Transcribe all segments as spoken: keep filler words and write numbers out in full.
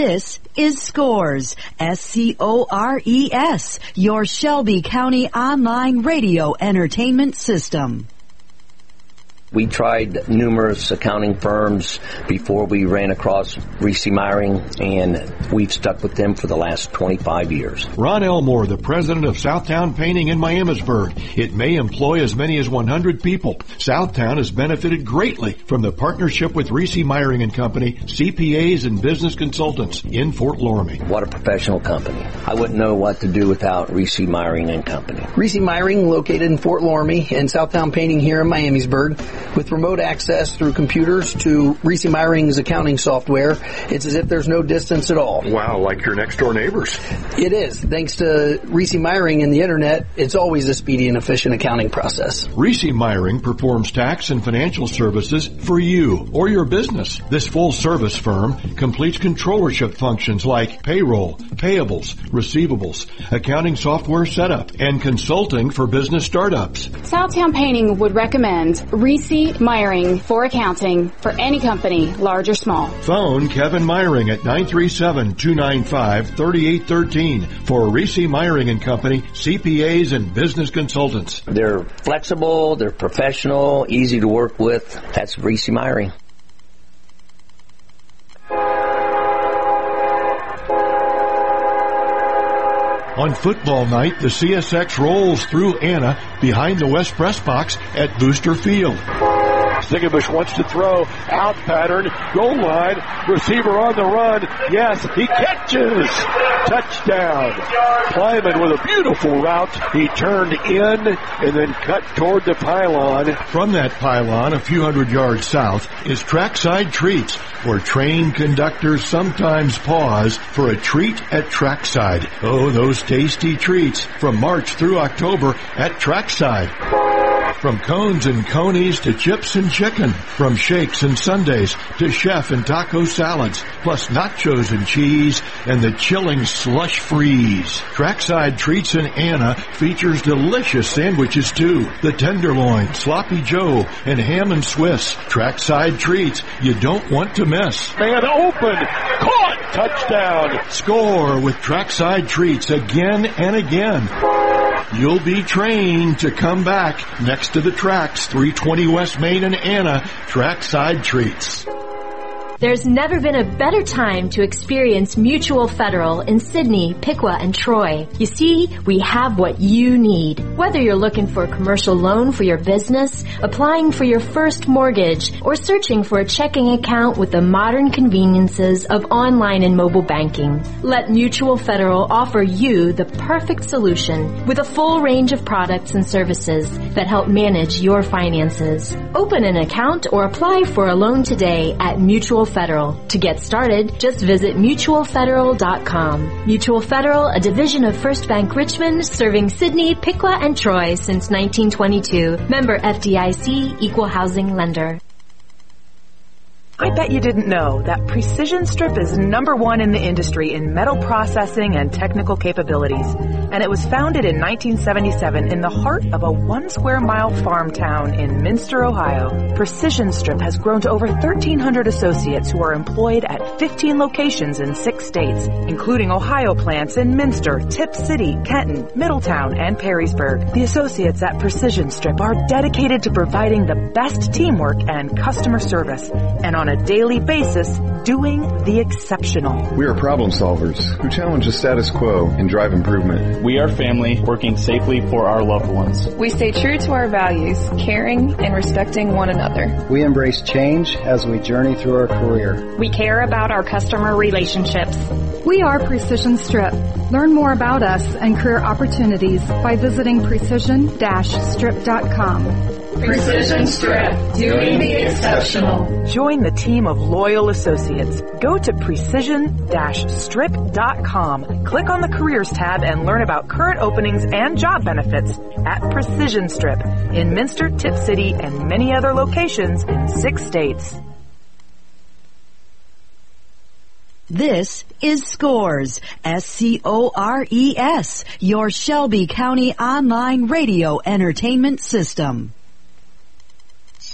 This is Scores, S C O R E S, your Shelby County online radio entertainment system. We tried numerous accounting firms before we ran across Reese Meyering, and we've stuck with them for the last twenty-five years. Ron Elmore, the president of Southtown Painting in Miamisburg. It may employ as many as one hundred people. Southtown has benefited greatly from the partnership with Reese Meyering and Company, C P As and business consultants in Fort Loramie. What a professional company. I wouldn't know what to do without Reese Meyering and Company. Reese Meyering, located in Fort Loramie, and Southtown Painting here in Miamisburg. With remote access through computers to Reese Meyering's accounting software, it's as if there's no distance at all. Wow, like your next door neighbors. It is. Thanks to Reese Meyering and the internet, it's always a speedy and efficient accounting process. Reese Meyering performs tax and financial services for you or your business. This full-service firm completes controllership functions like payroll, payables, receivables, accounting software setup, and consulting for business startups. Southtown Painting would recommend Reese Meyering for accounting for any company, large or small. Phone Kevin Meyering at nine three seven, two nine five, three eight one three for Reese Meyering and Company, C P As and business consultants. They're flexible, they're professional, easy to work with. That's Reese Meyering. On football night, the C S X rolls through Anna behind the West Press Box at Booster Field. Stingabush wants to throw, out pattern, goal line, receiver on the run. Yes, he catches. Touchdown. Kleiman with a beautiful route. He turned in and then cut toward the pylon. From that pylon, a few hundred yards south, is Trackside Treats, where train conductors sometimes pause for a treat at Trackside. Oh, those tasty treats from March through October at Trackside. From cones and conies to chips and chicken. From shakes and sundaes to chef and taco salads. Plus nachos and cheese and the chilling slush freeze. Trackside Treats in Anna features delicious sandwiches too. The tenderloin, sloppy joe, and ham and Swiss. Trackside Treats you don't want to miss. Man open! Caught! Touchdown! Score with Trackside Treats again and again. You'll be trained to come back next to the tracks, three twenty West Main and Anna, Trackside Treats. There's never been a better time to experience Mutual Federal in Sydney, Piqua, and Troy. You see, we have what you need. Whether you're looking for a commercial loan for your business, applying for your first mortgage, or searching for a checking account with the modern conveniences of online and mobile banking, let Mutual Federal offer you the perfect solution with a full range of products and services that help manage your finances. Open an account or apply for a loan today at Mutual Federal. To get started, just visit mutual federal dot com. Mutual Federal, a division of First Bank Richmond, serving Sydney, Piqua, and Troy since nineteen twenty-two. Member F D I C, Equal Housing Lender. I bet you didn't know that Precision Strip is number one in the industry in metal processing and technical capabilities. And it was founded in nineteen seventy-seven in the heart of a one square mile farm town in Minster, Ohio. Precision Strip has grown to over thirteen hundred associates who are employed at fifteen locations in six states, including Ohio plants in Minster, Tip City, Kenton, Middletown, and Perrysburg. The associates at Precision Strip are dedicated to providing the best teamwork and customer service, and on a daily basis, doing the exceptional. We are problem solvers who challenge the status quo and drive improvement. We are family working safely for our loved ones. We stay true to our values, caring and respecting one another. We embrace change as we journey through our career. We care about our customer relationships. We are Precision Strip. Learn more about us and career opportunities by visiting precision strip dot com. Precision Strip, doing the exceptional. Join the team of loyal associates. Go to precision strip dot com. Click on the Careers tab and learn about current openings and job benefits at Precision Strip in Minster, Tip City, and many other locations in six states. This is Scores, S C O R E S, your Shelby County online radio entertainment system.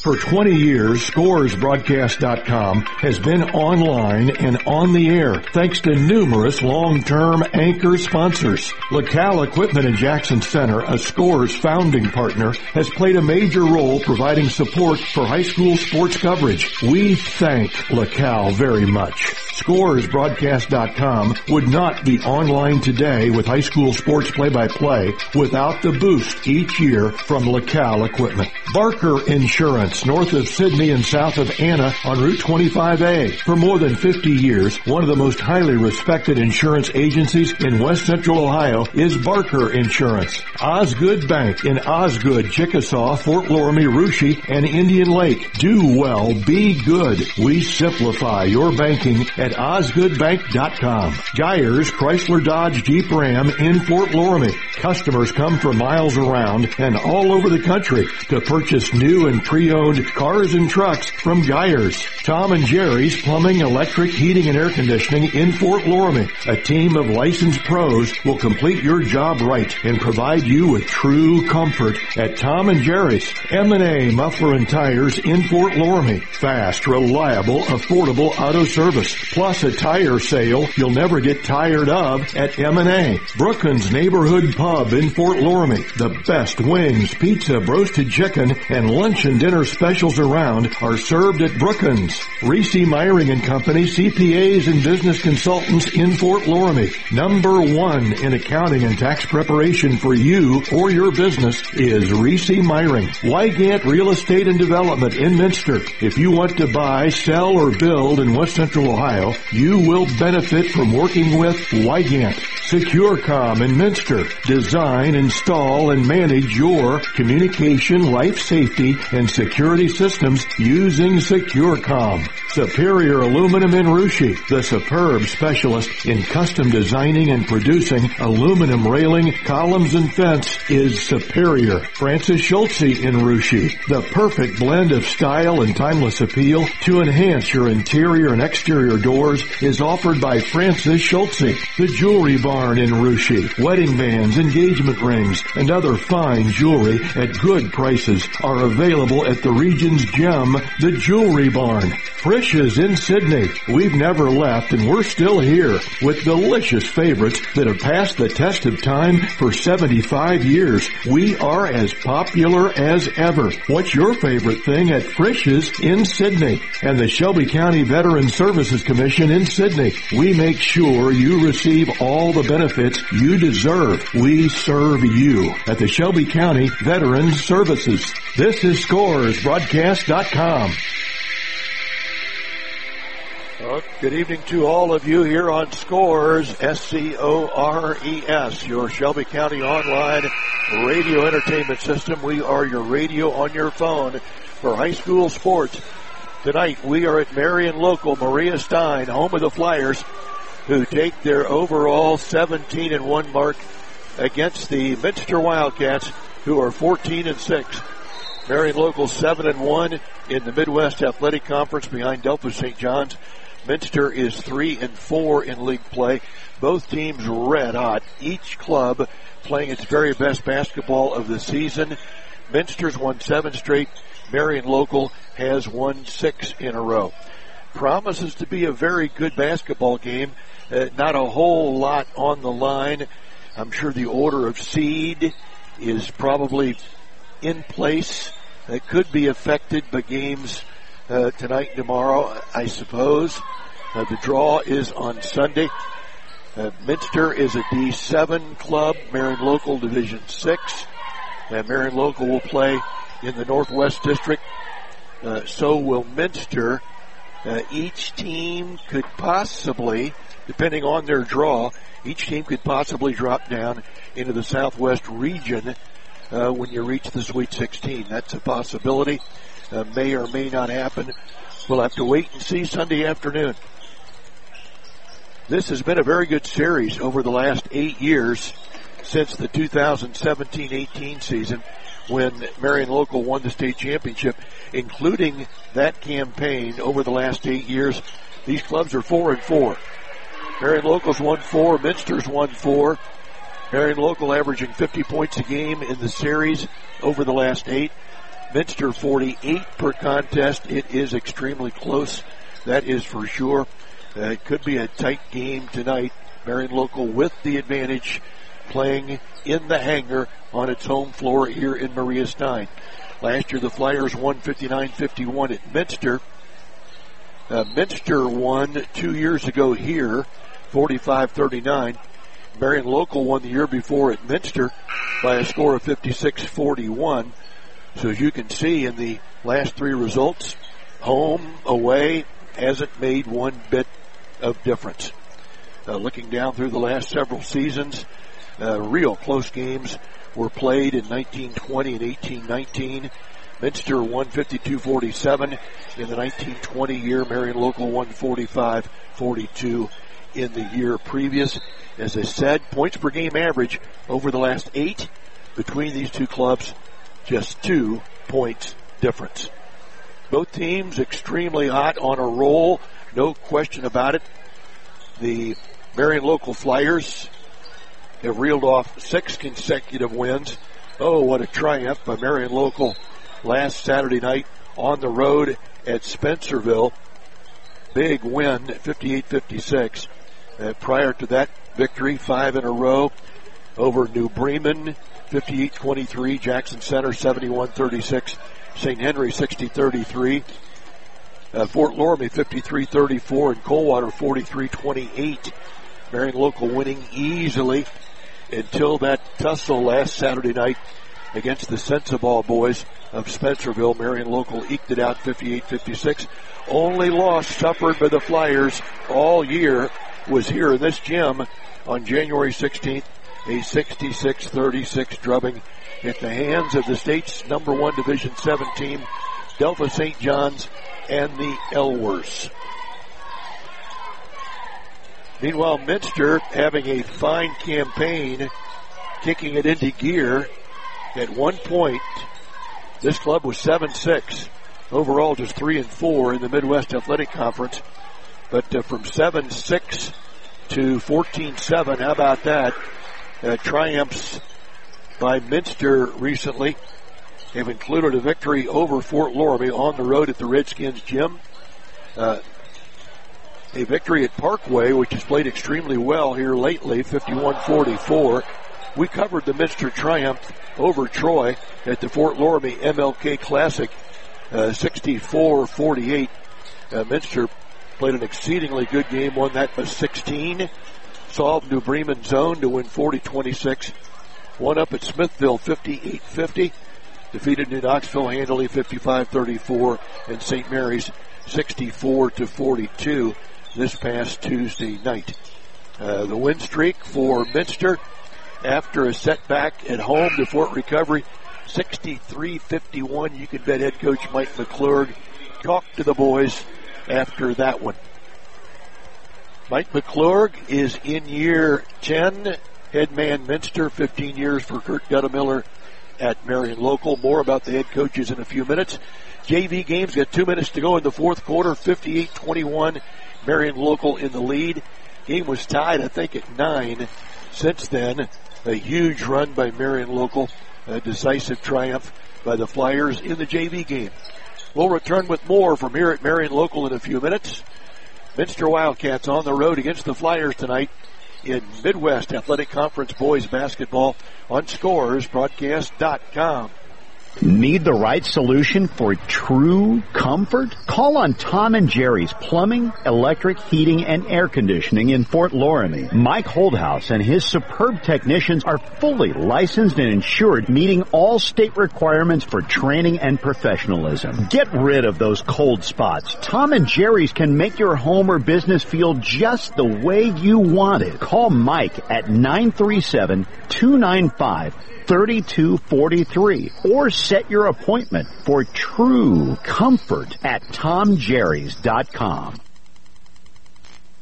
For twenty years, Scores Broadcast dot com has been online and on the air thanks to numerous long-term anchor sponsors. LaCal Equipment in Jackson Center, a Scores founding partner, has played a major role providing support for high school sports coverage. We thank LaCal very much. Scores Broadcast dot com would not be online today with high school sports play-by-play without the boost each year from LaCal Equipment. Barker Insurance, north of Sydney and south of Anna on Route twenty-five A. For more than fifty years, one of the most highly respected insurance agencies in West Central Ohio is Barker Insurance. Osgood Bank in Osgood, Chickasaw, Fort Loramie, Russia, and Indian Lake. Do well, be good. We simplify your banking at osgood bank dot com. Geyers Chrysler Dodge Jeep Ram in Fort Loramie. Customers come from miles around and all over the country to purchase new and pre-owned cars and trucks from Geyers. Tom and Jerry's Plumbing, Electric, Heating, and Air Conditioning in Fort Loramie. A team of licensed pros will complete your job right and provide you with true comfort at Tom and Jerry's. M and A Muffler and Tires in Fort Loramie. Fast, reliable, affordable auto service. Plus a tire sale you'll never get tired of at M and A. Brookins Neighborhood Pub in Fort Loramie. The best wings, pizza, roasted chicken, and lunch and dinner specials around are served at Brookins. Reese Myring and Company, C P As and business consultants in Fort Loramie. Number one in accounting and tax preparation for you or your business is Reese Myring. Wygant Real Estate and Development in Minster. If you want to buy, sell, or build in West Central Ohio, you will benefit from working with Wygant. SecureCom in Minster. Design, install, and manage your communication, life safety, and security systems using SecureCom. Superior Aluminum in Russia. The superb specialist in custom designing and producing aluminum railing, columns, and fence is Superior. Francis Schultze in Russia. The perfect blend of style and timeless appeal to enhance your interior and exterior doors is offered by Francis Schultze. The Jewelry Barn in Russia. Wedding bands, engagement rings, and other fine jewelry at good prices are available at the region's gem, the Jewelry Barn. Frisch's in Sydney. We've never left and we're still here with delicious favorites that have passed the test of time for seventy-five years. We are as popular as ever. What's your favorite thing at Frisch's in Sydney? And the Shelby County Veterans Services Commission in Sydney. We make sure you receive all the benefits you deserve. We serve you at the Shelby County Veterans Services. This is Scores Broadcast dot com. Well, good evening to all of you here on Scores, S C O R E S, your Shelby County online radio entertainment system. We are your radio on your phone for high school sports. Tonight we are at Marion Local, Maria Stein, home of the Flyers, who take their overall seventeen and one mark against the Minster Wildcats, who are fourteen and six. Marion Local seven and one in the Midwest Athletic Conference behind Delphos Saint John's. Minster is three and four in league play. Both teams red hot. Each club playing its very best basketball of the season. Minster's won seven straight. Marion Local has won six in a row. Promises to be a very good basketball game. Uh, not a whole lot on the line. I'm sure the order of seed is probably in place. It could be affected by games Uh, tonight and tomorrow, I suppose. Uh, the draw is on Sunday. Uh, Minster is a D seven club, Marion Local Division six. And Marion Local will play in the Northwest District. Uh, so will Minster. Uh, each team could possibly, depending on their draw, each team could possibly drop down into the Southwest region uh, when you reach the Sweet sixteen. That's a possibility. Uh, may or may not happen. We'll have to wait and see Sunday afternoon. This has been a very good series over the last eight years since the two thousand seventeen eighteen season when Marion Local won the state championship, including that campaign over the last eight years. These clubs are four and four. Marion Local's won four, Minster's won four. Marion Local averaging fifty points a game in the series over the last eight. Minster forty-eight per contest. It is extremely close. That is for sure. Uh, it could be a tight game tonight. Marion Local with the advantage, playing in the hangar on its home floor here in Maria Stein. Last year the Flyers won fifty-nine fifty-one at Minster. Uh, Minster won two years ago here, forty-five thirty-nine. Marion Local won the year before at Minster by a score of fifty-six forty-one. So as you can see in the last three results, home, away, hasn't made one bit of difference. Uh, looking down through the last several seasons, uh, real close games were played in nineteen twenty and eighteen nineteen. Minster won fifty-two forty-seven in the nineteen twenty year. Marion Local won forty-five forty-two in the year previous. As I said, points per game average over the last eight between these two clubs, just two points difference. Both teams extremely hot, on a roll, no question about it. The Marion Local Flyers have reeled off six consecutive wins. Oh, what a triumph by Marion Local last Saturday night on the road at Spencerville. Big win, fifty-eight fifty-six. Uh, prior to that victory, five in a row over New Bremen, fifty-eight twenty-three. Jackson Center, seventy-one thirty-six. Saint Henry, sixty thirty-three. Uh, Fort Loramie, fifty-three thirty-four. And Coldwater, forty-three twenty-eight. Marion Local winning easily until that tussle last Saturday night against the Sensible boys of Spencerville. Marion Local eked it out fifty-eight fifty-six. Only loss suffered by the Flyers all year was here in this gym on January sixteenth, a sixty-six thirty-six drubbing at the hands of the state's number one Division seven team, Delta Saint John's and the Elwers. Meanwhile, Minster having a fine campaign, kicking it into gear. At one point, this club was seven six. Overall, just three and four in the Midwest Athletic Conference. But uh, from seven six to fourteen seven, how about that? Uh, triumphs by Minster recently have included a victory over Fort Loramie on the road at the Redskins gym. Uh, a victory at Parkway, which has played extremely well here lately, fifty-one forty-four. We covered the Minster triumph over Troy at the Fort Loramie M L K Classic, uh, sixty-four forty-eight. Uh, Minster played an exceedingly good game, won that by sixteen. Solved New Bremen's own to win forty twenty-six. Won up at Smithville fifty-eight fifty. Defeated New Knoxville handily fifty-five thirty-four. And Saint Mary's sixty-four to forty-two this past Tuesday night. Uh, the win streak for Minster after a setback at home to Fort Recovery, sixty-three fifty-one. You can bet head coach Mike McClurg talked to the boys after that one. Mike McClurg is in year ten. Head man Minster, fifteen years for Kurt Guttemiller at Marion Local. More about the head coaches in a few minutes. J V games got two minutes to go in the fourth quarter, fifty-eight twenty-one. Marion Local in the lead. Game was tied, I think, at nine. Since then, a huge run by Marion Local. A decisive triumph by the Flyers in the J V game. We'll return with more from here at Marion Local in a few minutes. Minster Wildcats on the road against the Flyers tonight in Midwest Athletic Conference boys basketball on Scores Broadcast dot com. Need the right solution for true comfort? Call on Tom and Jerry's Plumbing, Electric, Heating, and Air Conditioning in Fort Loramie. Mike Holdhouse and his superb technicians are fully licensed and insured, meeting all state requirements for training and professionalism. Get rid of those cold spots. Tom and Jerry's can make your home or business feel just the way you want it. Call Mike at nine three seven, two nine five, three two four three or set your appointment for true comfort at tom jerrys dot com.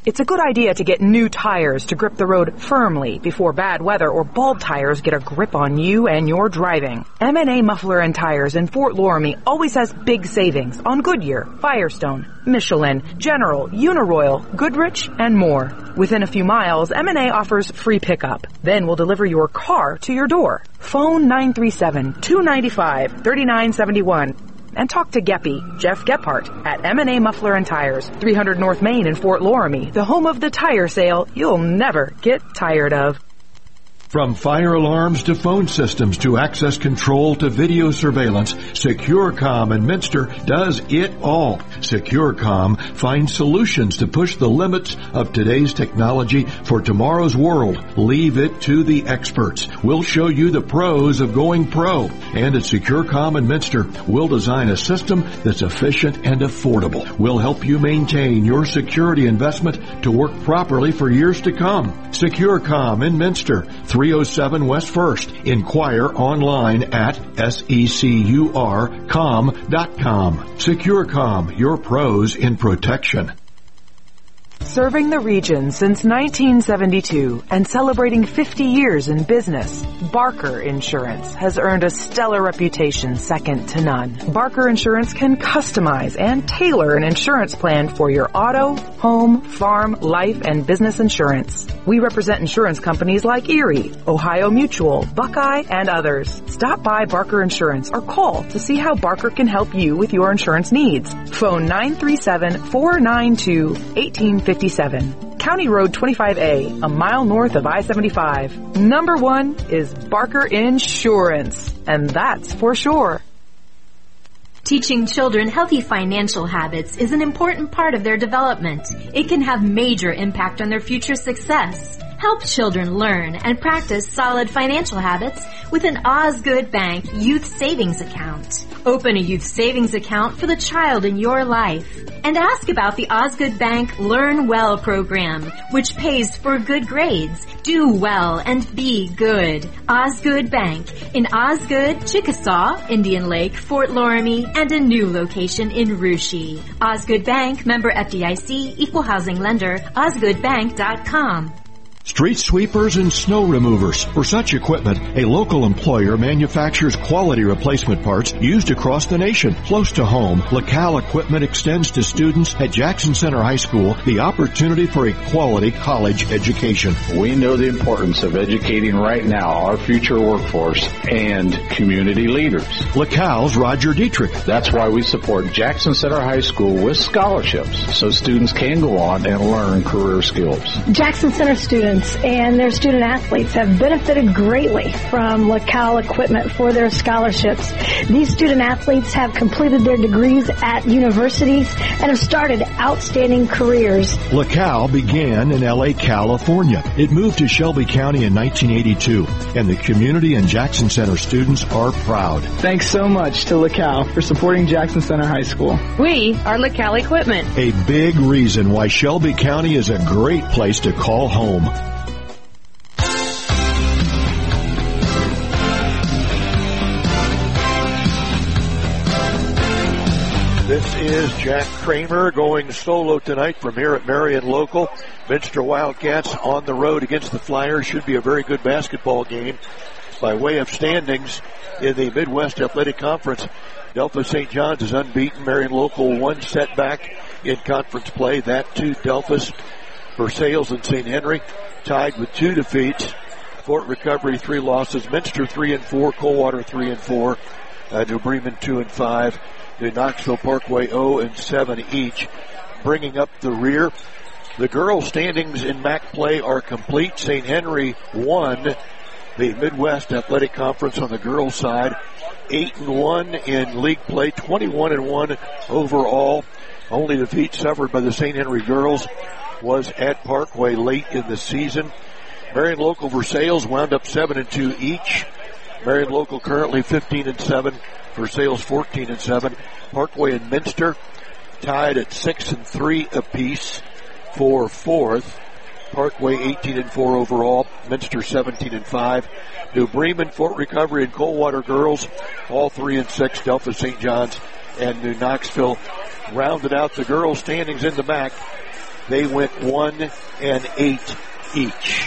It's a good idea to get new tires to grip the road firmly before bad weather or bald tires get a grip on you and your driving. M and A Muffler and Tires in Fort Loramie always has big savings on Goodyear, Firestone, Michelin, General, Uniroyal, Goodrich, and more. Within a few miles, M and A offers free pickup. Then we'll deliver your car to your door. Phone nine three seven, two nine five, three nine seven one. And talk to Geppy, Jeff Gephardt, at M and A Muffler and Tires, three hundred North Main in Fort Loramie, the home of the tire sale you'll never get tired of. From fire alarms to phone systems to access control to video surveillance, SecureCom in Minster does it all. SecureCom finds solutions to push the limits of today's technology for tomorrow's world. Leave it to the experts. We'll show you the pros of going pro. And at SecureCom in Minster, we'll design a system that's efficient and affordable. We'll help you maintain your security investment to work properly for years to come. SecureCom in Minster, three oh seven West First. Inquire online at secur com dot com. SecureCom, your pros in protection. Serving the region since nineteen seventy-two and celebrating fifty years in business, Barker Insurance has earned a stellar reputation second to none. Barker Insurance can customize and tailor an insurance plan for your auto, home, farm, life, and business insurance. We represent insurance companies like Erie, Ohio Mutual, Buckeye, and others. Stop by Barker Insurance or call to see how Barker can help you with your insurance needs. Phone nine three seven, four nine two, one eight five seven. County Road twenty-five A, a mile north of I seventy-five. Number one is Barker Insurance, and that's for sure. Teaching children healthy financial habits is an important part of their development. It can have major impact on their future success. Help children learn and practice solid financial habits with an Osgood Bank Youth Savings Account. Open a youth savings account for the child in your life. And ask about the Osgood Bank Learn Well program, which pays for good grades. Do well and be good. Osgood Bank in Osgood, Chickasaw, Indian Lake, Fort Loramie, and a new location in Russia. Osgood Bank, member F D I C, equal housing lender, osgood bank dot com. Street sweepers and snow removers. For such equipment, a local employer manufactures quality replacement parts used across the nation. Close to home, LaCal Equipment extends to students at Jackson Center High School the opportunity for a quality college education. We know the importance of educating right now our future workforce and community leaders. LaCal's Roger Dietrich. That's why we support Jackson Center High School with scholarships so students can go on and learn career skills. Jackson Center students and their student athletes have benefited greatly from LaCal Equipment for their scholarships. These student athletes have completed their degrees at universities and have started outstanding careers. LaCal began in L A, California. It moved to Shelby County in nineteen eighty-two, and the community and Jackson Center students are proud. Thanks so much to LaCal for supporting Jackson Center High School. We are LaCal Equipment. A big reason why Shelby County is a great place to call home. This is Jack Kramer going solo tonight from here at Marion Local. Minster Wildcats on the road against the Flyers. Should be a very good basketball game. By way of standings in the Midwest Athletic Conference, Delphos Saint John's is unbeaten. Marion Local one setback in conference play. That to Delphos. Versailles and Saint Henry tied with two defeats. Fort Recovery three losses. Minster three and four. Coldwater three and four. Uh, New Bremen two and five. New Knoxville Parkway zero and seven each. Bringing up the rear, the girls' standings in M A C play are complete. Saint Henry won the Midwest Athletic Conference on the girls' side, eight and one in league play, twenty-one and one overall. Only defeat suffered by the Saint Henry girls was at Parkway late in the season. Marion Local Versailles wound up seven and two each. Marion Local currently fifteen and seven. Versailles fourteen and seven. Parkway and Minster tied at six and three apiece for fourth. Parkway eighteen and four overall. Minster seventeen and five. New Bremen, Fort Recovery, and Coldwater girls all three and six. Delphos Saint John's and New Knoxville rounded out the girls' standings in the M A C. They went one and eight each.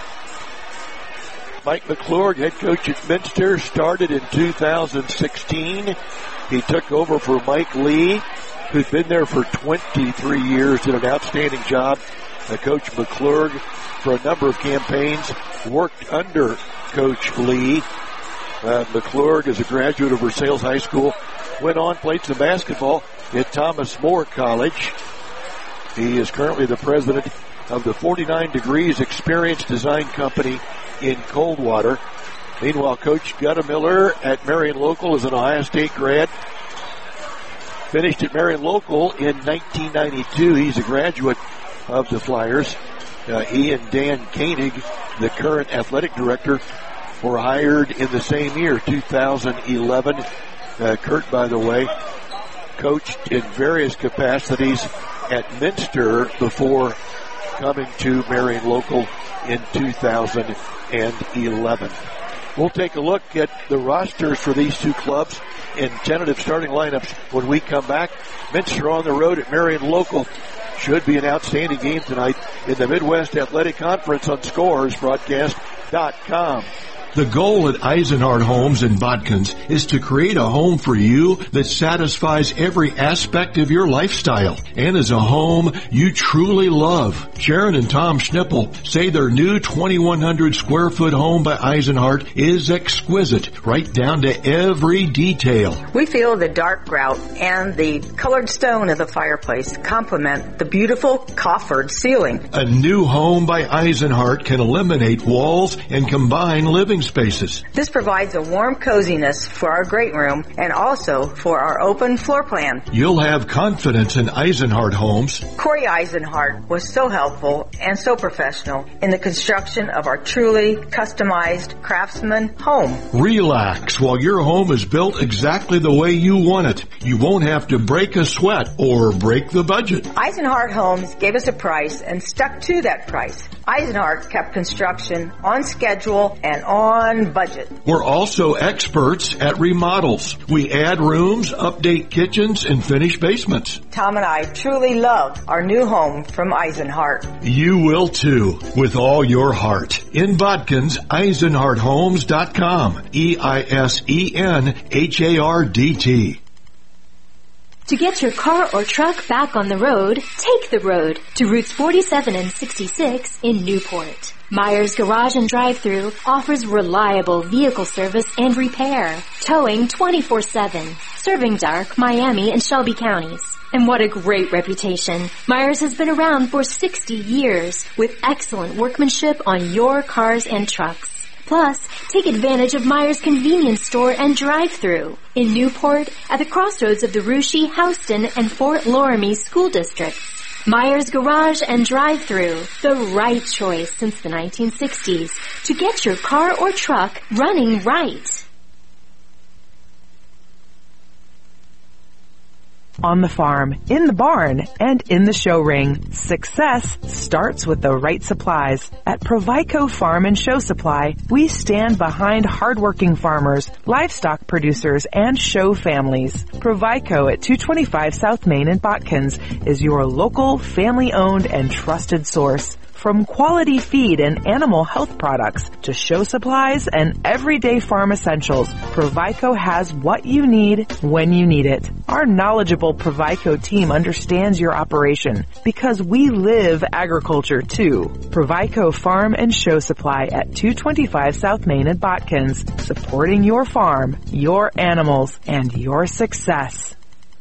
Mike McClure, head coach at Minster, started in two thousand sixteen. He took over for Mike Lee, who's been there for twenty-three years, did an outstanding job. Uh, Coach McClure, for a number of campaigns, worked under Coach Lee. Uh, McClure is a graduate of Versailles High School, went on, played some basketball at Thomas More College. He is currently the president of the forty-nine Degrees Experience Design Company in Coldwater. Meanwhile, Coach Gutta Miller at Marion Local is an Ohio State grad. Finished at Marion Local in nineteen ninety-two. He's a graduate of the Flyers. Uh, he and Dan Koenig, the current athletic director, were hired in the same year, two thousand eleven. Uh, Kurt, by the way, coached in various capacities at Minster before coming to Marion Local in two thousand eleven. We'll take a look at the rosters for these two clubs and tentative starting lineups when we come back. Minster on the road at Marion Local. Should be an outstanding game tonight in the Midwest Athletic Conference on Scores Broadcast dot com. The goal at Eisenhart Homes in Bodkins is to create a home for you that satisfies every aspect of your lifestyle and is a home you truly love. Sharon and Tom Schnippel say their new twenty-one hundred square foot home by Eisenhart is exquisite, right down to every detail. We feel the dark grout and the colored stone of the fireplace complement the beautiful coffered ceiling. A new home by Eisenhart can eliminate walls and combine living spaces. This provides a warm coziness for our great room and also for our open floor plan. You'll have confidence in Eisenhart Homes. Corey Eisenhart was so helpful and so professional in the construction of our truly customized craftsman home. Relax while your home is built exactly the way you want it. You won't have to break a sweat or break the budget. Eisenhart Homes gave us a price and stuck to that price. Eisenhart kept construction on schedule and on budget. We're also experts at remodels. We add rooms, update kitchens, and finish basements. Tom and I truly love our new home from Eisenhart. You will too, with all your heart. In Bodkins, Eisenhart Homes dot com. E I S E N H A R D T. To get your car or truck back on the road, take the road to routes forty-seven and sixty-six in Newport. Myers Garage and Drive-Thru offers reliable vehicle service and repair, towing twenty-four seven, serving Dark, Miami, and Shelby counties. And what a great reputation. Myers has been around for sixty years with excellent workmanship on your cars and trucks. Plus, take advantage of Myers Convenience Store and Drive-Thru in Newport at the crossroads of the Russia, Houston, and Fort Loramie school districts. Myers Garage and Drive-Thru, the right choice since the nineteen sixties to get your car or truck running right. On the farm, in the barn, and in the show ring, success starts with the right supplies. At Provico Farm and Show Supply, we stand behind hardworking farmers, livestock producers, and show families. Provico at two twenty-five South Main in Bodkins is your local, family-owned, and trusted source. From quality feed and animal health products to show supplies and everyday farm essentials, Provico has what you need when you need it. Our knowledgeable Provico team understands your operation because we live agriculture too. Provico Farm and Show Supply at two twenty-five South Main in Bodkins, supporting your farm, your animals, and your success.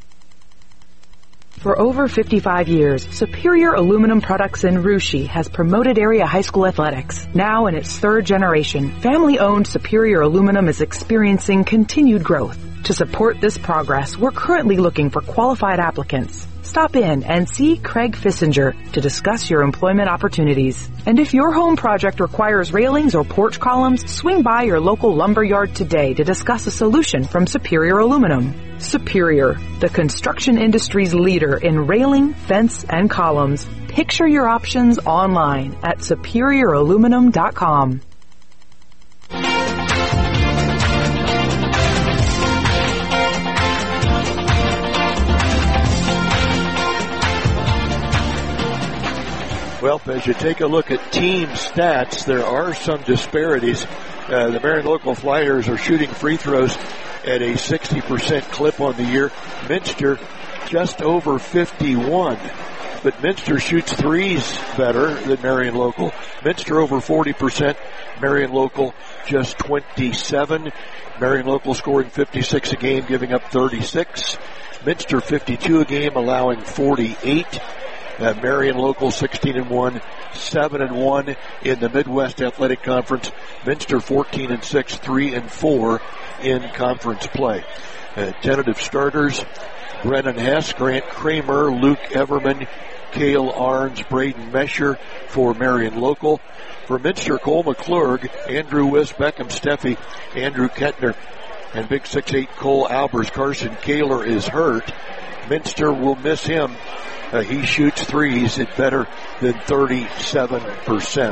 For over fifty-five years, Superior Aluminum Products in Russia has promoted area high school athletics. Now in its third generation, family-owned Superior Aluminum is experiencing continued growth. To support this progress, we're currently looking for qualified applicants. Stop in and see Craig Fissinger to discuss your employment opportunities. And if your home project requires railings or porch columns, swing by your local lumber yard today to discuss a solution from Superior Aluminum. Superior, the construction industry's leader in railing, fence, and columns. Picture your options online at superior aluminum dot com. Well, as you take a look at team stats, there are some disparities. Uh, the Marion Local Flyers are shooting free throws at a sixty percent clip on the year. Minster just over fifty-one. But Minster shoots threes better than Marion Local. Minster over forty percent. Marion Local just twenty-seven. Marion Local scoring fifty-six a game, giving up thirty-six. Minster fifty-two a game, allowing forty-eight. Uh, Marion Local sixteen and one, seven and one in the Midwest Athletic Conference. Minster fourteen and six, three and four in conference play. Uh, tentative starters: Brennan Hess, Grant Kramer, Luke Everman, Cale Arns, Braden Mesher for Marion Local. For Minster, Cole McClurg, Andrew Wiss, Beckham Steffi, Andrew Kettner, and big six eight Cole Albers. Carson Kaler is hurt. Minster will miss him. Uh, he shoots threes at better than thirty-seven percent.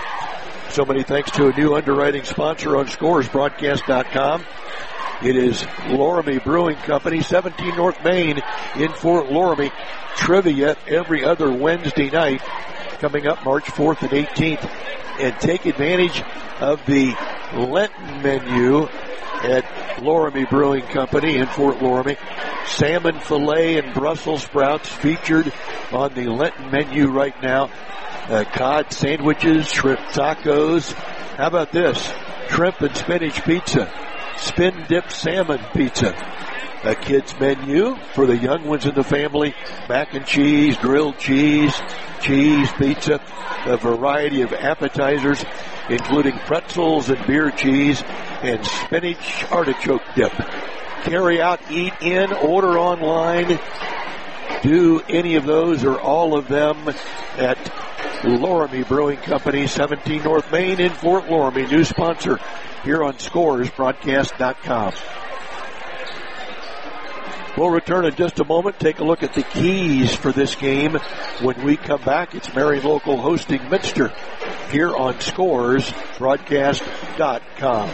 So many thanks to a new underwriting sponsor on Scores Broadcast dot com. It is Loramie Brewing Company, seventeen North Main in Fort Loramie. Trivia every other Wednesday night coming up March fourth and eighteenth. And take advantage of the Lenten menu at Loramie Brewing Company in Fort Loramie. Salmon fillet and Brussels sprouts featured on the Lenten menu right now. Uh, cod sandwiches, shrimp tacos. How about this? Shrimp and spinach pizza. Spin dip salmon pizza. A kid's menu for the young ones in the family. Mac and cheese, grilled cheese, cheese pizza. A variety of appetizers, including pretzels and beer cheese and spinach artichoke dip. Carry out, eat in, order online. Do any of those or all of them at Loramie Brewing Company, seventeen North Main in Fort Loramie. New sponsor here on Scores Broadcast dot com. We'll return in just a moment. Take a look at the keys for this game. When we come back, it's Marion Local hosting Minster here on Scores Broadcast dot com.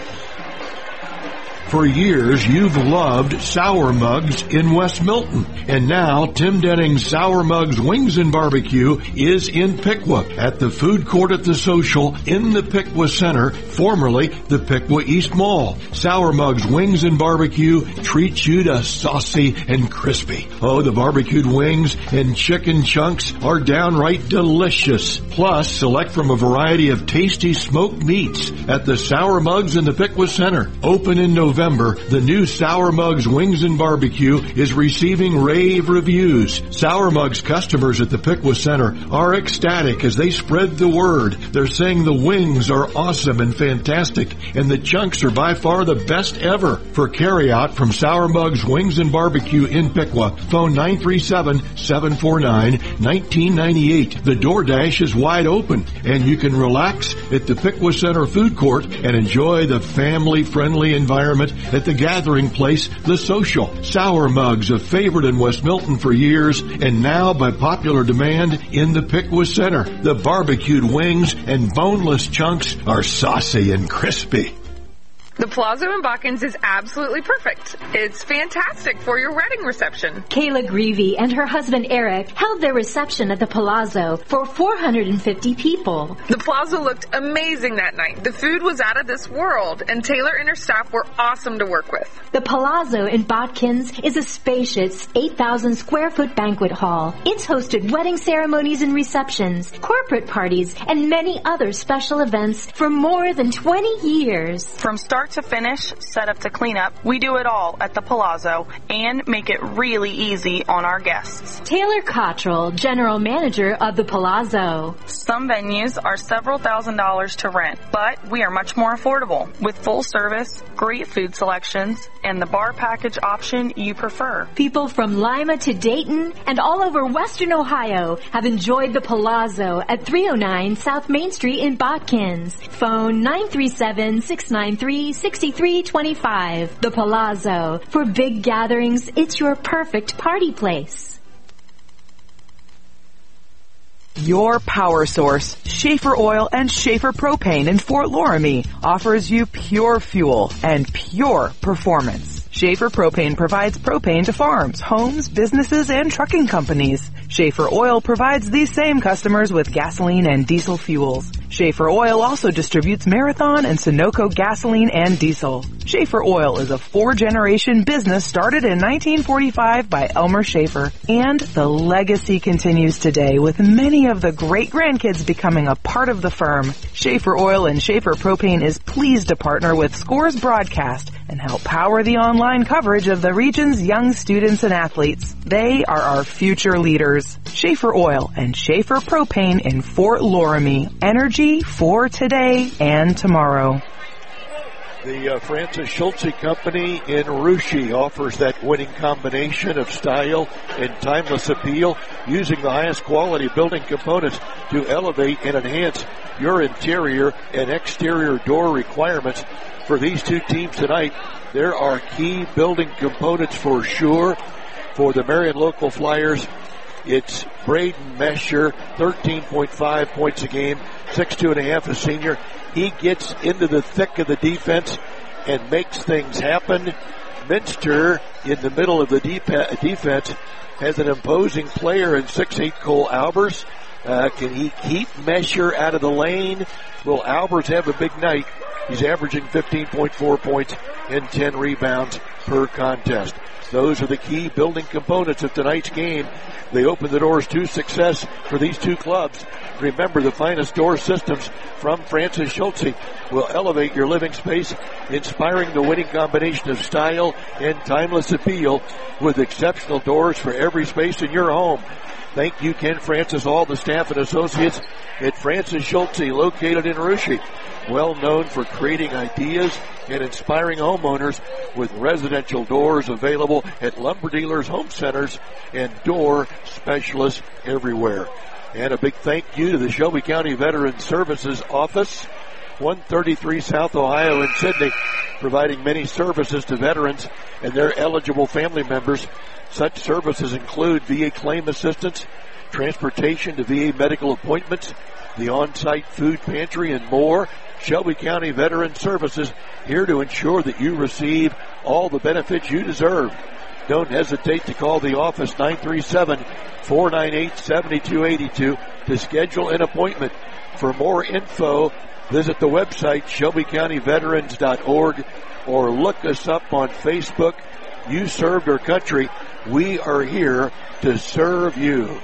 For years, you've loved Sour Mugs in West Milton. And now, Tim Denning's Sour Mugs Wings and Barbecue is in Piqua at the food court at the Social in the Piqua Center, formerly the Piqua East Mall. Sour Mugs Wings and Barbecue treats you to saucy and crispy. Oh, the barbecued wings and chicken chunks are downright delicious. Plus, select from a variety of tasty smoked meats at the Sour Mugs in the Piqua Center. Open in November. The new Sour Mugs Wings and Barbecue is receiving rave reviews. Sour Mugs customers at the Piqua Center are ecstatic as they spread the word. They're saying the wings are awesome and fantastic, and the chunks are by far the best ever. For carryout from Sour Mugs Wings and Barbecue in Piqua, phone nine three seven, seven four nine, one nine nine eight. The DoorDash is wide open, and you can relax at the Piqua Center food court and enjoy the family-friendly environment at the gathering place, The Social. Sour Mugs, a favorite in West Milton for years, and now by popular demand in the Piqua Center. The barbecued wings and boneless chunks are saucy and crispy. The Palazzo in Botkins is absolutely perfect. It's fantastic for your wedding reception. Kayla Greavy and her husband Eric held their reception at the Palazzo for four hundred fifty people. The Palazzo looked amazing that night. The food was out of this world, and Taylor and her staff were awesome to work with. The Palazzo in Botkins is a spacious eight thousand square foot banquet hall. It's hosted wedding ceremonies and receptions, corporate parties, and many other special events for more than twenty years. From start to finish, set up to clean up, we do it all at the Palazzo and make it really easy on our guests. Taylor Cottrell, General Manager of the Palazzo. Some venues are several thousand dollars to rent, but we are much more affordable with full service, great food selections, and the bar package option you prefer. People from Lima to Dayton and all over Western Ohio have enjoyed the Palazzo at three oh nine South Main Street in Botkins. Phone nine three seven, six nine three, six three two five. The Palazzo. For big gatherings, it's your perfect party place. Your power source, Schaefer Oil and Schaefer Propane in Fort Loramie, offers you pure fuel and pure performance. Schaefer Propane provides propane to farms, homes, businesses, and trucking companies. Schaefer Oil provides these same customers with gasoline and diesel fuels. Schaefer Oil also distributes Marathon and Sunoco gasoline and diesel. Schaefer Oil is a four-generation business started in nineteen forty-five by Elmer Schaefer, and the legacy continues today with many of the great-grandkids becoming a part of the firm. Schaefer Oil and Schaefer Propane is pleased to partner with Scores Broadcast and help power the online coverage of the region's young students and athletes. They are our future leaders. Schaefer Oil and Schaefer Propane in Fort Loramie. Energy for today and tomorrow. The uh, Francis Schultze Company in Russia offers that winning combination of style and timeless appeal, using the highest quality building components to elevate and enhance your interior and exterior door requirements. For these two teams tonight, there are key building components for sure. For the Marion Local Flyers, it's Braden Mesher, thirteen point five points a game, six two and a half a senior. He gets into the thick of the defense and makes things happen. Minster, in the middle of the de- defense, has an imposing player in six eight Cole Albers. Uh, can he keep Mesher out of the lane? Will Albers have a big night? He's averaging fifteen point four points and ten rebounds per contest. Those are the key building components of tonight's game. They open the doors to success for these two clubs. Remember, the finest door systems from Francis Schultze will elevate your living space, inspiring the winning combination of style and timeless appeal with exceptional doors for every space in your home. Thank you, Ken Francis, all the staff and associates at Francis Schultze, located in Russia. Well known for creating ideas and inspiring homeowners with residential doors available at lumber dealers, home centers, and door specialists everywhere. And a big thank you to the Shelby County Veterans Services Office, one thirty-three South Ohio in Sydney, providing many services to veterans and their eligible family members. Such services include V A claim assistance, transportation to V A medical appointments, the on-site food pantry, and more. Shelby County Veterans Services, here to ensure that you receive all the benefits you deserve. Don't hesitate to call the office, nine three seven, four nine eight, seven two eight two, to schedule an appointment. For more info, visit the website, shelby county veterans dot org, or look us up on Facebook. You served our country. We are here to serve you.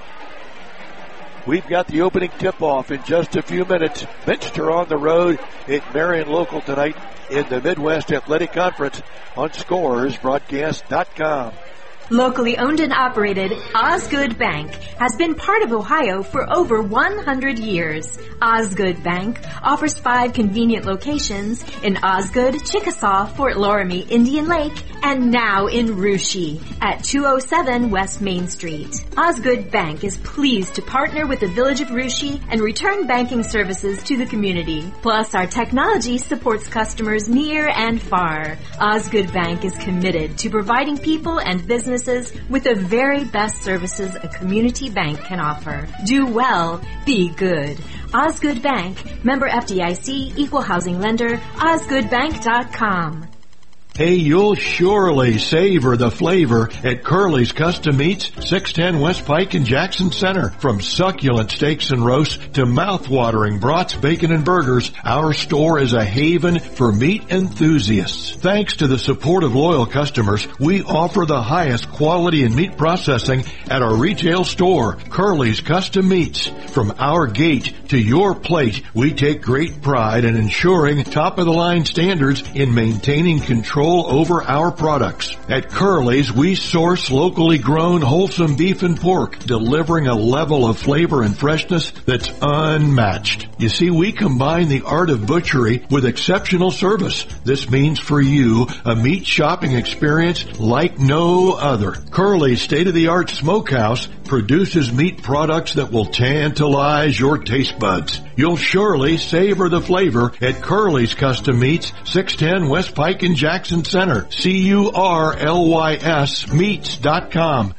We've got the opening tip-off in just a few minutes. Minster on the road at Marion Local tonight in the Midwest Athletic Conference on scores broadcast dot com. Locally owned and operated, Osgood Bank has been part of Ohio for over one hundred years. Osgood Bank offers five convenient locations in Osgood, Chickasaw, Fort Loramie, Indian Lake, and now in Russia at two oh seven West Main Street. Osgood Bank is pleased to partner with the Village of Russia and return banking services to the community. Plus, our technology supports customers near and far. Osgood Bank is committed to providing people and businesses with the very best services a community bank can offer. Do well, be good. Osgood Bank, member F D I C, equal housing lender, osgood bank dot com. Hey, you'll surely savor the flavor at Curly's Custom Meats, six ten West Pike in Jackson Center. From succulent steaks and roasts to mouth-watering brats, bacon, and burgers, our store is a haven for meat enthusiasts. Thanks to the support of loyal customers, we offer the highest quality in meat processing at our retail store, Curly's Custom Meats. From our gate to your plate, we take great pride in ensuring top-of-the-line standards in maintaining control over our products. At Curly's, we source locally grown wholesome beef and pork, delivering a level of flavor and freshness that's unmatched. You see, we combine the art of butchery with exceptional service. This means for you a meat shopping experience like no other. Curly's state-of-the-art smokehouse produces meat products that will tantalize your taste buds. You'll surely savor the flavor at Curly's Custom Meats, six ten West Pike in Jackson Center. C U R L Y S meats dot com.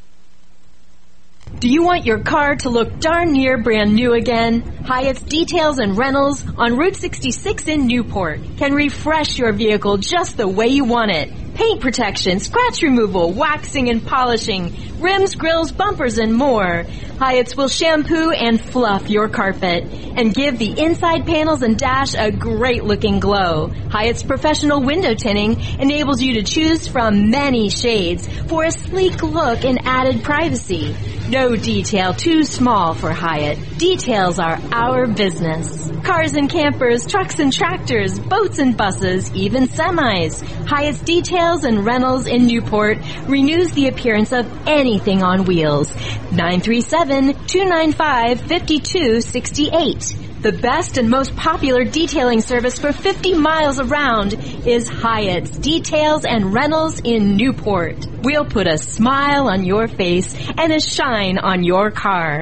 Do you want your car to look darn near brand new again? Hyatt's Details and Rentals on Route sixty-six in Newport can refresh your vehicle just the way you want it. paint protection, scratch removal, waxing and polishing, rims, grills, bumpers, and more. Hyatt's will shampoo and fluff your carpet and give the inside panels and dash a great looking glow. Hyatt's professional window tinting enables you to choose from many shades for a sleek look and added privacy. No detail too small for Hyatt. Details are our business. Cars and campers, trucks and tractors, boats and buses, even semis. Hyatt's Details and Rentals in Newport renews the appearance of anything on wheels. nine three seven, two nine five, five two six eight. The best and most popular detailing service for fifty miles around is Hyatt's Details and Rentals in Newport. We'll put a smile on your face and a shine on your car.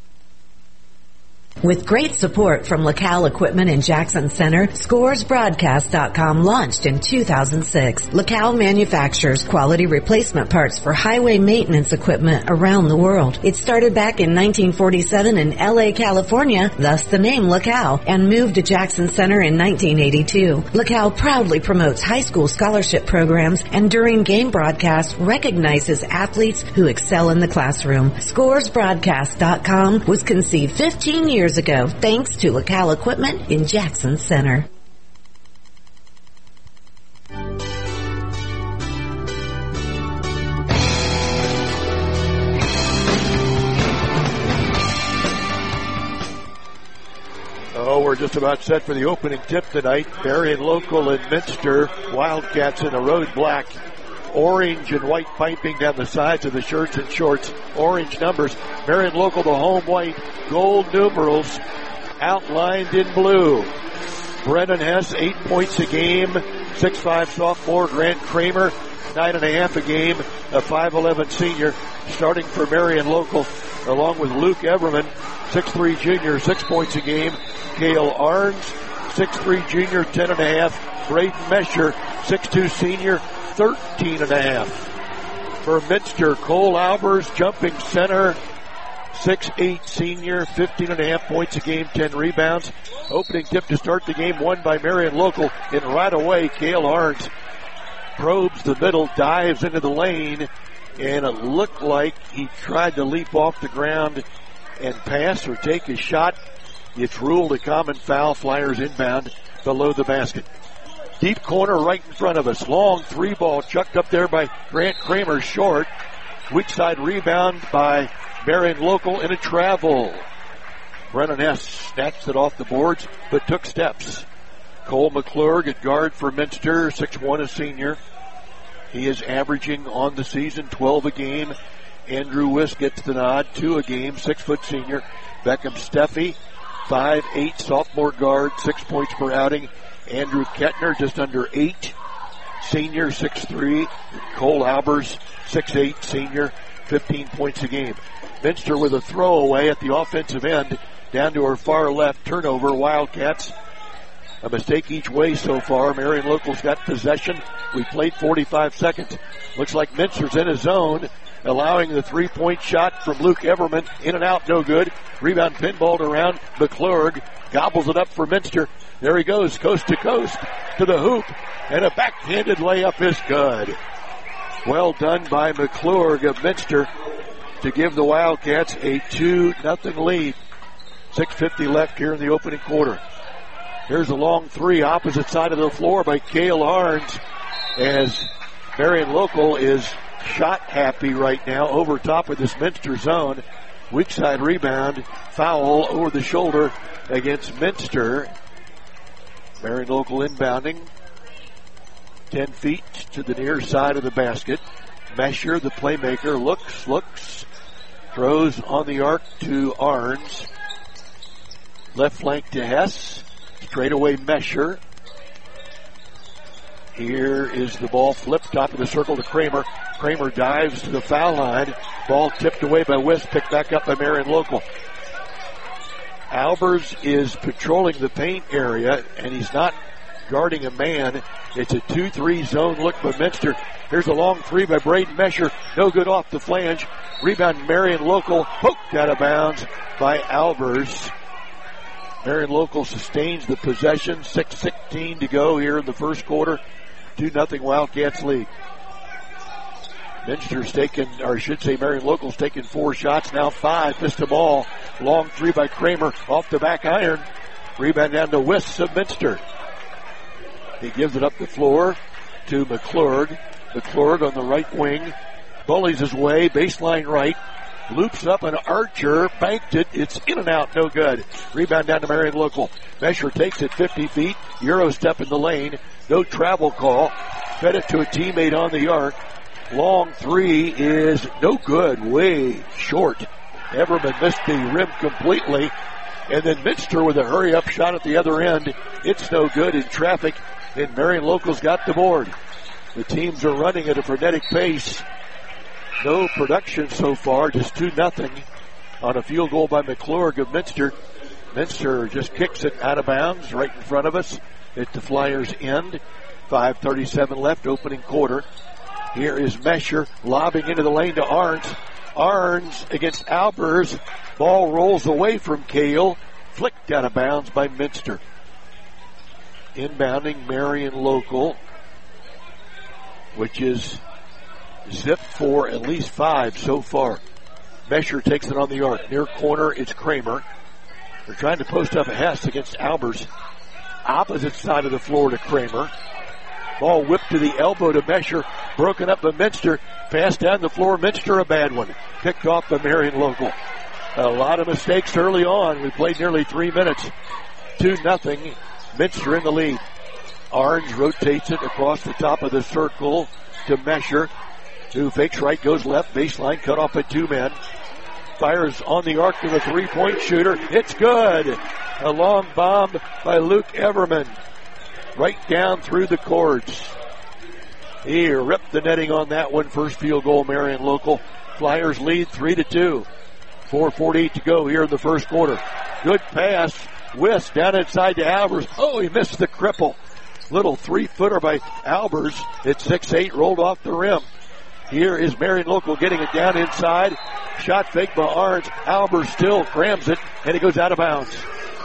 With great support from LaCal Equipment in Jackson Center, Scores Broadcast dot com launched in two thousand six. LaCal manufactures quality replacement parts for highway maintenance equipment around the world. It started back in nineteen forty-seven in L A, California, thus the name LaCal, and moved to Jackson Center in nineteen eighty-two. LaCal proudly promotes high school scholarship programs and during game broadcasts recognizes athletes who excel in the classroom. Scores Broadcast dot com was conceived fifteen years ago, thanks to LaCal Equipment in Jackson Center. Oh, we're just about set for the opening tip tonight. Marion Local and Minster Wildcats in a road black. Orange and white piping down the sides of the shirts and shorts. Orange numbers. Marion Local, the home white. Gold numerals outlined in blue. Brennan Hess, eight points a game. six five sophomore. Grant Kramer, nine and a half a game. A five eleven senior starting for Marion Local, along with Luke Everman, six three junior, six points a game. Cale Arns, six three junior, ten and a half. Braden Mesher, six two senior, thirteen and a half. For Minster, Cole Albers, jumping center, six eight senior, fifteen and a half points a game, ten rebounds. Opening tip to start the game, won by Marion Local. And right away, Cale Arns probes the middle, dives into the lane, and it looked like he tried to leap off the ground and pass or take a shot. It's ruled a common foul. Flyers inbound below the basket. Deep corner right in front of us. Long three ball chucked up there by Grant Kramer, short. Weak side rebound by Marion Local in a travel. Brennan Hess snatched it off the boards, but took steps. Cole McClurg at guard for Minster, six one a senior. He is averaging on the season twelve a game. Andrew Wisk gets the nod, two a game, six foot senior. Beckham Steffi, five eight sophomore guard, six points per outing. Andrew Kettner, just under eight, senior, six three. Cole Albers, six eight, senior, fifteen points a game. Minster with a throwaway at the offensive end, down to her far left, turnover, Wildcats. A mistake each way so far. Marion Local's got possession. We played forty-five seconds. Looks like Minster's in his zone, allowing the three-point shot from Luke Everman. In and out, no good. Rebound pinballed around. McClurg gobbles it up for Minster. There he goes, coast to coast, to the hoop, and a backhanded layup is good. Well done by McClurg of Minster to give the Wildcats a two nothing lead. six fifty left here in the opening quarter. Here's a long three, opposite side of the floor by Cale Arns, as Marion Local is shot happy right now over top of this Minster zone. Weak side rebound, foul over the shoulder against Minster. Marion Local inbounding. Ten feet to the near side of the basket. Mesher, the playmaker, looks, looks, throws on the arc to Arns. Left flank to Hess. Straight away Mesher. Here is the ball flipped top of the circle to Kramer. Kramer dives to the foul line. Ball tipped away by Wisk, picked back up by Marion Local. Albers is patrolling the paint area, and he's not guarding a man. It's a two three zone look by Minster. Here's a long three by Braden Mesher. No good off the flange. Rebound Marion Local, poked out of bounds by Albers. Marion Local sustains the possession. six sixteen to go here in the first quarter. two nothing Wildcats lead. Minster's taken, or I should say Marion Local's taken four shots, now five, missed them all. Long three by Kramer, off the back iron. Rebound down to Wiss of Minster. He gives it up the floor to McClurg. McClurg on the right wing, bullies his way, baseline right, loops up an Archer, banked it, it's in and out, no good. Rebound down to Marion Local. Mesher takes it fifty feet, Euro step in the lane, no travel call, fed it to a teammate on the arc. Long three is no good, way short. Everman missed the rim completely. And then Minster with a hurry-up shot at the other end. It's no good in traffic, and Marion Local's got the board. The teams are running at a frenetic pace. No production so far, just two nothing on a field goal by McClurg of Minster. Minster just kicks it out of bounds right in front of us at the Flyers' end. five thirty-seven left, opening quarter. Here is Mesher lobbing into the lane to Arns. Arns against Albers. Ball rolls away from Cale. Flicked out of bounds by Minster. Inbounding Marion Local, which is zip for at least five so far. Mesher takes it on the arc. Near corner, it's Kramer. They're trying to post up a Hess against Albers. Opposite side of the floor to Kramer. Ball whipped to the elbow to Mesher. Broken up by Minster. Pass down the floor. Minster, a bad one. Picked off by Marion Local. A lot of mistakes early on. We played nearly three minutes. two nothing. Minster in the lead. Arns rotates it across the top of the circle to Mesher, who fakes right, goes left. Baseline cut off by two men. Fires on the arc to the three-point shooter. It's good. A long bomb by Luke Everman. Right down through the cords. He ripped the netting on that one. First field goal, Marion Local. Flyers lead three to two. four forty-eight to go here in the first quarter. Good pass. Wiss down inside to Albers. Oh, he missed the cripple. Little three-footer by Albers at six eight, rolled off the rim. Here is Marion Local getting it down inside. Shot fake by Arns. Albers still crams it, and it goes out of bounds.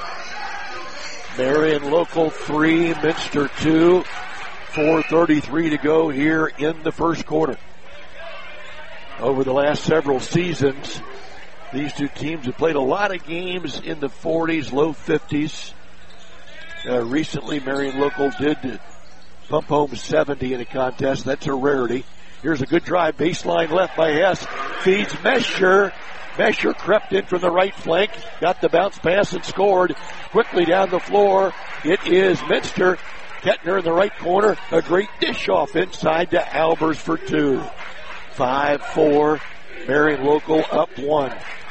Marion Local three, Minster two. four thirty-three to go here in the first quarter. Over the last several seasons, these two teams have played a lot of games in the forties, low fifties. Uh, recently, Marion Local did pump home seventy in a contest. That's a rarity. Here's a good drive. Baseline left by Hess. Feeds Mesher. Mesher crept in from the right flank. Got the bounce pass and scored. Quickly down the floor. It is Minster. Kettner in the right corner. A great dish off inside to Albers for two. five four. Marion Local up one.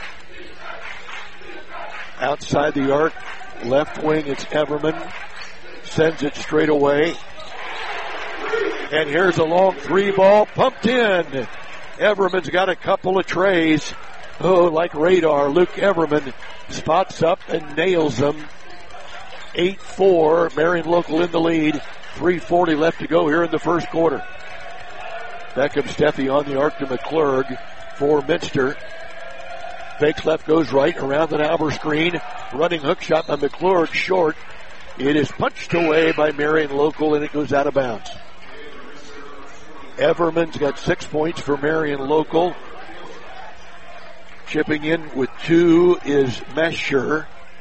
Outside the arc. Left wing, it's Everman. Sends it straight away. And here's a long three ball pumped in. Everman's got a couple of trays. Oh, like radar. Luke Everman spots up and nails them. eight four. Marion Local in the lead. three forty left to go here in the first quarter. Beckham Steffi on the arc to McClurg for Minster. Fakes left, goes right, around an Albers screen. Running hook shot by McClurg, short. It is punched away by Marion Local, and it goes out of bounds. Everman's got six points for Marion Local. Chipping in with two is Mesher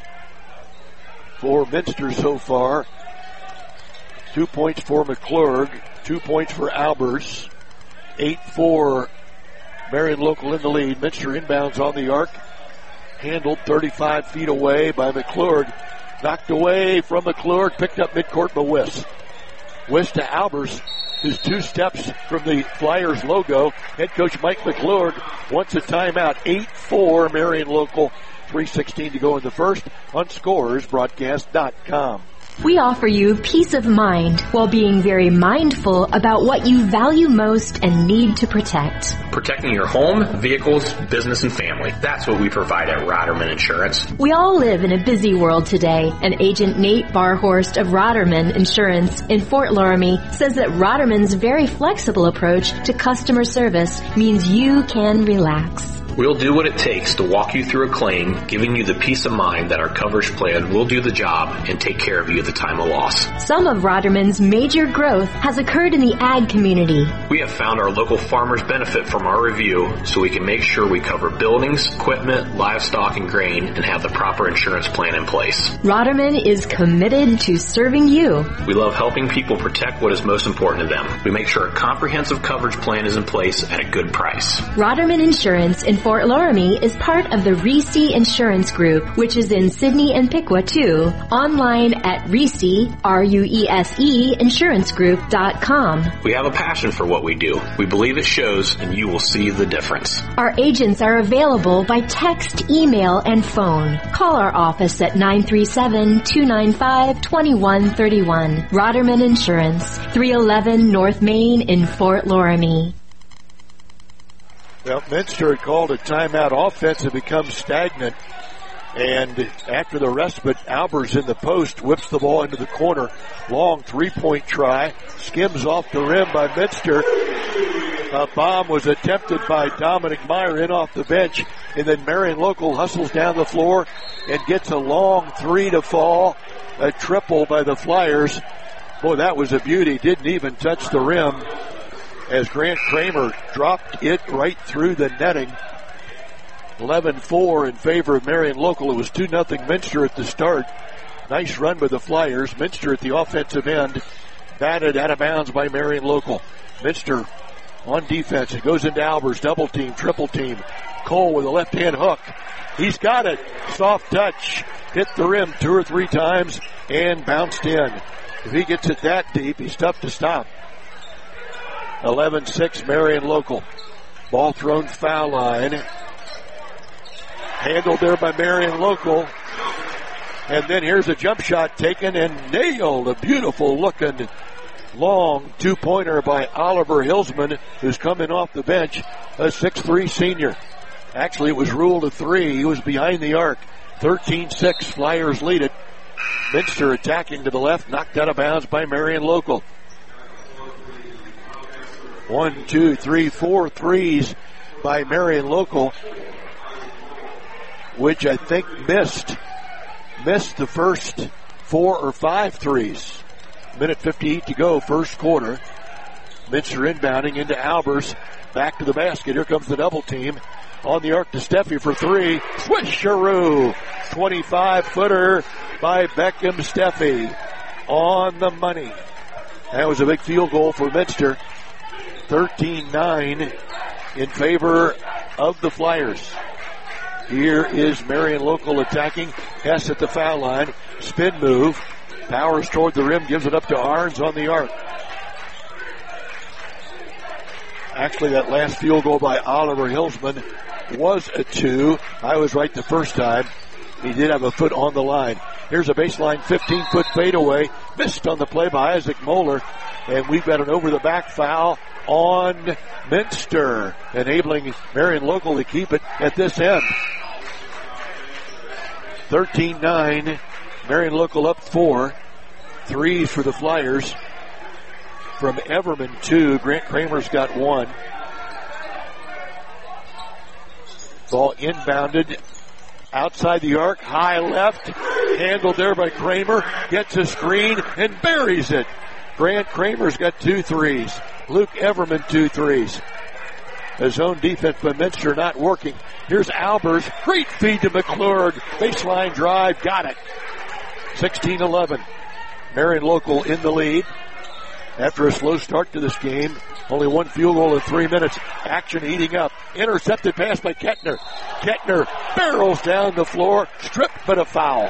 for Minster so far. Two points for McClurg, two points for Albers. eight four. Marion Local in the lead. Minster inbounds on the arc. Handled thirty-five feet away by McClurg. Knocked away from McClurg. Picked up midcourt by Wiss. Wiss to Albers, who's two steps from the Flyers logo. Head coach Mike McClurg wants a timeout. eight four Marion Local. three sixteen to go in the first on scores broadcast dot com. We offer you peace of mind while being very mindful about what you value most and need to protect. Protecting your home, vehicles, business, and family. That's what we provide at Roderman Insurance. We all live in a busy world today, and Agent Nate Barhorst of Roderman Insurance in Fort Loramie says that Roderman's very flexible approach to customer service means you can relax. We'll do what it takes to walk you through a claim, giving you the peace of mind that our coverage plan will do the job and take care of you at the time of loss. Some of Roderman's major growth has occurred in the ag community. We have found our local farmers benefit from our review, so we can make sure we cover buildings, equipment, livestock, and grain, and have the proper insurance plan in place. Roderman is committed to serving you. We love helping people protect what is most important to them. We make sure a comprehensive coverage plan is in place at a good price. Roderman Insurance in Fort Loramie is part of the Reese Insurance Group, which is in Sidney and Piqua too. Online at Reese, R U E S E, insurance group dot com. We have a passion for what we do. We believe it shows, and you will see the difference. Our agents are available by text, email, and phone. Call our office at nine three seven, two nine five, two one three one. Roderman Insurance, three eleven North Main in Fort Loramie. Well, Minster had called a timeout. Offense had become stagnant. And after the respite, Albers in the post whips the ball into the corner. Long three-point try. Skims off the rim by Minster. A bomb was attempted by Dominic Meyer in off the bench. And then Marion Local hustles down the floor and gets a long three to fall. A triple by the Flyers. Boy, that was a beauty. Didn't even touch the rim as Grant Kramer dropped it right through the netting. eleven four in favor of Marion Local. It was two nothing Minster at the start. Nice run by the Flyers. Minster at the offensive end. Batted out of bounds by Marion Local. Minster on defense. It goes into Albers. Double team, triple team. Cole with a left-hand hook. He's got it. Soft touch. Hit the rim two or three times and bounced in. If he gets it that deep, he's tough to stop. eleven six Marion Local. Ball thrown foul line. Handled there by Marion Local. And then here's a jump shot taken and nailed. A beautiful looking long two-pointer by Oliver Hilsman, who's coming off the bench, a six three senior. Actually, it was ruled a three. He was behind the arc. thirteen six, Flyers lead it. Minster attacking to the left, knocked out of bounds by Marion Local. One, two, three, four threes by Marion Local, which I think missed, missed the first four or five threes. Minute fifty-eight to go, first quarter. Minster inbounding into Albers, back to the basket. Here comes the double team. On the arc to Steffi for three. Swisheroo! twenty-five footer by Beckham Steffi. On the money. That was a big field goal for Minster. thirteen nine in favor of the Flyers. Here is Marion Local attacking. Hess at the foul line. Spin move. Powers toward the rim. Gives it up to Arns on the arc. Actually, that last field goal by Oliver Hilsman was a two. I was right the first time. He did have a foot on the line. Here's a baseline fifteen-foot fadeaway. Missed on the play by Isaac Moeller. And we've got an over-the-back foul on Minster, enabling Marion Local to keep it at this end. thirteen nine. Marion Local up four. Threes for the Flyers. From Everman, two. Grant Kramer's got one. Ball inbounded outside the arc. High left. Handled there by Kramer. Gets a screen and buries it. Grant Kramer's got two threes. Luke Everman, two threes. The zone defense by Minster not working. Here's Albers. Great feed to McClurg. Baseline drive. Got it. sixteen eleven. Marion Local in the lead. After a slow start to this game, only one field goal in three minutes. Action heating up. Intercepted pass by Kettner. Kettner barrels down the floor. Stripped but a foul.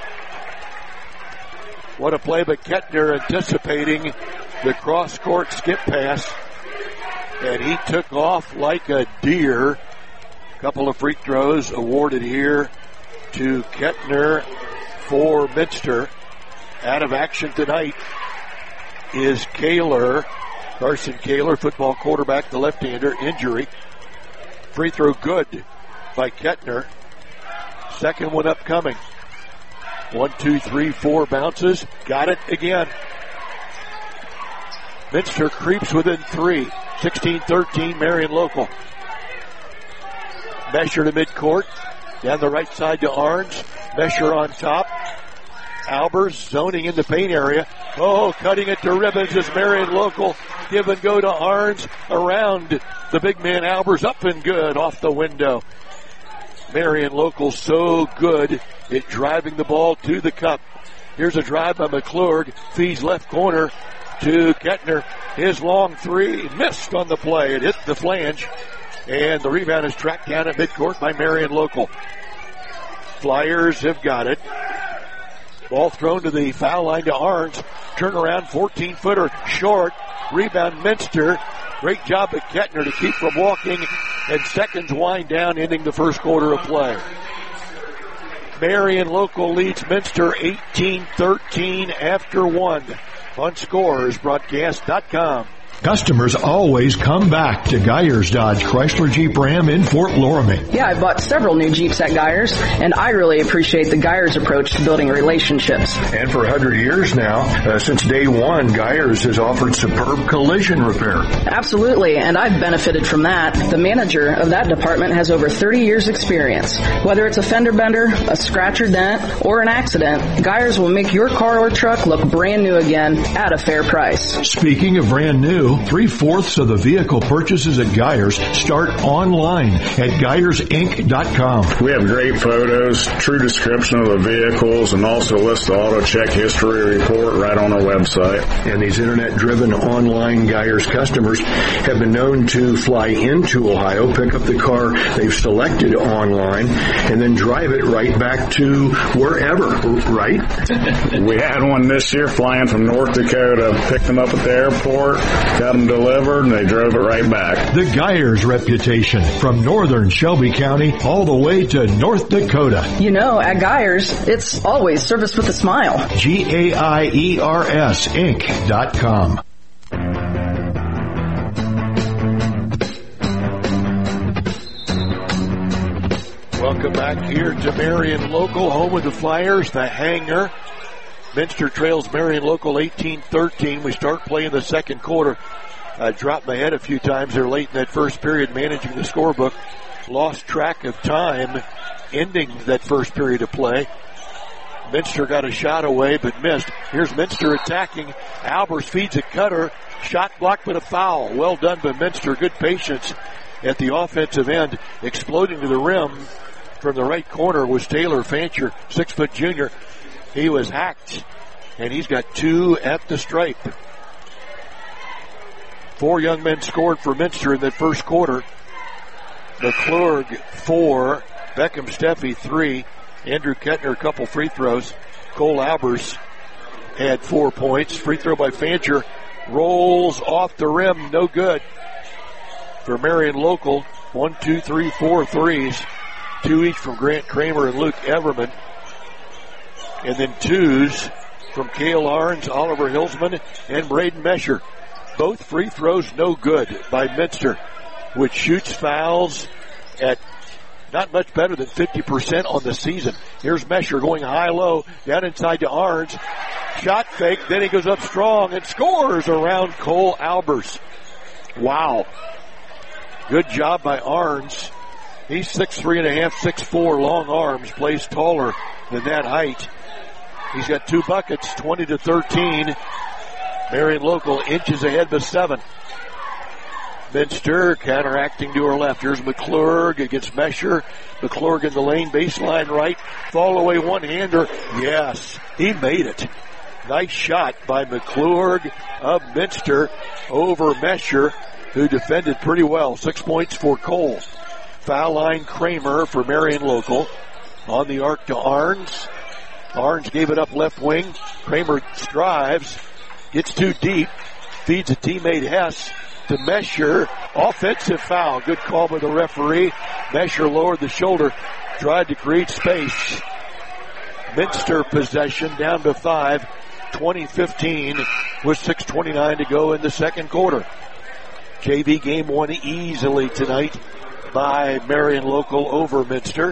What a play by Kettner, anticipating the cross-court skip pass. And he took off like a deer. Couple of free throws awarded here to Kettner for Minster. Out of action tonight is Kaler, Carson Kaler, football quarterback, the left-hander, injury. Free throw good by Kettner. Second one upcoming. One, two, three, four bounces. Got it again. Minster creeps within three. sixteen thirteen, Marion Local. Mesher to midcourt. Down the right side to Arns. Mesher on top. Albers zoning in the paint area. Oh, cutting it to ribbons as Marion Local give and go to Arns around the big man Albers, up and good off the window. Marion Local so good at driving the ball to the cup. Here's a drive by McClurg. Feeds left corner to Kettner. His long three missed on the play. It hit the flange, and the rebound is tracked down at midcourt by Marion Local. Flyers have got it. Ball thrown to the foul line to Arns. Turnaround, fourteen-footer, short. Rebound, Minster. Great job at Kettner to keep from walking. And seconds wind down, ending the first quarter of play. Marion Local leads Minster eighteen thirteen after one on scores broadcast dot com. Customers always come back to Geyers Dodge Chrysler Jeep Ram in Fort Loramie. Yeah, I bought several new Jeeps at Geyers, and I really appreciate the Geyers approach to building relationships. And for one hundred years now, uh, since day one, Geyers has offered superb collision repair. Absolutely, and I've benefited from that. The manager of that department has over thirty years experience. Whether it's a fender bender, a scratch or dent, or an accident, Geyers will make your car or truck look brand new again at a fair price. Speaking of brand new, three-fourths of the vehicle purchases at Geyers start online at Geyers Inc dot com. We have great photos, true description of the vehicles, and also list the auto check history report right on our website. And these internet-driven online Geyers customers have been known to fly into Ohio, pick up the car they've selected online, and then drive it right back to wherever, right? We had one this year flying from North Dakota, picked them up at the airport, got them delivered, and they drove it right back. The Geyers reputation from northern Shelby County all the way to North Dakota. You know, at Geyers, it's always service with a smile. G A I E R S Inc dot com. Welcome back here to Marion Local, home of the Flyers, the Hangar. Minster trails Marion Local eighteen thirteen. We start playing the second quarter. I dropped my head a few times there late in that first period managing the scorebook. Lost track of time ending that first period of play. Minster got a shot away but missed. Here's Minster attacking. Albers feeds a cutter. Shot blocked but a foul. Well done by Minster. Good patience at the offensive end. Exploding to the rim from the right corner was Taylor Fancher, six-foot junior. He was hacked, and he's got two at the stripe. Four young men scored for Minster in that first quarter. McClurg, four. Beckham Steffi, three. Andrew Kettner, a couple free throws. Cole Albers had four points. Free throw by Fancher. Rolls off the rim, no good. For Marion Local, one, two, three, four threes. Two each from Grant Kramer and Luke Everman. And then twos from Cale Arns, Oliver Hilsman, and Braden Mesher. Both free throws no good by Minster, which shoots fouls at not much better than fifty percent on the season. Here's Mesher going high-low, down inside to Arns. Shot fake, then he goes up strong and scores around Cole Albers. Wow. Good job by Arns. He's six three and a half, six four, long arms, plays taller than that height. He's got two buckets, twenty to thirteen. Marion Local inches ahead by seven. Minster counteracting to her left. Here's McClurg against Mesher. McClurg in the lane, baseline right. Fall away one-hander. Yes, he made it. Nice shot by McClurg of Minster over Mesher, who defended pretty well. Six points for Cole. Foul line Kramer for Marion Local. On the arc to Arns. Arns gave it up left wing. Kramer strives. Gets too deep. Feeds a teammate Hess to Mesher. Offensive foul. Good call by the referee. Mesher lowered the shoulder. Tried to create space. Minster possession down to five. twenty fifteen with six twenty-nine to go in the second quarter. J V game won easily tonight by Marion Local over Minster.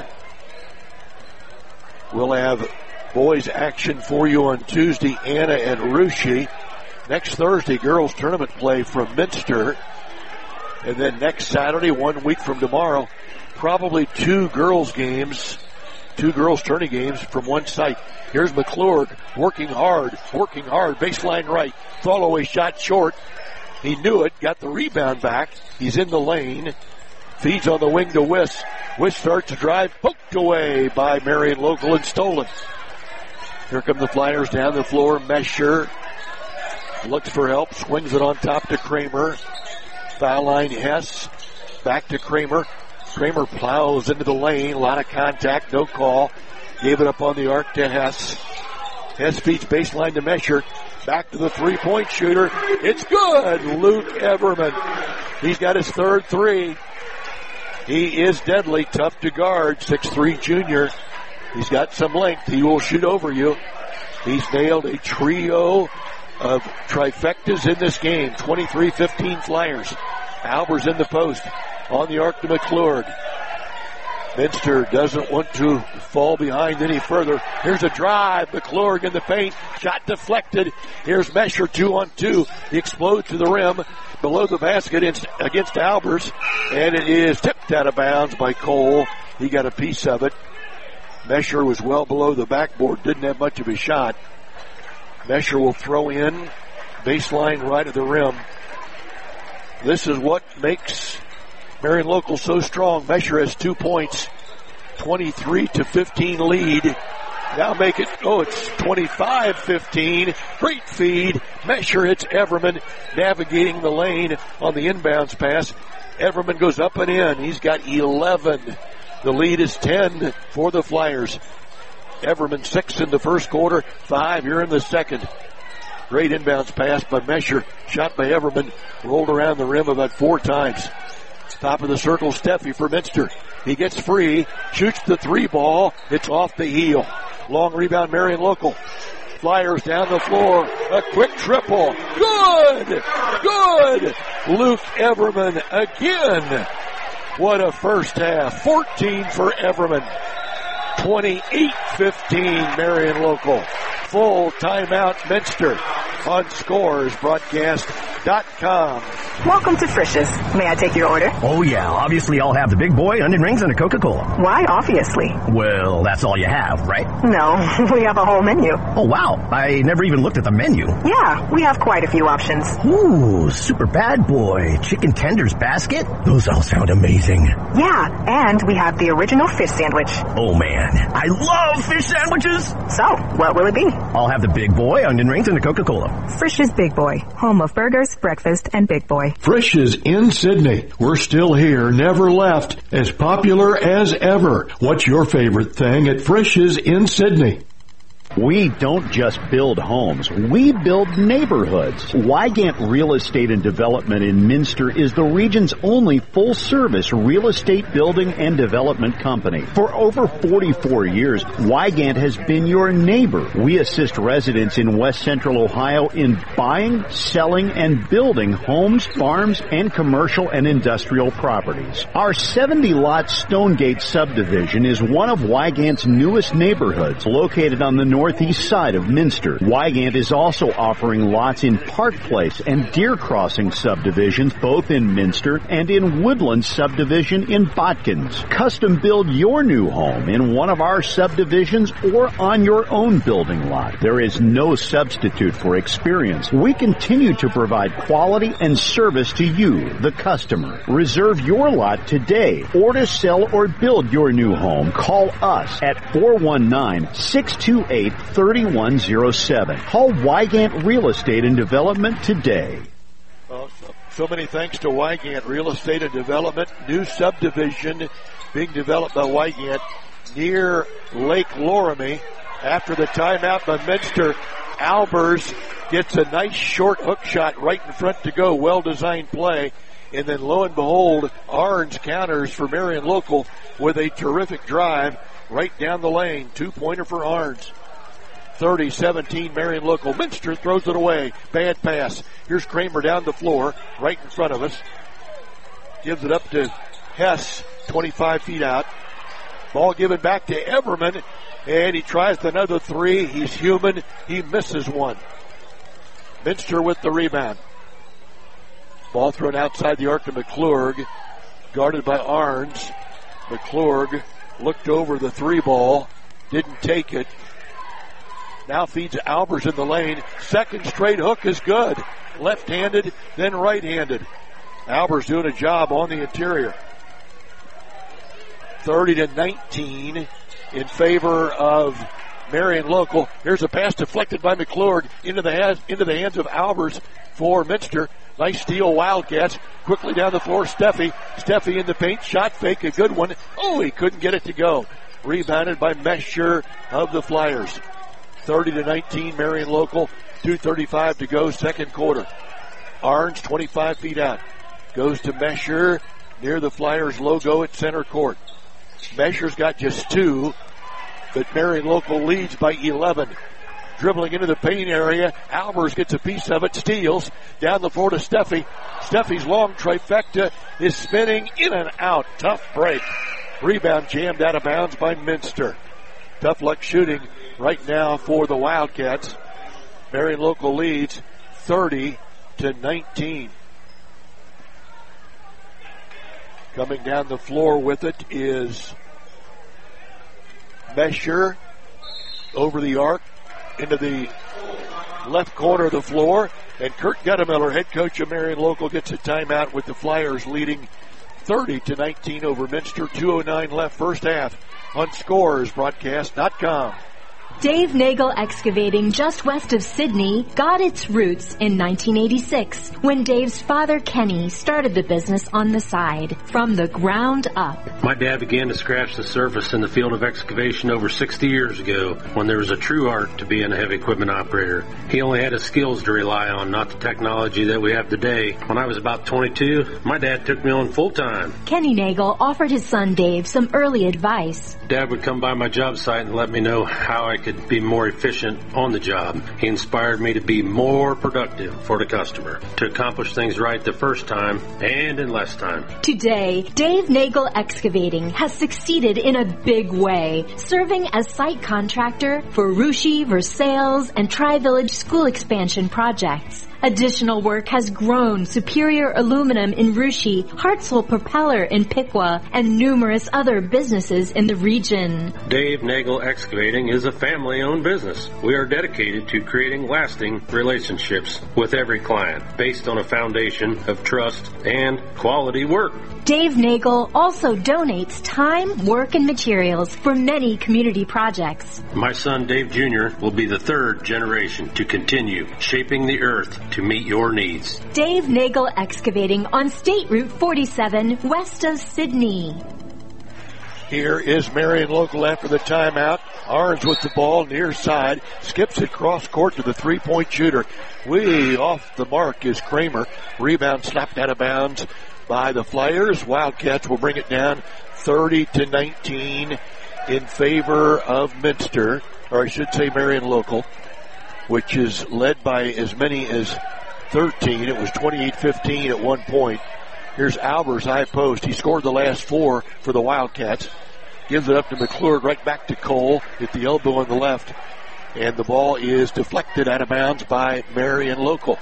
We'll have boys action for you on Tuesday, Anna and Russia. Next Thursday, girls tournament play from Minster. And then next Saturday, one week from tomorrow, probably two girls games, two girls tourney games from one site. Here's McClurg working hard, working hard, baseline right, fall away shot short. He knew it, got the rebound back. He's in the lane, feeds on the wing to Wiss. Wiss starts to drive, poked away by Marion Local and stolen. Here come the Flyers down the floor. Mesher looks for help, swings it on top to Kramer. Foul line Hess, back to Kramer. Kramer plows into the lane, a lot of contact, no call. Gave it up on the arc to Hess. Hess feeds baseline to Mesher. Back to the three-point shooter. It's good. Luke Everman. He's got his third three. He is deadly, tough to guard. six three junior. He's got some length. He will shoot over you. He's nailed a trio of trifectas in this game. twenty-three fifteen Flyers. Albers in the post. On the arc to McClurg. Minster doesn't want to fall behind any further. Here's a drive. McClurg in the paint. Shot deflected. Here's Mesher two on two. He explodes to the rim below the basket against Albers. And it is tipped out of bounds by Cole. He got a piece of it. Mesher was well below the backboard. Didn't have much of a shot. Mesher will throw in. Baseline right of the rim. This is what makes Marion Local so strong. Mesher has two points. twenty-three to fifteen lead. Now make it, oh, it's twenty-five fifteen. Great feed. Mesher hits Everman, navigating the lane on the inbounds pass. Everman goes up and in. He's got eleven. The lead is ten for the Flyers. Everman six in the first quarter, five here in the second. Great inbounds pass by Mesher. Shot by Everman. Rolled around the rim about four times. Top of the circle, Steffi for Minster. He gets free, shoots the three ball. It's off the heel. Long rebound, Marion Local. Flyers down the floor. A quick triple. Good! Good! Luke Everman again. What a first half. fourteen for Everman. twenty-eight fifteen Marion Local. Full timeout Minster on scores broadcast dot com. Welcome to Frisch's. May I take your order? Oh yeah, obviously I'll have the big boy, onion rings, and a Coca-Cola. Why obviously? Well, that's all you have, right? No, we have a whole menu. Oh wow, I never even looked at the menu. Yeah, we have quite a few options. Ooh, super bad boy, chicken tenders basket? Those all sound amazing. Yeah, and we have the original fish sandwich. Oh man, I love fish sandwiches! So, what will it be? I'll have the big boy, onion rings, and a Coca-Cola. Frisch's Big Boy, home of burgers, breakfast, and Big Boy. Frisch's in Sydney. We're still here, never left, as popular as ever. What's your favorite thing at Frisch's in Sydney? We don't just build homes, we build neighborhoods. Wygant Real Estate and Development in Minster is the region's only full-service real estate building and development company. For over forty-four years, Wygant has been your neighbor. We assist residents in West Central Ohio in buying, selling, and building homes, farms, and commercial and industrial properties. Our seventy-lot Stonegate subdivision is one of Wygant's newest neighborhoods, located on the north northeast side of Minster. Wygant is also offering lots in Park Place and Deer Crossing subdivisions, both in Minster, and in Woodland subdivision in Botkins. Custom build your new home in one of our subdivisions or on your own building lot. There is no substitute for experience. We continue to provide quality and service to you, the customer. Reserve your lot today, or to sell or build your new home, call us at four one nine, six two eight, three one zero seven. Call Wygant Real Estate and Development today. Well, so, so many thanks to Wygant Real Estate and Development. New subdivision being developed by Wygant near Lake Loramie. After the timeout by Minster, Albers gets a nice short hook shot right in front to go. Well-designed play. And then lo and behold, Arns counters for Marion Local with a terrific drive right down the lane. Two-pointer for Arns. thirty seventeen Marion Local. Minster throws it away. Bad pass. Here's Kramer down the floor right in front of us. Gives it up to Hess, twenty-five feet out. Ball given back to Everman, and he tries another three. He's human. He misses one. Minster with the rebound. Ball thrown outside the arc to McClurg, guarded by Arns. McClurg looked over the three ball, didn't take it. Now feeds Albers in the lane. Second straight hook is good. Left-handed, then right-handed. Albers doing a job on the interior. thirty to nineteen in favor of Marion Local. Here's a pass deflected by McClurg into the hands, into the hands of Albers for Minster. Nice steal, Wildcats. Quickly down the floor, Steffi. Steffi in the paint, shot fake, a good one. Oh, he couldn't get it to go. Rebounded by Mesher of the Flyers. thirty to nineteen, Marion Local. two thirty-five to go, second quarter. Arns, twenty-five feet out. Goes to Mesher near the Flyers logo at center court. Mesher's got just two, but Marion Local leads by eleven. Dribbling into the paint area, Albers gets a piece of it, steals, down the floor to Steffi. Steffi's long trifecta is spinning in and out. Tough break. Rebound jammed out of bounds by Minster. Tough luck shooting right now for the Wildcats. Marion Local leads thirty to nineteen. Coming down the floor with it is Mesher over the arc into the left corner of the floor. And Kurt Gettemiller, head coach of Marion Local, gets a timeout with the Flyers leading thirty to nineteen over Minster. two oh nine left first half on scores broadcast dot com. Dave Nagel Excavating, just west of Sydney, got its roots in nineteen eighty-six when Dave's father Kenny started the business on the side from the ground up. My dad began to scratch the surface in the field of excavation over sixty years ago when there was a true art to being a heavy equipment operator. He only had his skills to rely on, not the technology that we have today. When I was about twenty-two, my dad took me on full time. Kenny Nagel offered his son Dave some early advice. Dad would come by my job site and let me know how I could be more efficient on the job. He inspired me to be more productive for the customer, to accomplish things right the first time and in less time. Today, Dave Nagel Excavating has succeeded in a big way, serving as site contractor for Russia, Versailles, and Tri-Village school expansion projects. Additional work has grown Superior Aluminum in Russia, Hartsel Propeller in Piqua, and numerous other businesses in the region. Dave Nagel Excavating is a family-owned business. We are dedicated to creating lasting relationships with every client based on a foundation of trust and quality work. Dave Nagel also donates time, work, and materials for many community projects. My son Dave Junior will be the third generation to continue shaping the earth to meet your needs. Dave Nagel Excavating on State Route forty-seven, west of Sydney. Here is Marion Local after the timeout. Arns with the ball near side. Skips it cross court to the three-point shooter. Way off the mark is Kramer. Rebound slapped out of bounds by the Flyers. Wildcats will bring it down thirty to nineteen in favor of Minster, or I should say Marion Local, which is led by as many as thirteen. It was twenty-eight fifteen at one point. Here's Albers, high post. He scored the last four for the Wildcats. Gives it up to McClurg, right back to Cole at the elbow on the left. And the ball is deflected out of bounds by Marion Local.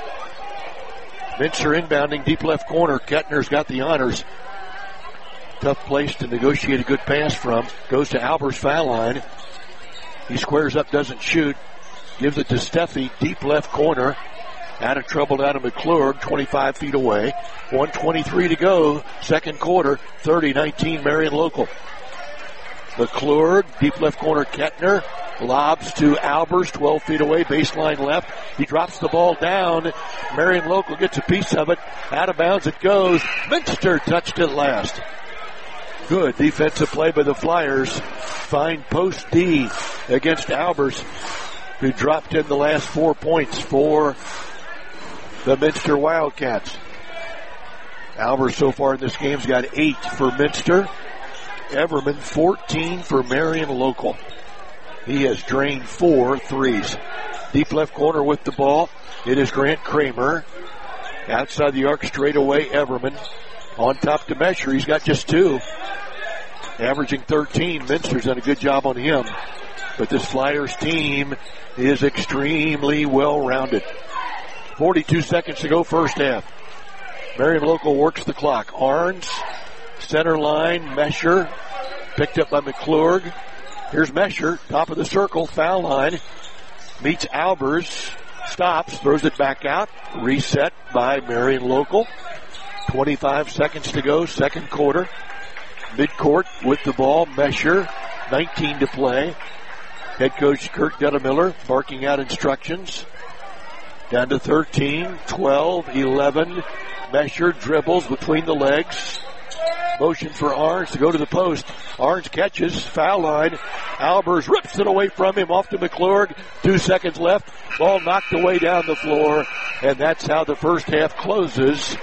Minster inbounding deep left corner. Kettner's got the honors. Tough place to negotiate a good pass from. Goes to Albers' foul line. He squares up, doesn't shoot. Gives it to Steffi, deep left corner. Out of trouble out of McClurg, twenty-five feet away. one twenty-three to go, second quarter, thirty nineteen Marion Local. McClurg, deep left corner, Kettner. Lobs to Albers, twelve feet away, baseline left. He drops the ball down. Marion Local gets a piece of it. Out of bounds it goes. Minster touched it last. Good defensive play by the Flyers. Fine post D against Albers, who dropped in the last four points for the Minster Wildcats. Albers so far in this game's got eight for Minster. Everman fourteen for Marion Local. He has drained four threes. Deep left corner with the ball. It is Grant Kramer. Outside the arc straight away, Everman. On top to Mesher. He's got just two. Averaging thirteen. Minster's done a good job on him. But this Flyers team is extremely well-rounded. forty-two seconds to go first half. Marion Local works the clock. Arns, center line, Mesher, picked up by McClurg. Here's Mesher, top of the circle, foul line, meets Albers, stops, throws it back out, reset by Marion Local. twenty-five seconds to go, second quarter. Midcourt with the ball, Mesher, nineteen to play. Head coach Kurt Dettemiller barking out instructions. Down to thirteen, twelve, eleven. Mesher dribbles between the legs. Motion for Arns to go to the post. Arns catches, foul line. Albers rips it away from him, off to McClurg. Two seconds left. Ball knocked away down the floor. And that's how the first half closes,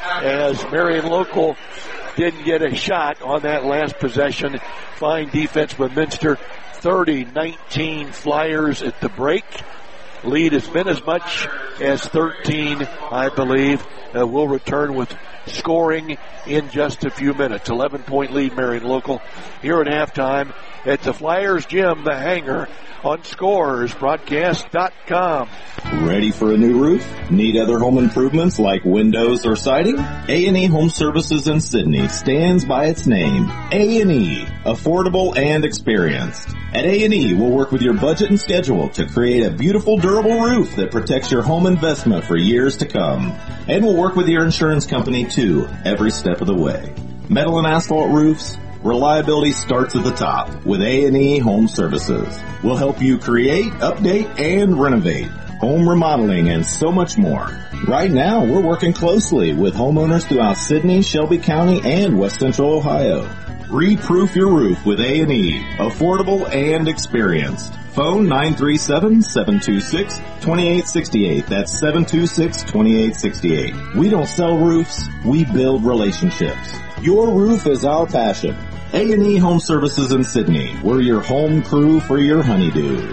as Marion Local didn't get a shot on that last possession. Fine defense by Minster. thirty nineteen Flyers at the break. Lead has been as much as thirteen, I believe. Uh, we'll return with scoring in just a few minutes. eleven-point lead, Marion Local. Here at halftime at the Flyers Gym, the Hangar, on Scores Broadcast dot com. Ready for a new roof? Need other home improvements like windows or siding? A and E Home Services in Sydney stands by its name. A and E, affordable and experienced. At A and E, we'll work with your budget and schedule to create a beautiful, durable roof that protects your home investment for years to come. And we'll work with your insurance company too, every step of the way. Metal and asphalt roofs, reliability starts at the top with A and E Home Services. We'll help you create, update, and renovate, home remodeling, and so much more. Right now, we're working closely with homeowners throughout Sydney, Shelby County, and West Central Ohio. Re-proof your roof with A and E, affordable and experienced. Phone nine three seven, seven two six, two eight six eight. That's seven two six, two eight six eight. We don't sell roofs, we build relationships. Your roof is our passion. A and E Home Services in Sydney. We're your home crew for your honeydew.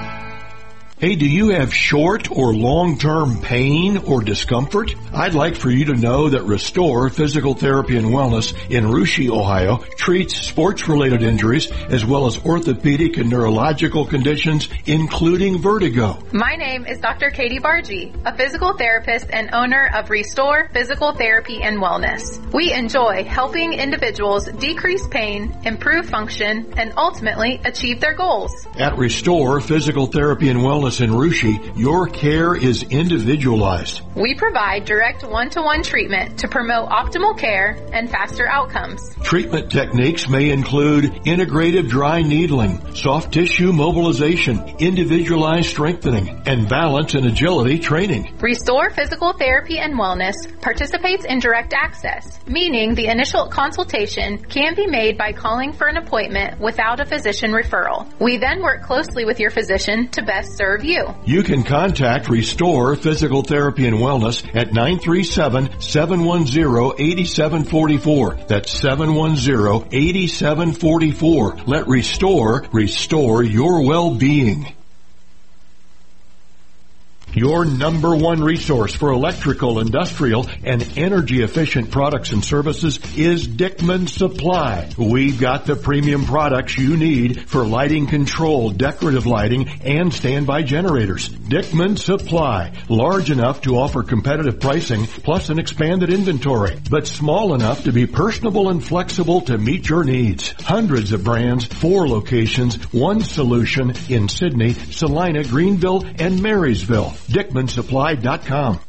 Hey, do you have short or long-term pain or discomfort? I'd like for you to know that Restore Physical Therapy and Wellness in Russia, Ohio treats sports-related injuries as well as orthopedic and neurological conditions, including vertigo. My name is Doctor Katie Bargy, a physical therapist and owner of Restore Physical Therapy and Wellness. We enjoy helping individuals decrease pain, improve function, and ultimately achieve their goals. At Restore Physical Therapy and Wellness in Russia, your care is individualized. We provide direct one-to-one treatment to promote optimal care and faster outcomes. Treatment techniques may include integrative dry needling, soft tissue mobilization, individualized strengthening, and balance and agility training. Restore Physical Therapy and Wellness participates in direct access, meaning the initial consultation can be made by calling for an appointment without a physician referral. We then work closely with your physician to best serve you. You can contact Restore Physical Therapy and Wellness at nine three seven, seven one zero, eight seven four four. That's seven one zero, eight seven four four. Let Restore restore your well-being. Your number one resource for electrical, industrial, and energy-efficient products and services is Dickman Supply. We've got the premium products you need for lighting control, decorative lighting, and standby generators. Dickman Supply, large enough to offer competitive pricing plus an expanded inventory, but small enough to be personable and flexible to meet your needs. Hundreds of brands, four locations, one solution in Sydney, Salina, Greenville, and Marysville. Dickman Supply dot com.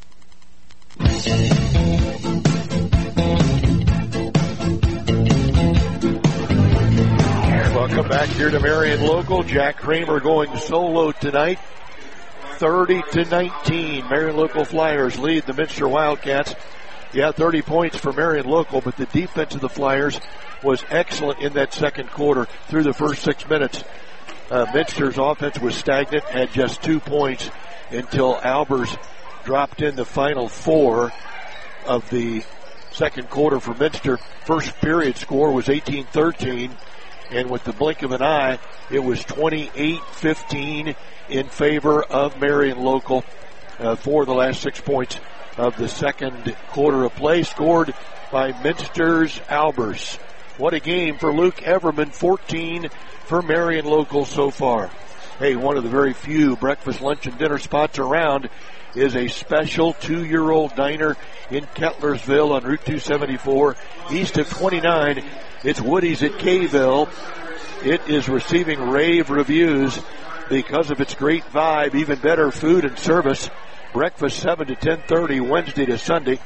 Welcome back here to Marion Local. Jack Kramer going solo tonight. thirty to nineteen. Marion Local Flyers lead the Minster Wildcats. Yeah, thirty points for Marion Local, but the defense of the Flyers was excellent in that second quarter through the first six minutes. Uh, Minster's offense was stagnant at just two points until Albers dropped in the final four of the second quarter for Minster. First period score was eighteen thirteen, and with the blink of an eye, it was twenty-eight fifteen in favor of Marion Local uh, for the last six points of the second quarter of play, scored by Minster's Albers. What a game for Luke Everman, fourteen for Marion Local so far. Hey, one of the very few breakfast, lunch, and dinner spots around is a special two-year-old diner in Kettlersville on Route two seventy-four, east of twenty-nine. It's Woody's at Kayville. It is receiving rave reviews because of its great vibe, even better food and service. Breakfast seven to ten thirty, Wednesday to Sunday.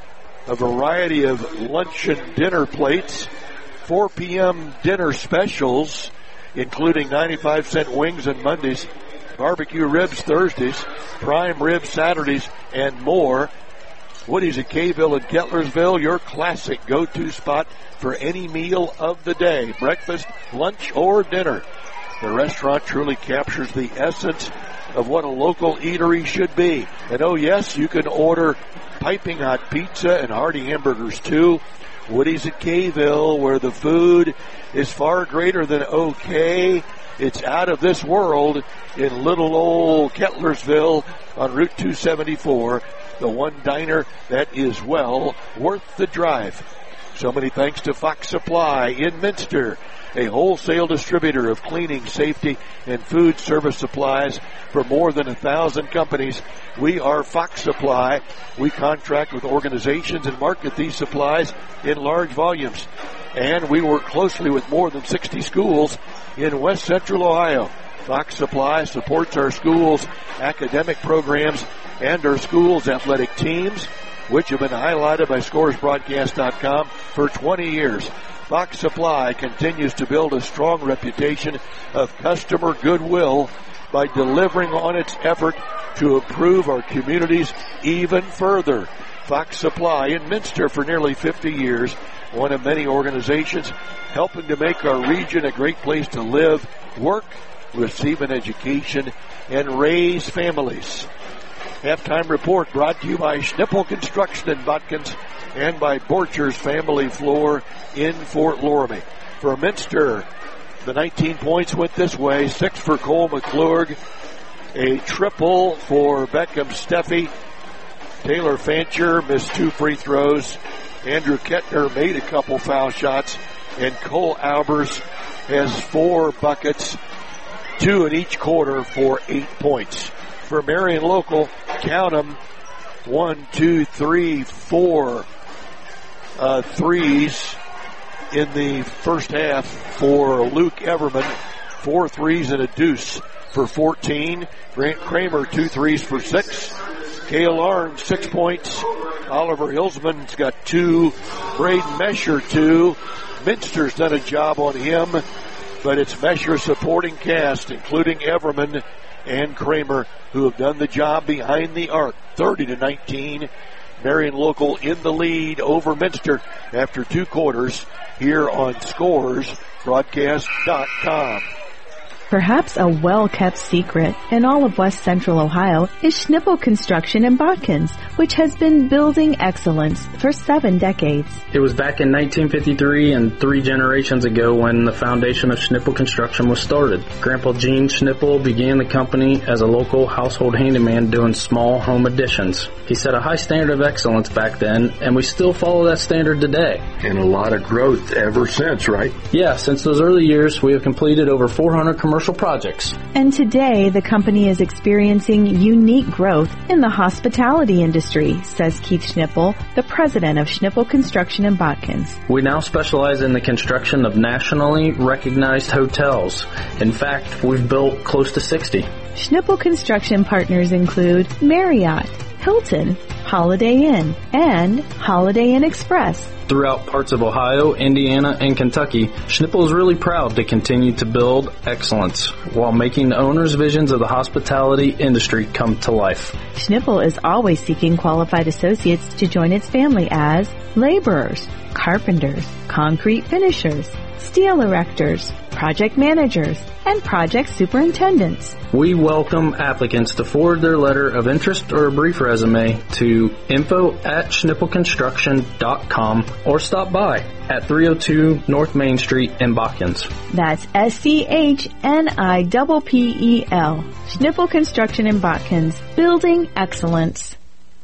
A variety of lunch and dinner plates. four p.m. dinner specials, including ninety-five cent wings on Mondays, barbecue ribs Thursdays, prime ribs Saturdays, and more. Woody's at Kayville and Kettlersville, your classic go-to spot for any meal of the day, breakfast, lunch, or dinner. The restaurant truly captures the essence of what a local eatery should be. And oh yes, you can order piping hot pizza and hearty hamburgers too. Woody's at Kayville, where the food is far greater than okay. It's out of this world in little old Kettlersville on Route two seventy-four, the one diner that is well worth the drive. So many thanks to Fox Supply in Minster, a wholesale distributor of cleaning, safety, and food service supplies for more than a thousand companies. We are Fox Supply. We contract with organizations and market these supplies in large volumes. And we work closely with more than sixty schools in West Central Ohio. Fox Supply supports our schools' academic programs and our schools' athletic teams, which have been highlighted by Scores Broadcast dot com for twenty years. Fox Supply continues to build a strong reputation of customer goodwill by delivering on its effort to improve our communities even further. Fox Supply in Minster for nearly fifty years, one of many organizations helping to make our region a great place to live, work, receive an education, and raise families. Halftime report brought to you by Schnippel Construction in Botkins and by Borchers Family Floor in Fort Loramie. For Minster, the nineteen points went this way, six for Cole McClurg, a triple for Beckham Steffi. Taylor Fancher missed two free throws. Andrew Kettner made a couple foul shots, and Cole Albers has four buckets, two in each quarter for eight points. For Marion Local, count them, one, two, three, four uh, threes in the first half for Luke Everman, four threes and a deuce for fourteen. Grant Kramer, two threes for six. Cale Arns, six points. Oliver Hilsman's got two. Braden Mesher, two. Minster's done a job on him, but it's Mesher's supporting cast, including Everman and Kramer, who have done the job behind the arc. thirty to nineteen. Marion Local in the lead over Minster after two quarters here on Scores Broadcast dot com. Perhaps a well-kept secret in all of West Central Ohio is Schnippel Construction in Botkins, which has been building excellence for seven decades. It was back in nineteen fifty-three and three generations ago when the foundation of Schnippel Construction was started. Grandpa Gene Schnippel began the company as a local household handyman doing small home additions. He set a high standard of excellence back then, and we still follow that standard today. And a lot of growth ever since, right? Yeah, since those early years, we have completed over four hundred commercial projects. And today, the company is experiencing unique growth in the hospitality industry, says Keith Schnippel, the president of Schnippel Construction in Botkins. We now specialize in the construction of nationally recognized hotels. In fact, we've built close to sixty. Schnippel Construction partners include Marriott, Hilton, Holiday Inn, and Holiday Inn Express. Throughout parts of Ohio, Indiana, and Kentucky, Schnippel is really proud to continue to build excellence while making the owners' visions of the hospitality industry come to life. Schnippel is always seeking qualified associates to join its family as laborers, carpenters, concrete finishers, steel erectors, project managers, and project superintendents. We welcome applicants to forward their letter of interest or a brief resume to info at schnippel construction dot com or stop by at three oh two North Main Street in Botkins. That's S C H N I P P E L. Schnippel Construction in Botkins, building excellence.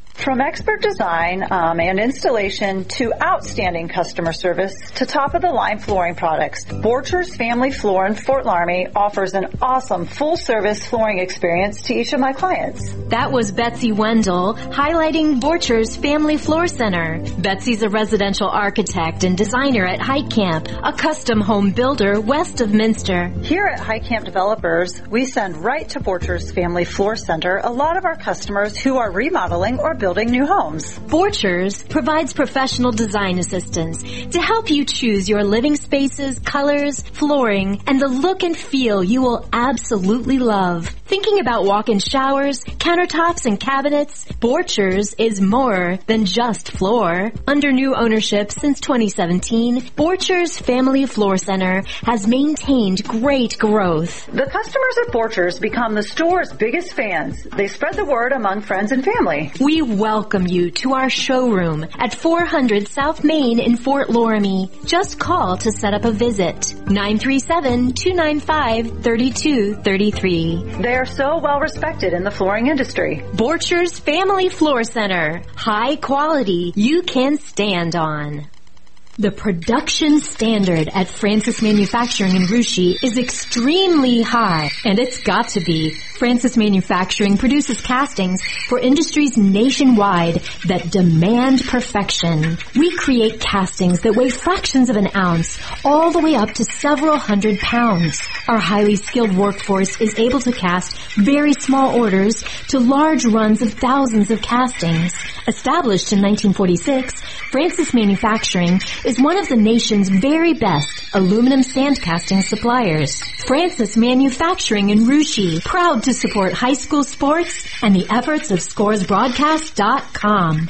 From expert design um, and installation to outstanding customer service to top-of-the-line flooring products, Borchers Family Floor in Fort Laramie offers an awesome full-service flooring experience to each of my clients. That was Betsy Wendell highlighting Borchers Family Floor Center. Betsy's a residential architect and designer at High Camp, a custom home builder west of Minster. Here at High Camp Developers, we send right to Borchers Family Floor Center a lot of our customers who are remodeling or building building new homes. Borchers provides professional design assistance to help you choose your living spaces, colors, flooring, and the look and feel you will absolutely love. Thinking about walk-in showers, countertops, and cabinets? Borchers is more than just floor. Under new ownership since twenty seventeen, Borchers Family Floor Center has maintained great growth. The customers at Borchers become the store's biggest fans. They spread the word among friends and family. We welcome you to our showroom at four hundred South Main in Fort Laramie. Just call to set up a visit. nine three seven, two nine five, three two three three. They are so well respected in the flooring industry. Borchers Family Floor Center. High quality you can stand on. The production standard at Francis Manufacturing in Russia is extremely high, and it's got to be. Francis Manufacturing produces castings for industries nationwide that demand perfection. We create castings that weigh fractions of an ounce, all the way up to several hundred pounds. Our highly skilled workforce is able to cast very small orders to large runs of thousands of castings. Established in nineteen forty-six, Francis Manufacturing is one of the nation's very best aluminum sand casting suppliers. Francis Manufacturing in Russia, proud to support high school sports and the efforts of Scores Broadcast dot com.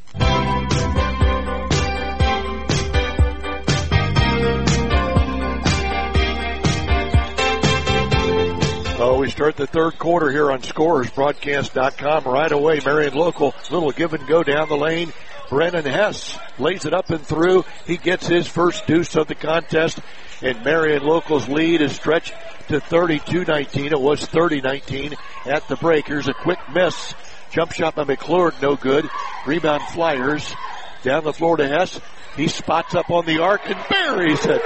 Oh, we start the third quarter here on Scores Broadcast dot com right away. Marion Local, little give and go down the lane. Brennan Hess lays it up and through. He gets his first deuce of the contest, and Marion Local's lead is stretched to thirty-two nineteen. It was thirty nineteen at the break. Here's a quick miss. Jump shot by McClure, no good. Rebound Flyers. Down the floor to Hess. He spots up on the arc and buries it.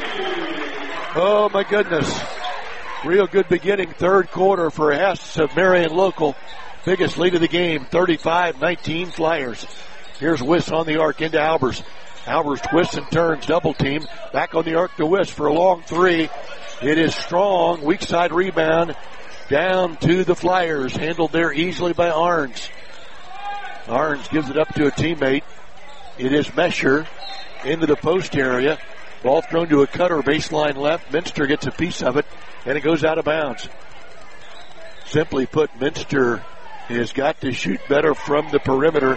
Oh, my goodness. Real good beginning, third quarter for Hess of Marion Local. Biggest lead of the game, thirty-five nineteen Flyers. Here's Wiss on the arc into Albers. Albers twists and turns, double team. Back on the arc to Wiss for a long three. It is strong, weak side rebound. Down to the Flyers, handled there easily by Arns. Arns gives it up to a teammate. It is Mesher into the post area. Ball thrown to a cutter, baseline left. Minster gets a piece of it, and it goes out of bounds. Simply put, Minster has got to shoot better from the perimeter.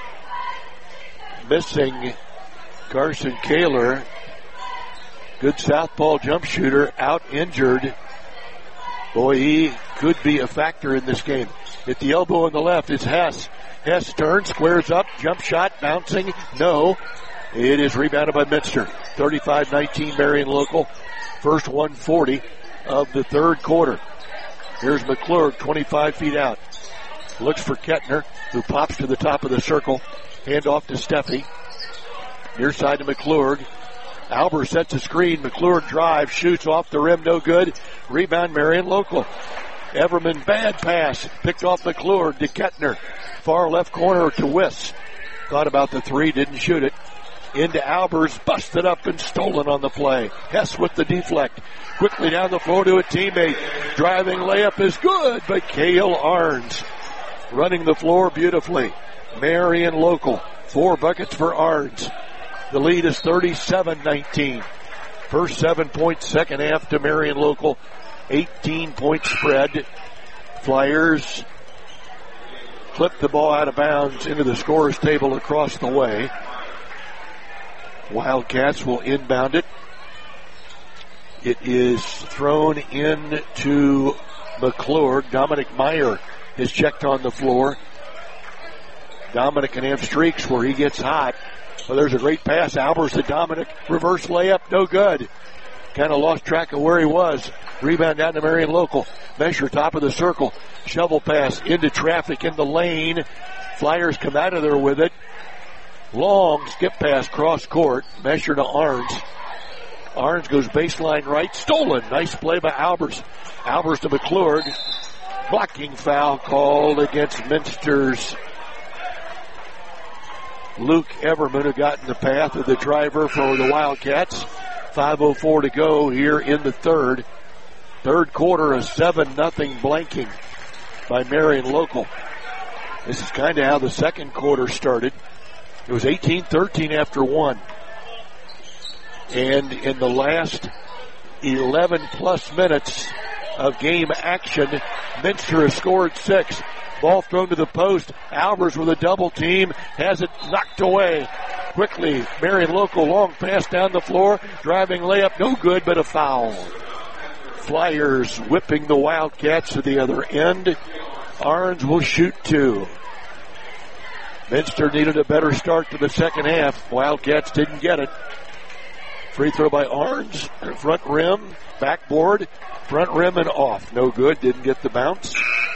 Missing Carson Kaler. Good southpaw jump shooter, out injured. Boy, he could be a factor in this game. At the elbow on the left is Hess. Hess turns, squares up, jump shot, bouncing, no. It is rebounded by Minster. thirty-five nineteen Marion Local. First one forty of the third quarter. Here's McClure, twenty-five feet out. Looks for Kettner, who pops to the top of the circle. Hand off to Steffi. Near side to McClure. Albers sets a screen. McClure drives, shoots off the rim, no good. Rebound Marion Local. Everman, bad pass. Picked off McClure to Kettner. Far left corner to Wiss. Thought about the three, didn't shoot it. Into Albers, busted up and stolen on the play. Hess with the deflect. Quickly down the floor to a teammate. Driving layup is good, but Cale Arns running the floor beautifully. Marion Local, four buckets for Arns. The lead is thirty-seven nineteen. First seven points, second half to Marion Local. eighteen point spread. Flyers clip the ball out of bounds into the scorer's table across the way. Wildcats will inbound it. It is thrown in to McClure. Dominic Meyer is checked on the floor. Dominic can have streaks where he gets hot. Well, there's a great pass. Albers to Dominic. Reverse layup, no good. kind of lost track of where he was. Rebound down to Marion Local. Mesher, top of the circle. Shovel pass into traffic in the lane. Flyers come out of there with it. Long skip pass cross court. Mesher to Arns. Arns goes baseline right. Stolen. Nice play by Albers. Albers to McClure. Blocking foul called against Minster's Luke Everman, who got in the path of the driver for the Wildcats. five oh four to go here in the third. Third quarter, a seven nothing blanking by Marion Local. This is kind of how the second quarter started. It was eighteen thirteen after one. And in the last eleven plus minutes of game action, Minster has scored six. Ball thrown to the post. Albers with a double team has it knocked away. Quickly, Marion Local, long pass down the floor. Driving layup, no good, but a foul. Flyers whipping the Wildcats to the other end. Arns will shoot two. Minster needed a better start to the second half. Wildcats didn't get it. Free throw by Arns. Front rim, backboard, front rim and off. No good, didn't get the bounce.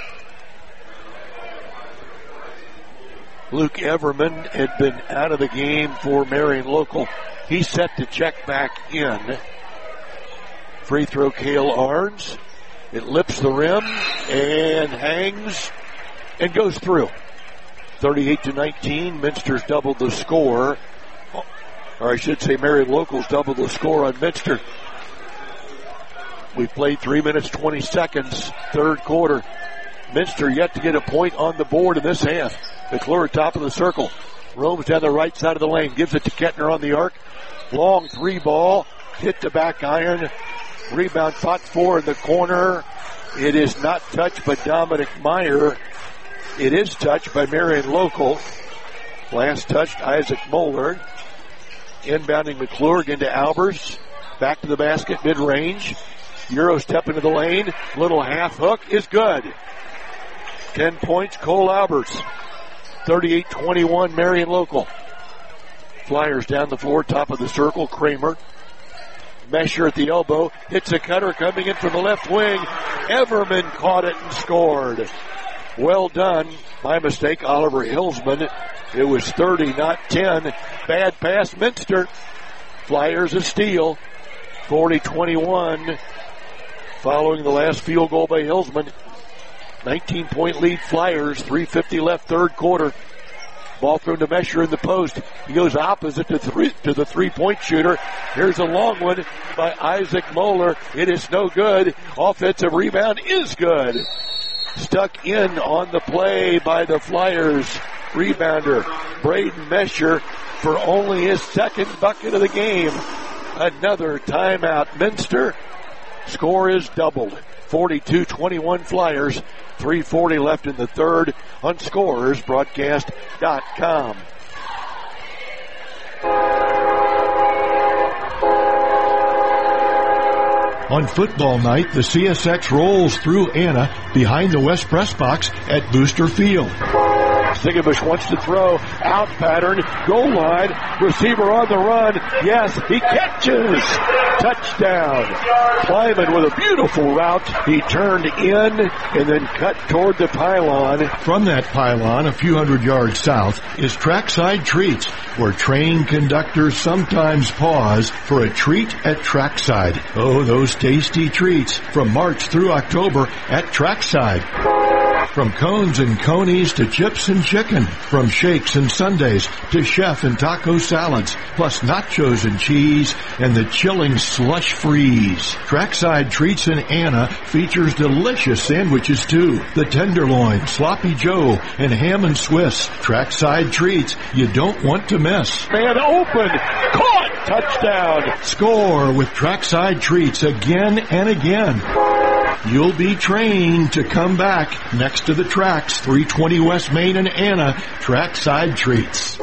Luke Everman had been out of the game for Marion Local. He's set to check back in. Free throw, Cale Arns. It lips the rim and hangs and goes through. thirty-eight to nineteen. Minster's doubled the score. Or I should say Marion Local's doubled the score on Minster. We played three minutes, twenty seconds, third quarter. Minster yet to get a point on the board in this half. McClure top of the circle. Roams down the right side of the lane. Gives it to Kettner on the arc. Long three ball. Hit the back iron. Rebound fought for in the corner. It is not touched by Dominic Meyer. It is touched by Marion Local. Last touched Isaac Moeller. Inbounding McClure into Albers. Back to the basket, mid-range. Euro step into the lane. Little half hook is good. Ten points, Cole Albers. thirty-eight twenty-one, Marion Local. Flyers down the floor, top of the circle. Kramer. Mesher at the elbow. Hits a cutter coming in from the left wing. Everman caught it and scored. Well done. My mistake, Oliver Hillsman. It was thirty, not ten. Bad pass, Minster. Flyers a steal. forty twenty-one. Following the last field goal by Hillsman. nineteen point lead Flyers. three fifty left, third quarter. Ball thrown to Mesher in the post. He goes opposite to, three, to the three-point shooter. Here's a long one by Isaac Moeller. It is no good. Offensive rebound is good. Stuck in on the play by the Flyers rebounder, Braden Mesher, for only his second bucket of the game. Another timeout. Minster. Score is doubled. forty-two twenty-one Flyers. three forty left in the third on Scores Broadcast dot com. On football night, the C S X rolls through Anna behind the West Press Box at Booster Field. Singabush wants to throw, out pattern, goal line, receiver on the run, yes, he catches, touchdown. Kleiman with a beautiful route, he turned in and then cut toward the pylon. From that pylon, a few hundred yards south, is Trackside Treats, where train conductors sometimes pause for a treat at Trackside. Oh, those tasty treats from March through October at Trackside. From cones and conies to chips and chicken. From shakes and sundaes to chef and taco salads. Plus nachos and cheese and the chilling slush freeze. Trackside Treats in Anna features delicious sandwiches too. The tenderloin, sloppy joe, and ham and Swiss. Trackside Treats you don't want to miss. Man open, caught, touchdown. Score with Trackside Treats again and again. You'll be trained to come back next to the tracks, three twenty West Main and Anna, Trackside Treats.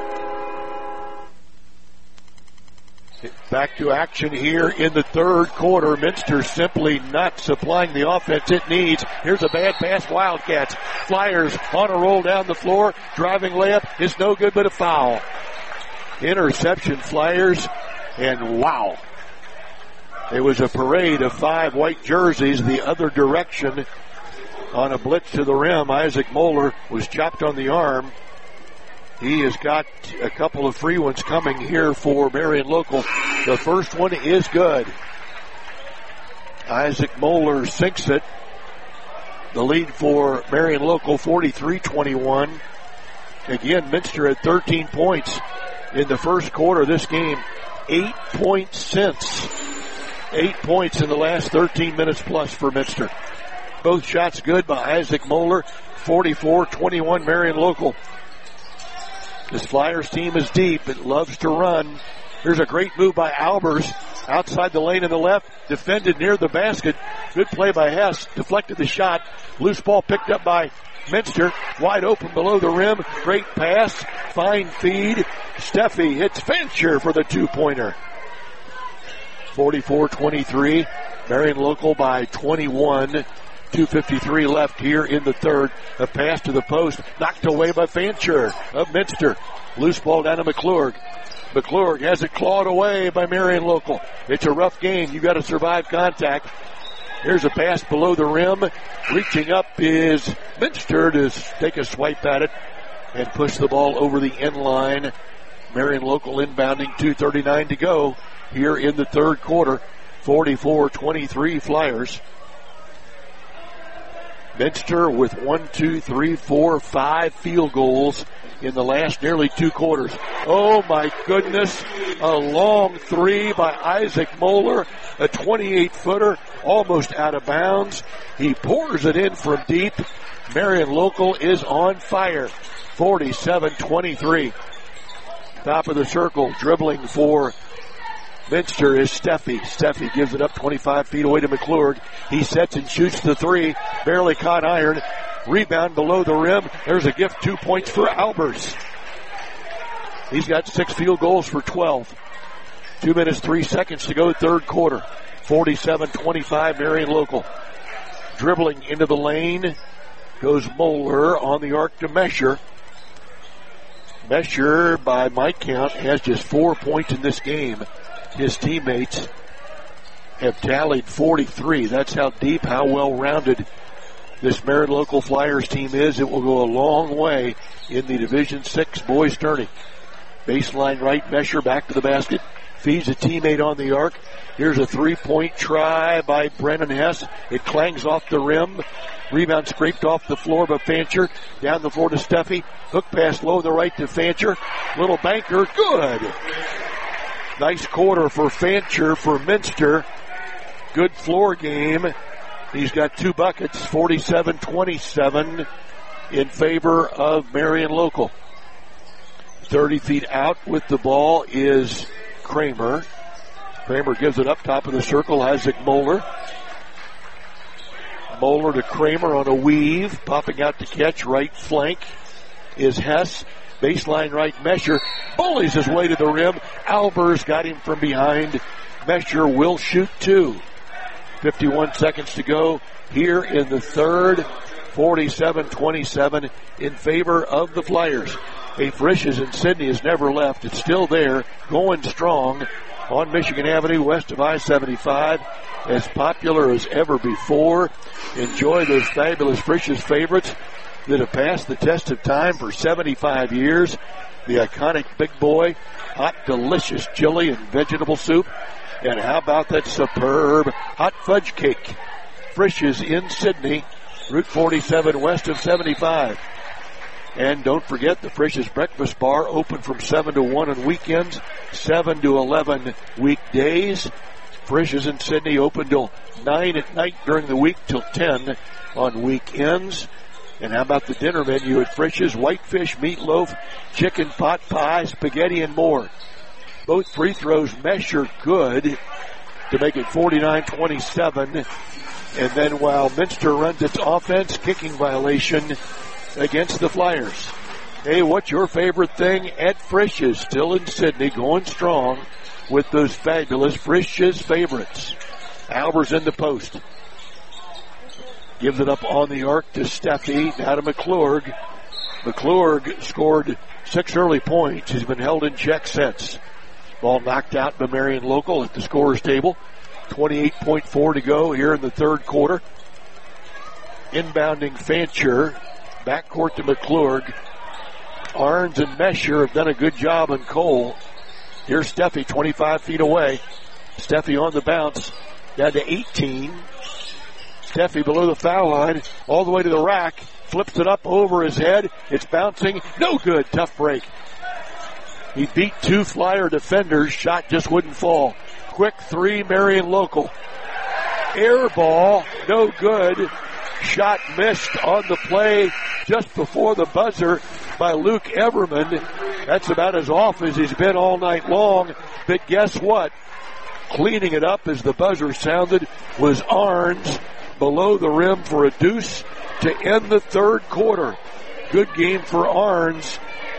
Back to action here in the third quarter. Minster simply not supplying the offense it needs. Here's a bad pass, Wildcats. Flyers on a roll down the floor. Driving layup is no good but a foul. Interception, Flyers, and wow. It was a parade of five white jerseys the other direction on a blitz to the rim. Isaac Moeller was chopped on the arm. He has got a couple of free ones coming here for Marion Local. The first one is good. Isaac Moeller sinks it. The lead for Marion Local, forty-three twenty-one. Again, Minster had thirteen points in the first quarter of this game. Eight points since. Eight points in the last thirteen minutes plus for Minster. Both shots good by Isaac Moeller. forty-four twenty-one Marion Local. This Flyers team is deep. It loves to run. Here's a great move by Albers. Outside the lane in the left. Defended near the basket. Good play by Hess. Deflected the shot. Loose ball picked up by Minster. Wide open below the rim. Great pass. Fine feed. Steffi hits Fancher for the two-pointer. forty-four twenty-three. Marion Local by twenty-one. two fifty-three left here in the third. A pass to the post. Knocked away by Fancher of Minster. Loose ball down to McClurg. McClurg has it clawed away by Marion Local. It's a rough game. You've got to survive contact. Here's a pass below the rim. Reaching up is Minster to take a swipe at it and push the ball over the end line. Marion Local inbounding, two thirty-nine to go here in the third quarter. forty-four twenty-three Flyers. Minster with one, two, three, four, five field goals in the last nearly two quarters. Oh my goodness. A long three by Isaac Moeller. A twenty-eight footer, almost out of bounds. He pours it in from deep. Marion Local is on fire. forty-seven twenty-three. Top of the circle, dribbling for Minster is Steffi. Steffi gives it up twenty-five feet away to McClurg. He sets and shoots the three. Barely caught iron. Rebound below the rim. There's a gift, two points for Albers. He's got six field goals for twelve. Two minutes, three seconds to go, third quarter. forty-seven twenty-five, Marion Local. Dribbling into the lane goes Moeller on the arc to Mesher. Mesher, by my count, has just four points in this game. His teammates have tallied forty-three. That's how deep, how well-rounded this Marion Local Flyers team is. It will go a long way in the Division six boys tourney. Baseline right, Mesher back to the basket. Feeds a teammate on the arc. Here's a three-point try by Brennan Hess. It clangs off the rim. Rebound scraped off the floor by Fancher. Down the floor to Steffi. Hook pass low the right to Fancher. Little banker. Good. Nice quarter for Fancher for Minster. Good floor game. He's got two buckets, forty-seven twenty-seven in favor of Marion Local. thirty feet out with the ball is Kramer. Kramer gives it up top of the circle, Isaac Moeller. Moeller to Kramer on a weave, popping out to catch, right flank is Hess. Baseline right, Mesher bullies his way to the rim. Albers got him from behind. Mesher will shoot two. fifty-one seconds to go here in the third. forty-seven twenty-seven in favor of the Flyers. A Frisch's in Sydney has never left. It's still there, going strong on Michigan Avenue west of I seventy-five. As popular as ever before. Enjoy those fabulous Frisch's favorites that have passed the test of time for seventy-five years. The iconic Big Boy, hot, delicious chili and vegetable soup. And how about that superb hot fudge cake? Frisch's in Sydney, Route forty-seven west of seventy-five. And don't forget the Frisch's Breakfast Bar, open from seven to one on weekends, seven to eleven weekdays. Frisch's in Sydney, open till nine at night during the week, till ten on weekends. And how about the dinner menu at Frisch's? Whitefish, meatloaf, chicken pot pie, spaghetti, and more. Both free throws Mesher good to make it forty-nine twenty-seven. And then while Minster runs its offense, kicking violation against the Flyers. Hey, what's your favorite thing at Frisch's? Still in Sydney, going strong with those fabulous Frisch's favorites. Albers in the post. Gives it up on the arc to Steffi, now to McClurg. McClurg scored six early points. He's been held in check since. Ball knocked out by Marion Local at the scorer's table. twenty-eight point four to go here in the third quarter. Inbounding Fancher. Backcourt to McClurg. Arns and Mesher have done a good job on Cole. Here's Steffi, twenty-five feet away. Steffi on the bounce. Down to eighteen. Steffi below the foul line. All the way to the rack. Flips it up over his head. It's bouncing. No good. Tough break. He beat two Flyer defenders. Shot just wouldn't fall. Quick three, Marion Local. Air ball. No good. Shot missed on the play just before the buzzer by Luke Everman. That's about as off as he's been all night long. But guess what? Cleaning it up as the buzzer sounded was Arns below the rim for a deuce to end the third quarter. Good game for Arns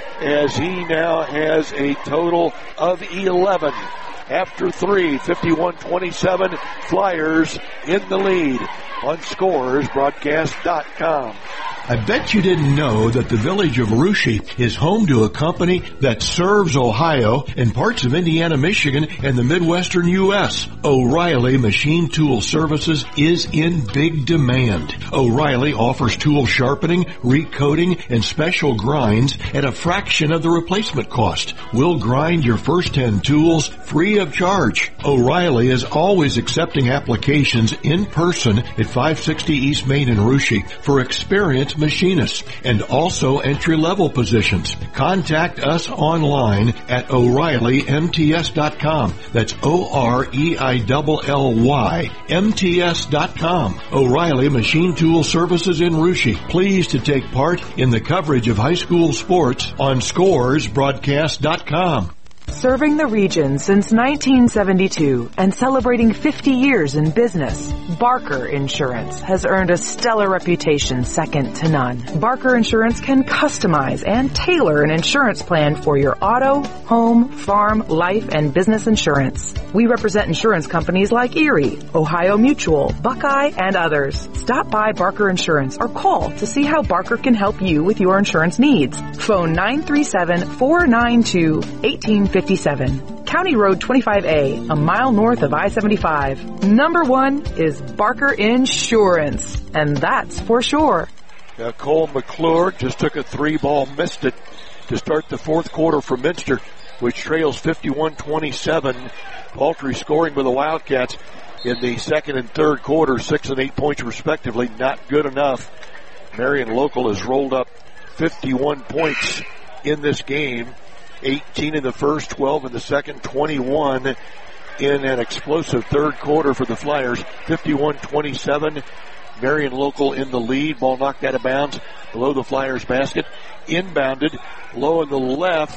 as he now has a total of eleven. After three, fifty-one twenty-seven, Flyers in the lead on scores broadcast dot com. I bet you didn't know that the village of Russia is home to a company that serves Ohio and parts of Indiana, Michigan, and the Midwestern U S O'Reilly Machine Tool Services is in big demand. O'Reilly offers tool sharpening, recoating, and special grinds at a fraction of the replacement cost. We'll grind your first ten tools free of charge. O'Reilly is always accepting applications in person at five sixty East Main in Russia for experienced machinists and also entry-level positions. Contact us online at O'Reilly M T S dot com. That's O R E I L L Y M T S dot com. O'Reilly Machine Tool Services in Russia. Pleased to take part in the coverage of high school sports on scores broadcast dot com. Serving the region since nineteen seventy-two and celebrating fifty years in business, Barker Insurance has earned a stellar reputation second to none. Barker Insurance can customize and tailor an insurance plan for your auto, home, farm, life, and business insurance. We represent insurance companies like Erie, Ohio Mutual, Buckeye, and others. Stop by Barker Insurance or call to see how Barker can help you with your insurance needs. Phone nine three seven, four nine two, one eight five seven. County Road twenty-five A, a mile north of I seventy-five. Number one is Barker Insurance, and that's for sure. Uh, Cole McClure just took a three ball, missed it to start the fourth quarter for Minster, which trails fifty-one twenty-seven. Paltry scoring with the Wildcats in the second and third quarter, six and eight points respectively. Not good enough. Marion Local has rolled up fifty-one points in this game. eighteen in the first, twelve in the second, twenty-one in an explosive third quarter for the Flyers. fifty-one twenty-seven. Marion Local in the lead. Ball knocked out of bounds below the Flyers basket. Inbounded low in the left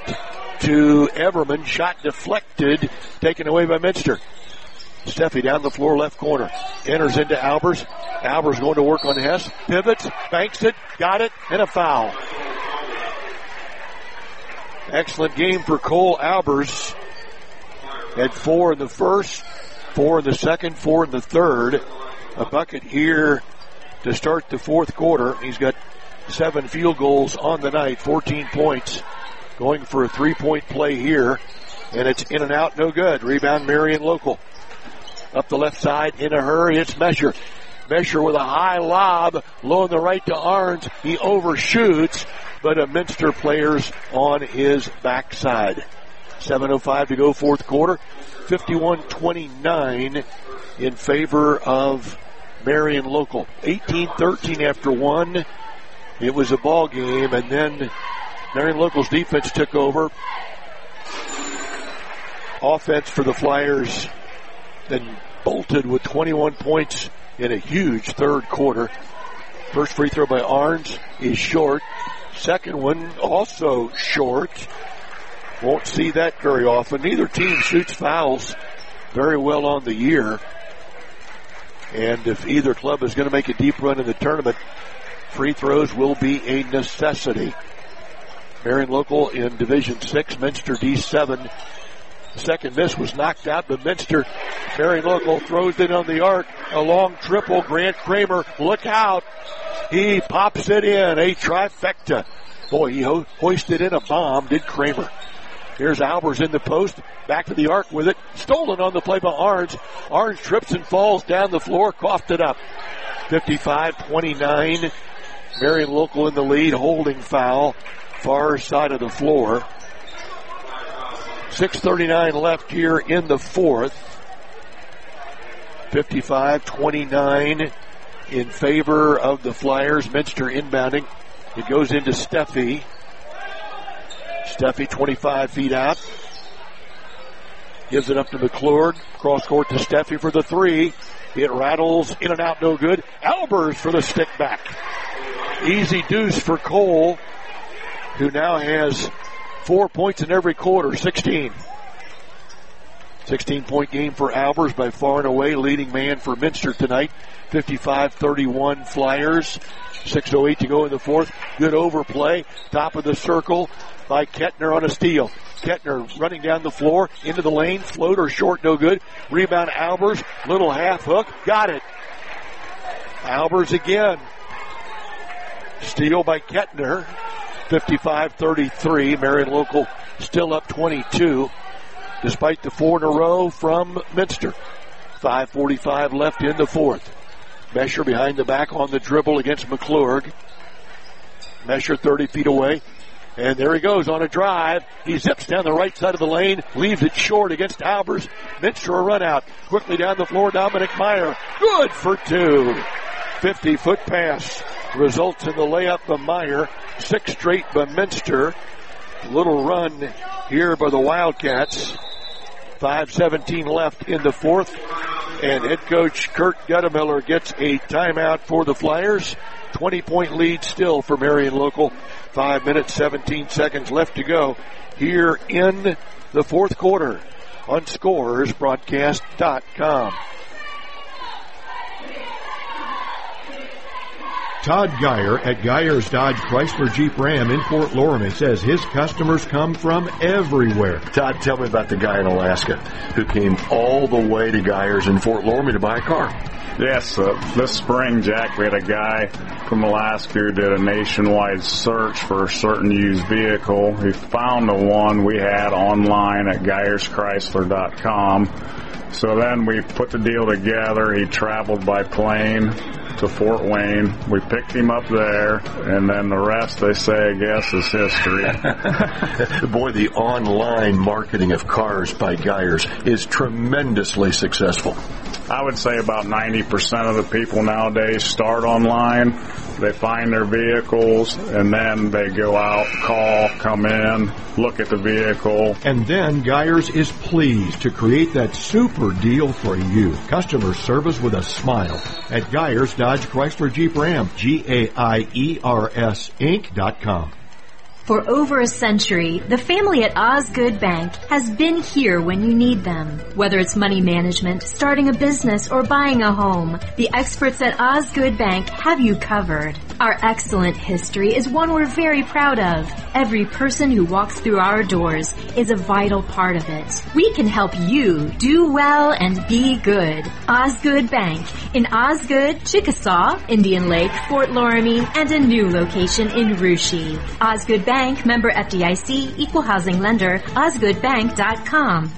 to Everman. Shot deflected, taken away by Minster. Steffi down the floor, left corner. Enters into Albers. Albers going to work on Hess. Pivots, banks it, got it, and a foul. Excellent game for Cole Albers. Had four in the first, four in the second, four in the third. A bucket here to start the fourth quarter. He's got seven field goals on the night, fourteen points. Going for a three-point play here. And it's in and out, no good. Rebound Marion Local. Up the left side, in a hurry, it's Mesher. Mesher with a high lob, low on the right to Arns. He overshoots, but a Minster player's on his backside. seven oh five to go, fourth quarter. fifty-one twenty-nine in favor of Marion Local. eighteen thirteen after one. It was a ball game, and then Marion Local's defense took over. Offense for the Flyers then bolted with twenty-one points in a huge third quarter. First free throw by Arns is short. Second one also short. Won't see that very often. Neither team shoots fouls very well on the year. And if either club is going to make a deep run in the tournament, free throws will be a necessity. Marion Local in Division six, Minster D seven. The second miss was knocked out, but Minster, Marion Local throws it on the arc. A long triple. Grant Kramer, look out. He pops it in. A trifecta. Boy, he ho- hoisted in a bomb, did Kramer. Here's Albers in the post. Back to the arc with it. Stolen on the play by Arns. Arns trips and falls down the floor. Coughed it up. fifty-five twenty-nine. Marion Local in the lead. Holding foul. Far side of the floor. six thirty-nine left here in the fourth. fifty-five twenty-nine in favor of the Flyers. Minster inbounding. It goes into Steffi. Steffi twenty-five feet out. Gives it up to McClure. Cross court to Steffi for the three. It rattles in and out, no good. Albers for the stick back. Easy deuce for Cole, who now has four points in every quarter, sixteen. sixteen-point game for Albers, by far and away leading man for Minster tonight. fifty-five thirty-one Flyers. six oh eight to go in the fourth. Good overplay. Top of the circle by Kettner on a steal. Kettner running down the floor into the lane. Floater short, no good. Rebound Albers. Little half hook. Got it. Albers again. Steal by Kettner. fifty-five thirty-three. Marion Local still up twenty-two. Despite the four in a row from Minster. five forty-five left in the fourth. Mesher behind the back on the dribble against McClure. Mesher thirty feet away. And there he goes on a drive. He zips down the right side of the lane, leaves it short against Albers. Minster a run out. Quickly down the floor, Dominic Meyer. Good for two. fifty-foot pass results in the layup by Meyer. Six straight by Minster. Little run here by the Wildcats. five seventeen left in the fourth. And head coach Kurt Guttemiller gets a timeout for the Flyers. twenty-point lead still for Marion Local. Five minutes, seventeen seconds left to go here in the fourth quarter on Scores Broadcast dot com. Todd Geyer at Geyer's Dodge Chrysler Jeep Ram in Fort Loramie says his customers come from everywhere. Todd, tell me about the guy in Alaska who came all the way to Geyer's in Fort Loramie to buy a car. Yes, uh, this spring, Jack, we had a guy from Alaska who did a nationwide search for a certain used vehicle. He found the one we had online at Geyers Chrysler dot com. So then we put the deal together. He traveled by plane to Fort Wayne. We picked him up there, and then the rest, they say, I guess, is history. Boy, the online marketing of cars by Geyers is tremendously successful. I would say about ninety percent of the people nowadays start online. They find their vehicles, and then they go out, call, come in, look at the vehicle. And then Geyers is pleased to create that super deal for you. Customer service with a smile at Geyers Dodge Chrysler Jeep Ram. G A I E R S Inc dot com. For over a century, the family at Osgood Bank has been here when you need them. Whether it's money management, starting a business, or buying a home, the experts at Osgood Bank have you covered. Our excellent history is one we're very proud of. Every person who walks through our doors is a vital part of it. We can help you do well and be good. Osgood Bank in Osgood, Chickasaw, Indian Lake, Fort Loramie, and a new location in Russia. Osgood Bank. Bank, member F D I C, equal housing lender, osgood bank dot com.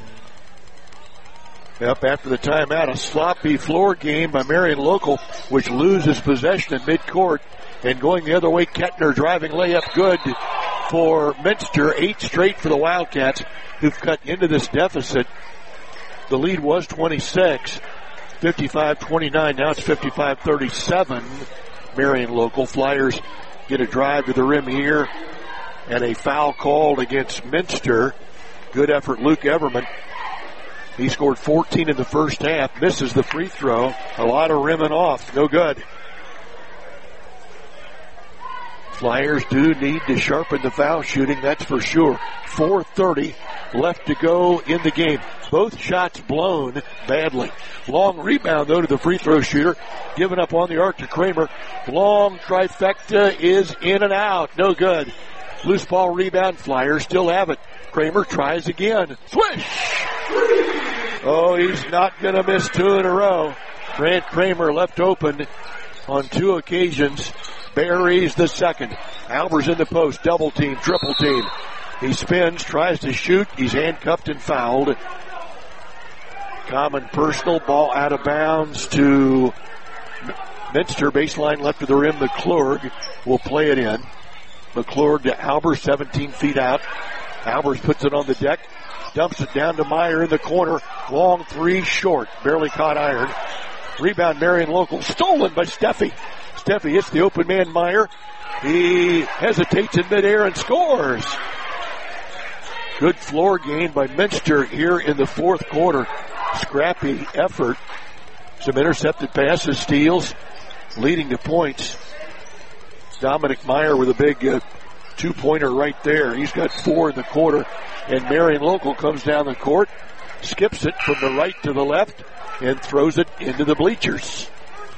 Up after the timeout, a sloppy floor game by Marion Local, which loses possession in midcourt. And going the other way, Kettner driving layup good for Minster. Eight straight for the Wildcats, who've cut into this deficit. The lead was twenty-six, fifty-five twenty-nine. Now it's fifty-five thirty-seven. Marion Local. Flyers get a drive to the rim here. And a foul called against Minster. Good effort, Luke Everman. He scored fourteen in the first half. Misses the free throw. A lot of rimming off. No good. Flyers do need to sharpen the foul shooting, that's for sure. four thirty left to go in the game. Both shots blown badly. Long rebound, though, to the free throw shooter. Given up on the arc to Kramer. Long trifecta is in and out. No good. Loose ball rebound. Flyers still have it. Kramer tries again. Swish! Oh, he's not going to miss two in a row. Grant Kramer left open on two occasions. Buries the second. Albers in the post. Double team, triple team. He spins, tries to shoot. He's handcuffed and fouled. Common personal, ball out of bounds to Minster. Baseline left of the rim. McClurg will play it in. McClurg to Albers, seventeen feet out. Albers puts it on the deck. Dumps it down to Meyer in the corner. Long three, short. Barely caught iron. Rebound, Marion Local. Stolen by Steffi. Steffi hits the open man, Meyer. He hesitates in midair and scores. Good floor gain by Minster here in the fourth quarter. Scrappy effort. Some intercepted passes, steals, leading to points. Dominic Meyer with a big uh, two-pointer right there. He's got four in the quarter. And Marion Local comes down the court, skips it from the right to the left, and throws it into the bleachers.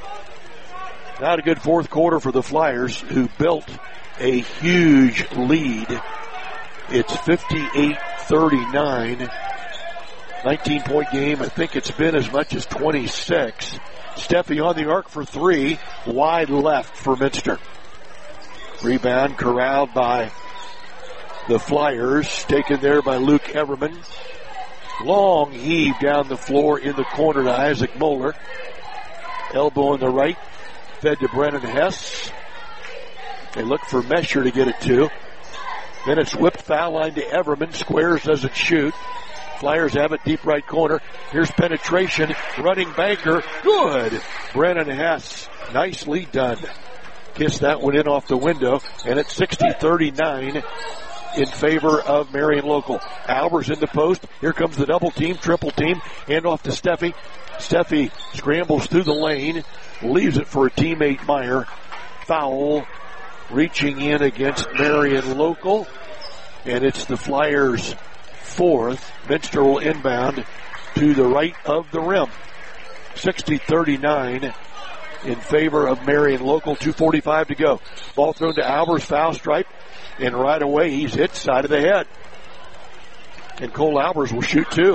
Not a good fourth quarter for the Flyers, who built a huge lead. It's fifty-eight thirty-nine. nineteen-point game. I think it's been as much as twenty-six. Steffi on the arc for three. Wide left for Minster. Rebound corralled by the Flyers. Taken there by Luke Everman. Long heave down the floor in the corner to Isaac Moeller. Elbow on the right. Fed to Brennan Hess. They look for Mesher to get it to. Then it's whipped foul line to Everman. Squares doesn't shoot. Flyers have it deep right corner. Here's penetration. Running banker. Good. Brennan Hess. Nicely done. Kiss that one in off the window. And it's sixty thirty-nine in favor of Marion Local. Albers in the post. Here comes the double team, triple team. Hand off to Steffi. Steffi scrambles through the lane. Leaves it for a teammate, Meyer. Foul. Reaching in against Marion Local. And it's the Flyers' fourth. Minster will inbound to the right of the rim. sixty thirty-nine in favor of Marion Local. two forty-five to go. Ball thrown to Albers, foul stripe. And right away he's hit side of the head. And Cole Albers will shoot two.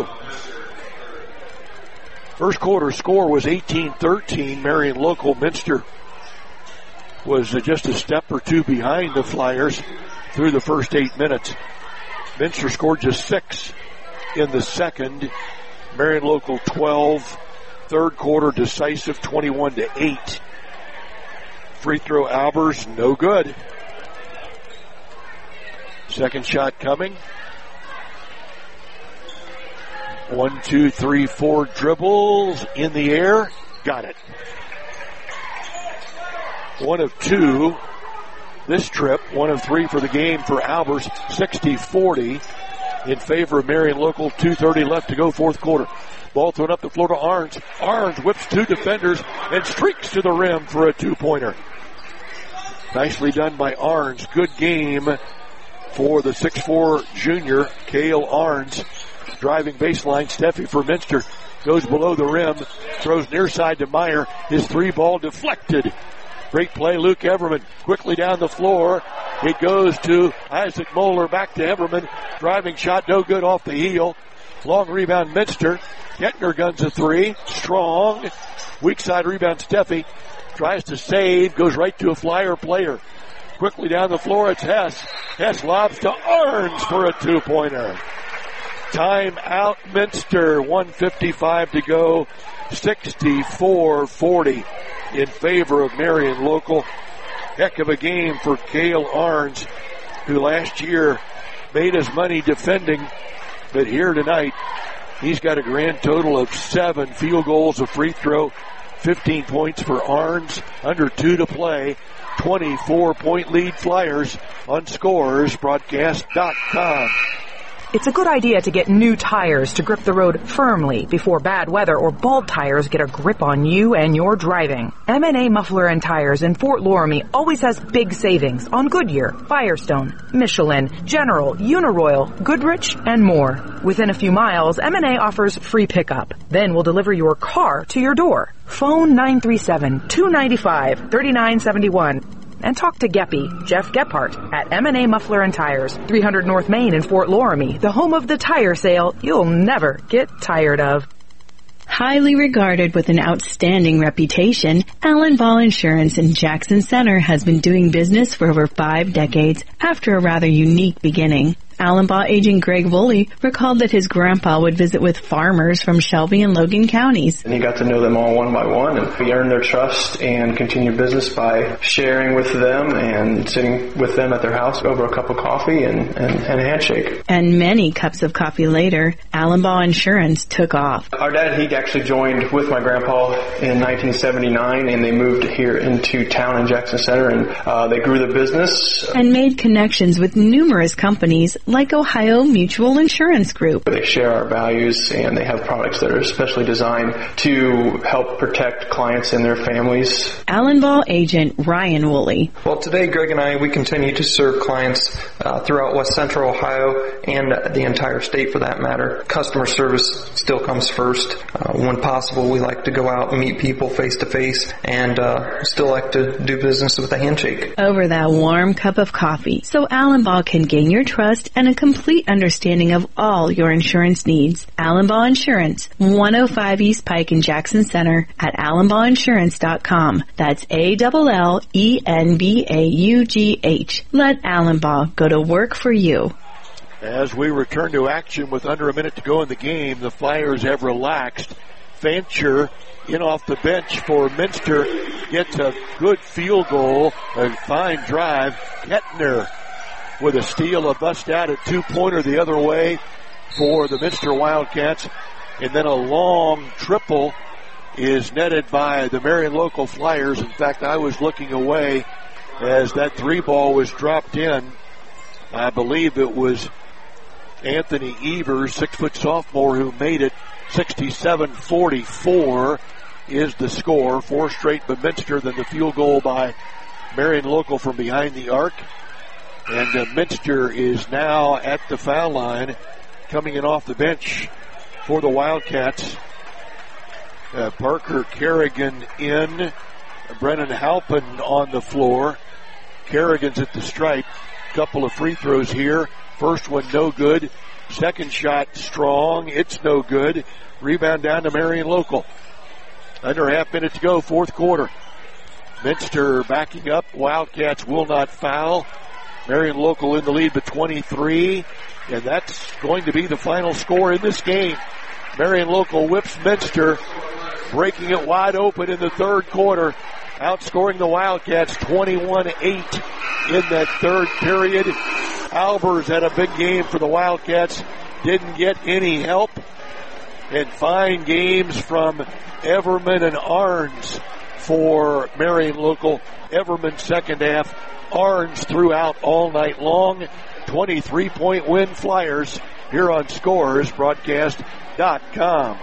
First quarter score was eighteen thirteen. Marion Local. Minster was just a step or two behind the Flyers through the first eight minutes. Minster scored just six in the second. Marion Local twelve. Third quarter decisive twenty-one to eight. Free throw Albers, no good. Second shot coming. One, two, three, four dribbles in the air. Got it. One of two this trip. One of three for the game for Albers. sixty forty in favor of Marion Local. two thirty left to go, fourth quarter. Ball thrown up the floor to Arns. Arns whips two defenders and streaks to the rim for a two-pointer. Nicely done by Arns. Good game for the six four junior, Cale Arns. Driving baseline, Steffi for Minster. Goes below the rim. Throws near side to Meyer. His three ball deflected. Great play, Luke Everman. Quickly down the floor. It goes to Isaac Moeller. Back to Everman. Driving shot, no good off the heel. Long rebound, Minster. Kettner guns a three. Strong. Weak side rebound, Steffi. Tries to save. Goes right to a Flyer player. Quickly down the floor, it's Hess. Hess lobs to Arns for a two-pointer. Time out, Minster. one fifty-five to go. sixty-four forty in favor of Marion Local. Heck of a game for Cale Arns, who last year made his money defending, but here tonight he's got a grand total of seven field goals, a free throw, fifteen points for Arns, under two to play. twenty-four point lead Flyers on Scores Broadcast dot com. It's a good idea to get new tires to grip the road firmly before bad weather or bald tires get a grip on you and your driving. M and A Muffler and Tires in Fort Loramie always has big savings on Goodyear, Firestone, Michelin, General, Uniroyal, Goodrich, and more. Within a few miles, M and A offers free pickup. Then we'll deliver your car to your door. Phone nine three seven, two nine five, three nine seven one. And talk to Geppy, Jeff Gephardt, at M and A Muffler and Tires, three hundred North Main in Fort Loramie, the home of the tire sale you'll never get tired of. Highly regarded with an outstanding reputation, Allen Ball Insurance in Jackson Center has been doing business for over five decades after a rather unique beginning. Allenbaugh agent Greg Woolley recalled that his grandpa would visit with farmers from Shelby and Logan counties. And he got to know them all one by one, and he earned their trust and continued business by sharing with them and sitting with them at their house over a cup of coffee and, and, and a handshake. And many cups of coffee later, Allenbaugh Insurance took off. Our dad, he actually joined with my grandpa in nineteen seventy-nine, and they moved here into town in Jackson Center, and uh, they grew the business. And made connections with numerous companies like Ohio Mutual Insurance Group. They share our values, and they have products that are especially designed to help protect clients and their families. Allenbaugh agent Ryan Woolley. Well, today Greg and I, we continue to serve clients uh, throughout West Central Ohio and the entire state for that matter. Customer service still comes first. Uh, when possible, we like to go out and meet people face to face, and uh, still like to do business with a handshake. Over that warm cup of coffee, so Allenbaugh can gain your trust and a complete understanding of all your insurance needs. Allenbaugh Insurance, one oh five East Pike in Jackson Center at allenbaugh insurance dot com. That's A L L E N B A U G H. Let Allenbaugh go to work for you. As we return to action with under a minute to go in the game, the Flyers have relaxed. Fancher in off the bench for Minster gets a good field goal, a fine drive. Kettner with a steal, a bust out, a two-pointer the other way for the Minster Wildcats. And then a long triple is netted by the Marion Local Flyers. In fact, I was looking away as that three ball was dropped in. I believe it was Anthony Evers, six-foot sophomore, who made it. sixty-seven forty-four is the score. Four straight by Minster, then the field goal by Marion Local from behind the arc. And uh, Minster is now at the foul line, coming in off the bench for the Wildcats. Uh, Parker Kerrigan in. Brennan Halpin on the floor. Kerrigan's at the stripe. Couple of free throws here. First one no good. Second shot strong. It's no good. Rebound down to Marion Local. Under a half minute to go, fourth quarter. Minster backing up. Wildcats will not foul. Marion Local in the lead by twenty-three. And that's going to be the final score in this game. Marion Local whips Minster, breaking it wide open in the third quarter, outscoring the Wildcats twenty-one eight in that third period. Albers had a big game for the Wildcats, didn't get any help. And fine games from Everman and Arns for Marion Local. Everman second half, Arns throughout all night long. twenty-three point win Flyers here on Scores Broadcast dot com.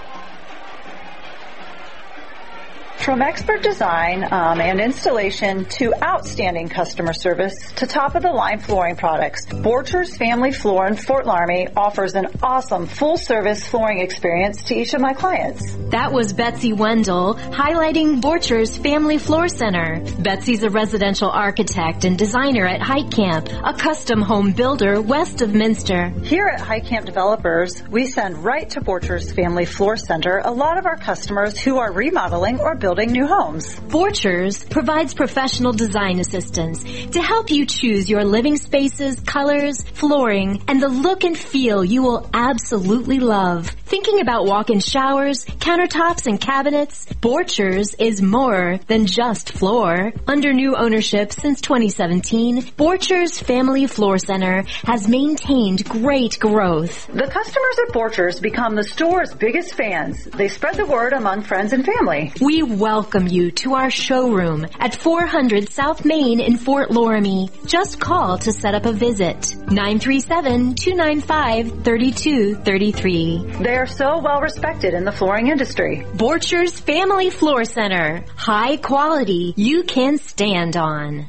From expert design um, and installation to outstanding customer service to top-of-the-line flooring products, Borchers Family Floor in Fort Laramie offers an awesome full-service flooring experience to each of my clients. That was Betsy Wendell highlighting Borchers Family Floor Center. Betsy's a residential architect and designer at Height Camp, a custom home builder west of Minster. Here at Height Camp Developers, we send right to Borchers Family Floor Center a lot of our customers who are remodeling or building new homes. Borchers provides professional design assistance to help you choose your living spaces, colors, flooring, and the look and feel you will absolutely love. Thinking about walk-in showers, countertops, and cabinets? Borchers is more than just floor. Under new ownership since twenty seventeen, Borchers Family Floor Center has maintained great growth. The customers at Borchers become the store's biggest fans. They spread the word among friends and family. We welcome you to our showroom at four hundred South Main in Fort Laramie. Just call to set up a visit. nine three seven, two nine five, three two three three. They are so well respected in the flooring industry. Borchers Family Floor Center. High quality you can stand on.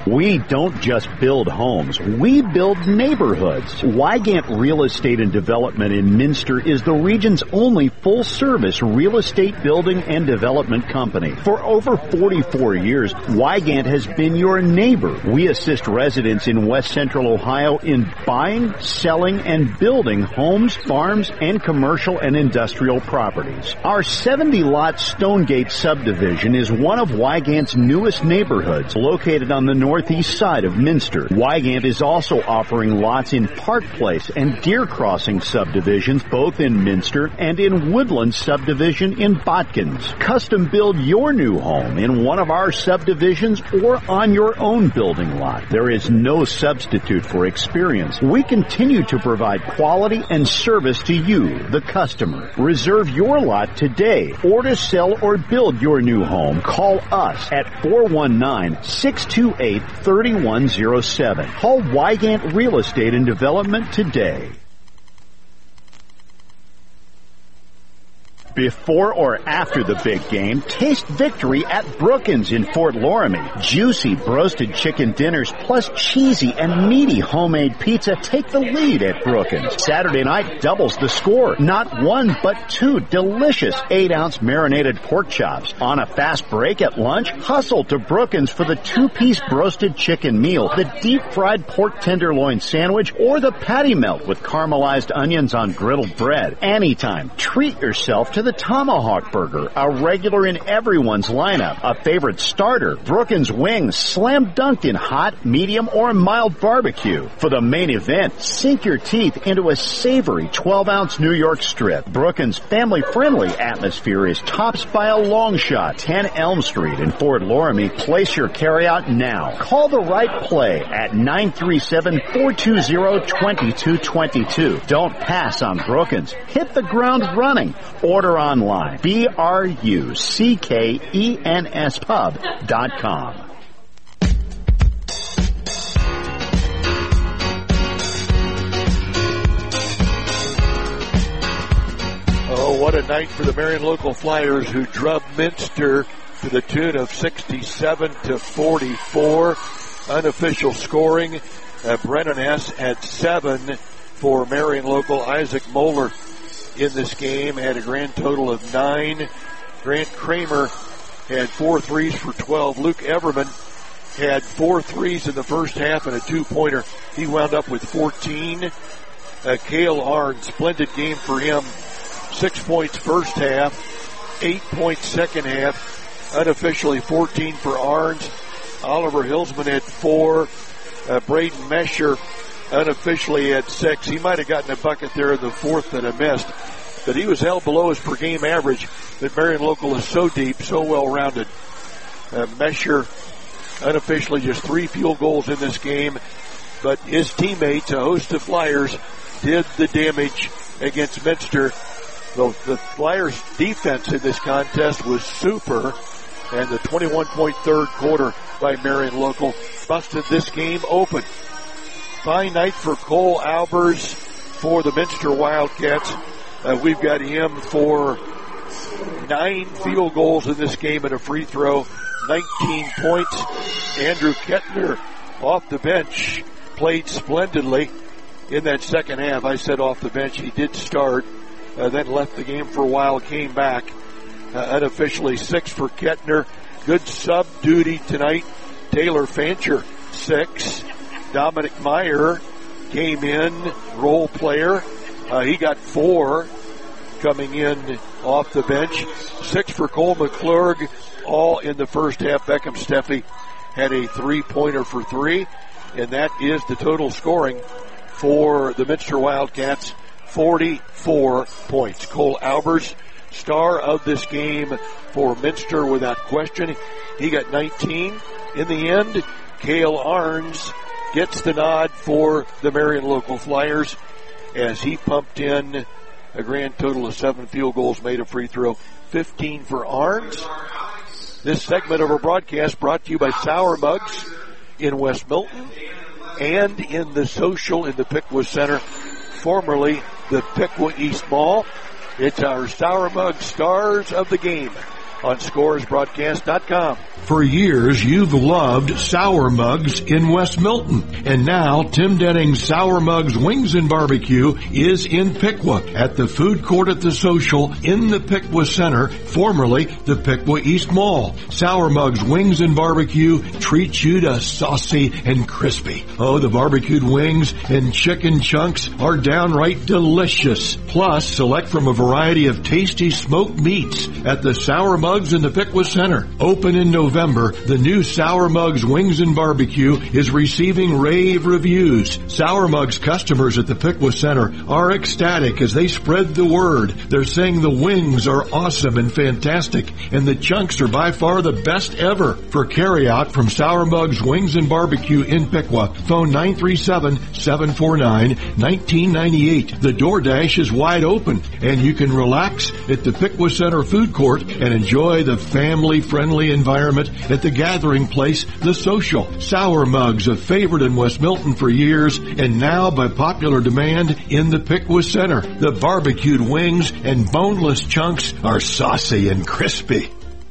We don't just build homes, we build neighborhoods. Wygant Real Estate and Development in Minster is the region's only full-service real estate building and development company. For over forty-four years, Wygant has been your neighbor. We assist residents in West Central Ohio in buying, selling, and building homes, farms, and commercial and industrial properties. Our seventy-lot Stonegate subdivision is one of Wygant's newest neighborhoods, located on the north northeast side of Minster. Wygant is also offering lots in Park Place and Deer Crossing subdivisions, both in Minster, and in Woodland subdivision in Botkins. Custom build your new home in one of our subdivisions or on your own building lot. There is no substitute for experience. We continue to provide quality and service to you, the customer. Reserve your lot today, or to sell or build your new home, call us at four one nine, six two eight, three one zero seven. Call Wygant Real Estate and Development today. Before or after the big game, taste victory at Brookins in Fort Loramie. Juicy broasted chicken dinners plus cheesy and meaty homemade pizza take the lead at Brookins. Saturday night doubles the score. Not one, but two delicious eight ounce marinated pork chops. On a fast break at lunch, hustle to Brookins for the two-piece broasted chicken meal, the deep-fried pork tenderloin sandwich, or the patty melt with caramelized onions on griddled bread. Anytime, treat yourself to the Tomahawk Burger, a regular in everyone's lineup, a favorite starter. Brookins wings, slam dunked in hot, medium, or mild barbecue. For the main event, sink your teeth into a savory twelve ounce New York strip. Brookins' family-friendly atmosphere is tops by a long shot. ten Elm Street in Fort Loramie. Place your carryout now. Call the right play at nine three seven, four two zero, two two two two. Don't pass on Brookins. Hit the ground running. Order online. B R U C K E N S pub dot com. Oh, what a night for the Marion Local Flyers, who drubbed Minster to the tune of sixty-seven to forty-four. Unofficial scoring, uh, Brennan S. had seven for Marion Local. Isaac Moeller in this game had a grand total of nine. Grant Kramer had four threes for twelve. Luke Everman had four threes in the first half and a two-pointer. He wound up with fourteen. Uh, Cale Arn, splendid game for him. Six points first half, eight points second half. Unofficially fourteen for Arns. Oliver Hilsman had four. Uh, Braden Mesher unofficially had six. He might have gotten a bucket there in the fourth that I missed, but he was held below his per game average. That Marion Local is so deep, so well rounded. Uh, Mesher unofficially just three field goals in this game, but his teammates, a host of Flyers, did the damage against Minster. The, the Flyers' defense in this contest was super, and the twenty-one point third quarter by Marion Local busted this game open. Fine night for Cole Albers for the Minster Wildcats. Uh, we've got him for nine field goals in this game and a free throw, nineteen points. Andrew Kettner off the bench played splendidly in that second half. I said off the bench. He did start, uh, then left the game for a while, came back. Uh, unofficially six for Kettner. Good sub duty tonight. Taylor Fancher, six. Dominic Meyer came in, role player. Uh, he got four coming in off the bench. Six for Cole McClurg, all in the first half. Beckham Steffi had a three-pointer for three, and that is the total scoring for the Minster Wildcats, forty-four points. Cole Albers, star of this game for Minster without question. He got nineteen. In the end, Cale Arns gets the nod for the Marion Local Flyers as he pumped in a grand total of seven field goals, made a free throw, fifteen for Arns. This segment of our broadcast brought to you by Sour Mugs in West Milton and in the Social in the Piqua Center, formerly the Piqua East Mall. It's our Sour Mug Stars of the Game. on scores broadcast dot com. For years, you've loved Sour Mugs in West Milton. And now, Tim Denning's Sour Mugs Wings and Barbecue is in Piqua at the food court at the Social in the Piqua Center, formerly the Piqua East Mall. Sour Mugs Wings and Barbecue treats you to saucy and crispy. Oh, the barbecued wings and chicken chunks are downright delicious. Plus, select from a variety of tasty smoked meats at the Sour Mugs in the Piqua Center. Open in November. November, the new Sour Mugs Wings and Barbecue is receiving rave reviews. Sour Mugs customers at the Piqua Center are ecstatic as they spread the word. They're saying the wings are awesome and fantastic, and the chunks are by far the best ever. For carryout from Sour Mugs Wings and Barbecue in Piqua, phone nine three seven, seven four nine, one nine nine eight. The DoorDash is wide open, and you can relax at the Piqua Center food court and enjoy the family-friendly environment at the gathering place, The Social. Sour Mugs, a favorite in West Milton for years, and now by popular demand in the Piqua Center. The barbecued wings and boneless chunks are saucy and crispy.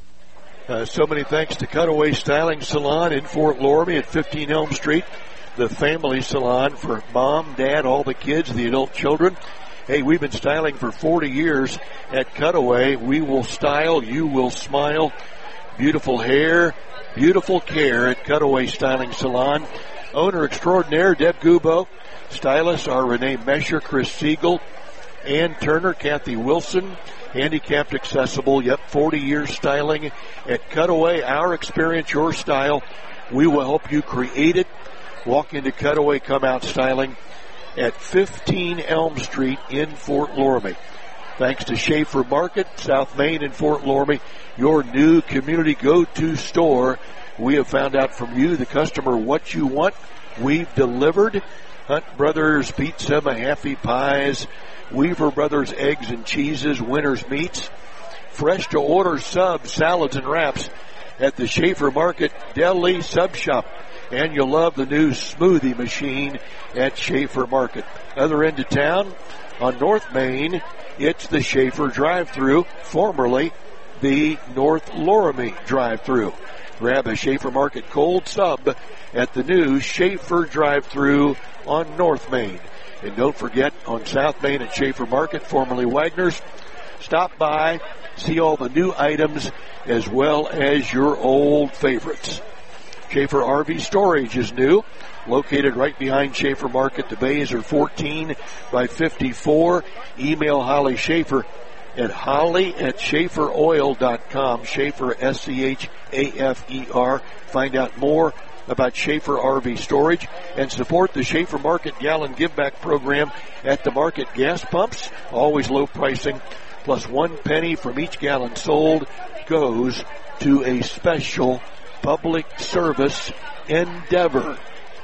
Uh, so many thanks to Cutaway Styling Salon in Fort Loramie at fifteen Elm Street, the family salon for mom, dad, all the kids, the adult children. Hey, we've been styling for forty years at Cutaway. We will style, you will smile. Beautiful hair, beautiful care at Cutaway Styling Salon. Owner extraordinaire Deb Gubo. Stylists are Renee Mesher, Chris Siegel, Ann Turner, Kathy Wilson. Handicapped accessible, yep, forty years styling at Cutaway. Our experience, your style. We will help you create it. Walk into Cutaway, come out styling at fifteen Elm Street in Fort Loramie. Thanks to Schaefer Market, South Main in Fort Loramie, your new community go-to store. We have found out from you, the customer, what you want. We've delivered. Hunt Brothers Pizza, Mahaffey Pies, Weaver Brothers Eggs and Cheeses, Winter's Meats. Fresh to order subs, salads, and wraps at the Schaefer Market Deli Sub Shop. And you'll love the new smoothie machine at Schaefer Market. Other end of town, on North Main, it's the Schaefer drive-thru, formerly the North Loramie drive-thru. Grab a Schaefer Market cold sub at the new Schaefer drive-thru on North Main. And don't forget, on South Main at Schaefer Market, formerly Wagner's, stop by, see all the new items as well as your old favorites. Schaefer R V Storage is new, located right behind Schaefer Market. The bays are fourteen by fifty-four. Email Holly Schaefer at holly at schaefer oil dot com. Schaefer, S C H A F E R. Find out more about Schaefer R V Storage and support the Schaefer Market Gallon Give Back program at the market gas pumps. Always low pricing, plus one penny from each gallon sold goes to a special public service endeavor.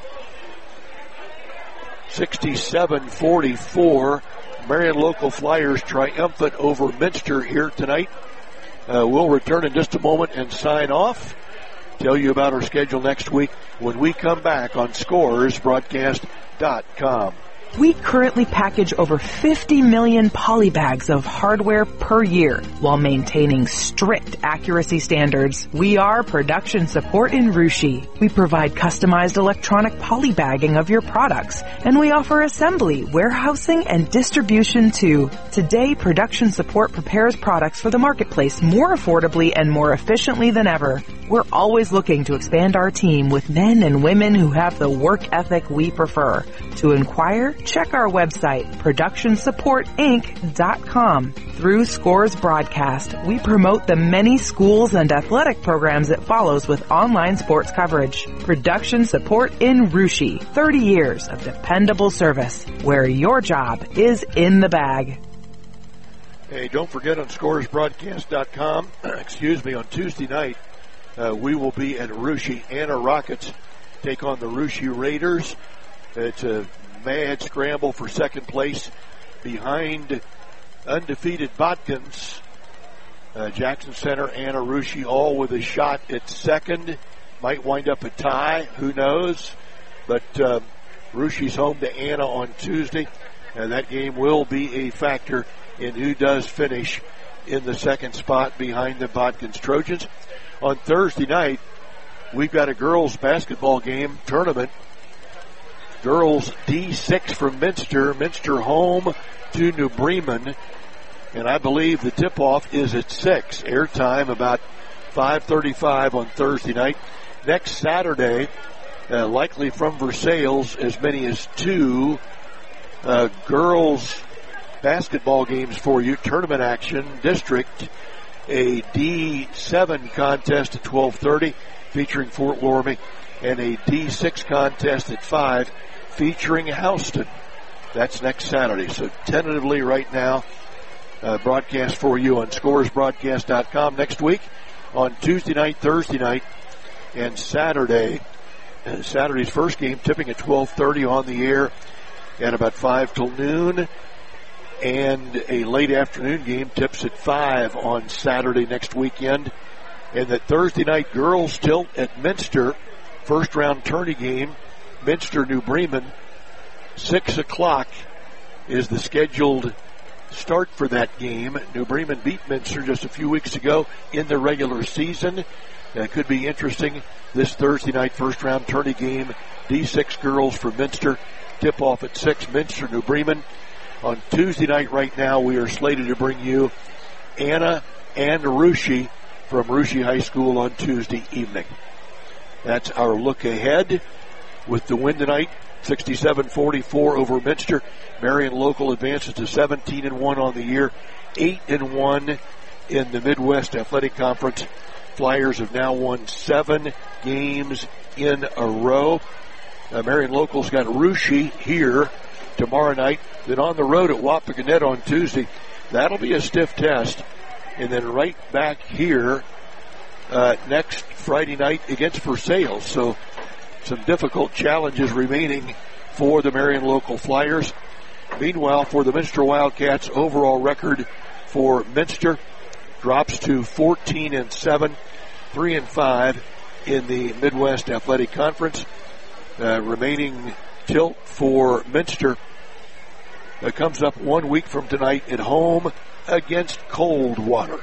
sixty-seven forty-four. Marion Local Flyers triumphant over Minster here tonight. Uh, we'll return in just a moment and sign off. Tell you about our schedule next week when we come back on scores broadcast dot com. We currently package over fifty million polybags of hardware per year while maintaining strict accuracy standards. We are Production Support in Russia. We provide customized electronic polybagging of your products, and we offer assembly, warehousing, and distribution too. Today, Production Support prepares products for the marketplace more affordably and more efficiently than ever. We're always looking to expand our team with men and women who have the work ethic we prefer. To inquire, check our website, production support inc dot com. Through Scores Broadcast, we promote the many schools and athletic programs it follows with online sports coverage. Production Support in Russia, thirty years of dependable service, where your job is in the bag. Hey, don't forget on scores broadcast dot com, excuse me, on Tuesday night, uh, we will be at Russia. Anna Rockets take on the Russia Raiders. It's a mad scramble for second place behind undefeated Botkins. Uh, Jackson Center, Anna Russia, all with a shot at second. Might wind up a tie, who knows. But uh, Russia's home to Anna on Tuesday, and that game will be a factor in who does finish in the second spot behind the Bodkins Trojans. On Thursday night, we've got a girls basketball game tournament. Girls D six from Minster. Minster home to New Bremen. And I believe the tip-off is at six. Airtime about five thirty-five on Thursday night. Next Saturday, uh, likely from Versailles, as many as two uh, girls basketball games for you. Tournament action, district, a D seven contest at twelve thirty featuring Fort Loramie, and a D six contest at five featuring Houston. That's next Saturday. So tentatively right now, uh, broadcast for you on scores broadcast dot com. Next week on Tuesday night, Thursday night, and Saturday. Uh, Saturday's first game tipping at twelve thirty on the air at about five till noon. And a late afternoon game tips at five on Saturday next weekend. And the Thursday night girls tilt at Minster, first round tourney game, Minster New Bremen, six o'clock is the scheduled start for that game. New Bremen beat Minster just a few weeks ago in the regular season. It could be interesting this Thursday night first round tourney game. D six girls for Minster, tip off at six, Minster New Bremen. On Tuesday night right now, we are slated to bring you Anna and Russia from Russia High School on Tuesday evening. That's our look ahead with the win tonight, sixty-seven forty-four over Minster. Marion Local advances to seventeen and one on the year, eight and one in the Midwest Athletic Conference. Flyers have now won seven games in a row. Uh, Marion Local's got Russia here tomorrow night, then on the road at Wapakoneta on Tuesday. That'll be a stiff test. And then right back here uh, next Friday night against Versailles. So some difficult challenges remaining for the Marion Local Flyers. Meanwhile, for the Minster Wildcats, overall record for Minster drops to fourteen and seven, three and five in the Midwest Athletic Conference. Uh, remaining tilt for Minster uh, comes up one week from tonight at home against Coldwater.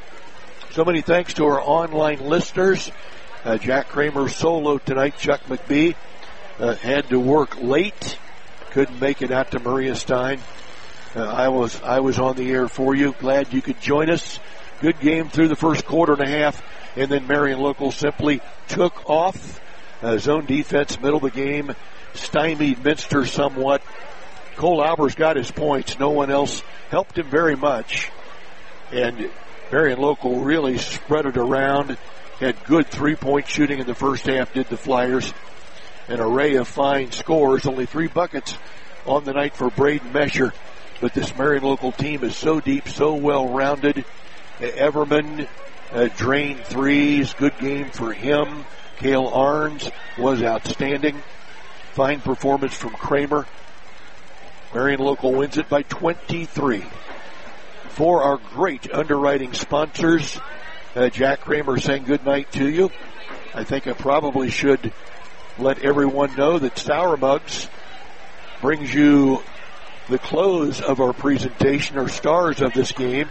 So many thanks to our online listeners. Uh, Jack Kramer solo tonight. Chuck McBee uh, had to work late, couldn't make it out to Maria Stein. Uh, I was I was on the air for you. Glad you could join us. Good game through the first quarter and a half, and then Marion Local simply took off. Uh, zone defense, middle of the game, stymied Minster somewhat. Cole Albers got his points. No one else helped him very much. And Marion Local really spread it around. Had good three-point shooting in the first half, did the Flyers. An array of fine scores. Only three buckets on the night for Braden Mesher. But this Marion Local team is so deep, so well-rounded. Uh, Everman uh, drained threes. Good game for him. Cale Arns was outstanding. Fine performance from Kramer. Marion Local wins it by twenty-three. For our great underwriting sponsors, uh, Jack Kramer saying good night to you. I think I probably should let everyone know that Sour Mugs brings you the close of our presentation, or stars of this game.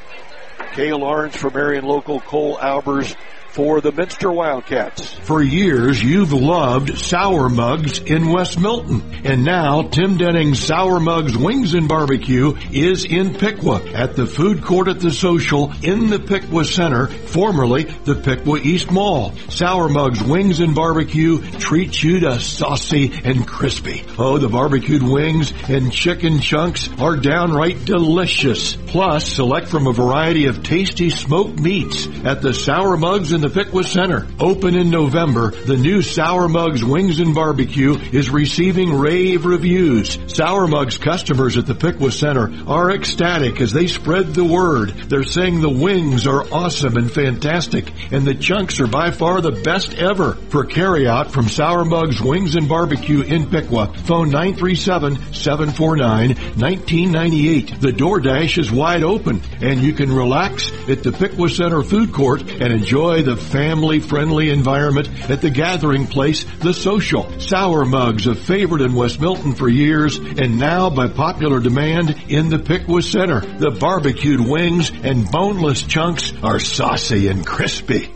Cale Arns for Marion Local, Cole Albers for the Minster Wildcats. For years, you've loved Sour Mugs in West Milton. And now, Tim Denning's Sour Mugs Wings and Barbecue is in Piqua at the food court at the Social in the Piqua Center, formerly the Piqua East Mall. Sour Mugs Wings and Barbecue treats you to saucy and crispy. Oh, the barbecued wings and chicken chunks are downright delicious. Plus, select from a variety of tasty smoked meats at the Sour Mugs in the Piqua Center. Open in November, the new Sour Mugs Wings and Barbecue is receiving rave reviews. Sour Mugs customers at the Piqua Center are ecstatic as they spread the word. They're saying the wings are awesome and fantastic, and the chunks are by far the best ever. For carryout from Sour Mugs Wings and Barbecue in Piqua, phone nine three seven, seven four nine, one nine nine eight. The DoorDash is wide open, and you can relax at the Piqua Center food court and enjoy the a family-friendly environment at the gathering place, The Social. Sour mugs, a favorite in West Milton for years, and now by popular demand in the Piqua Center. The barbecued wings and boneless chunks are saucy and crispy.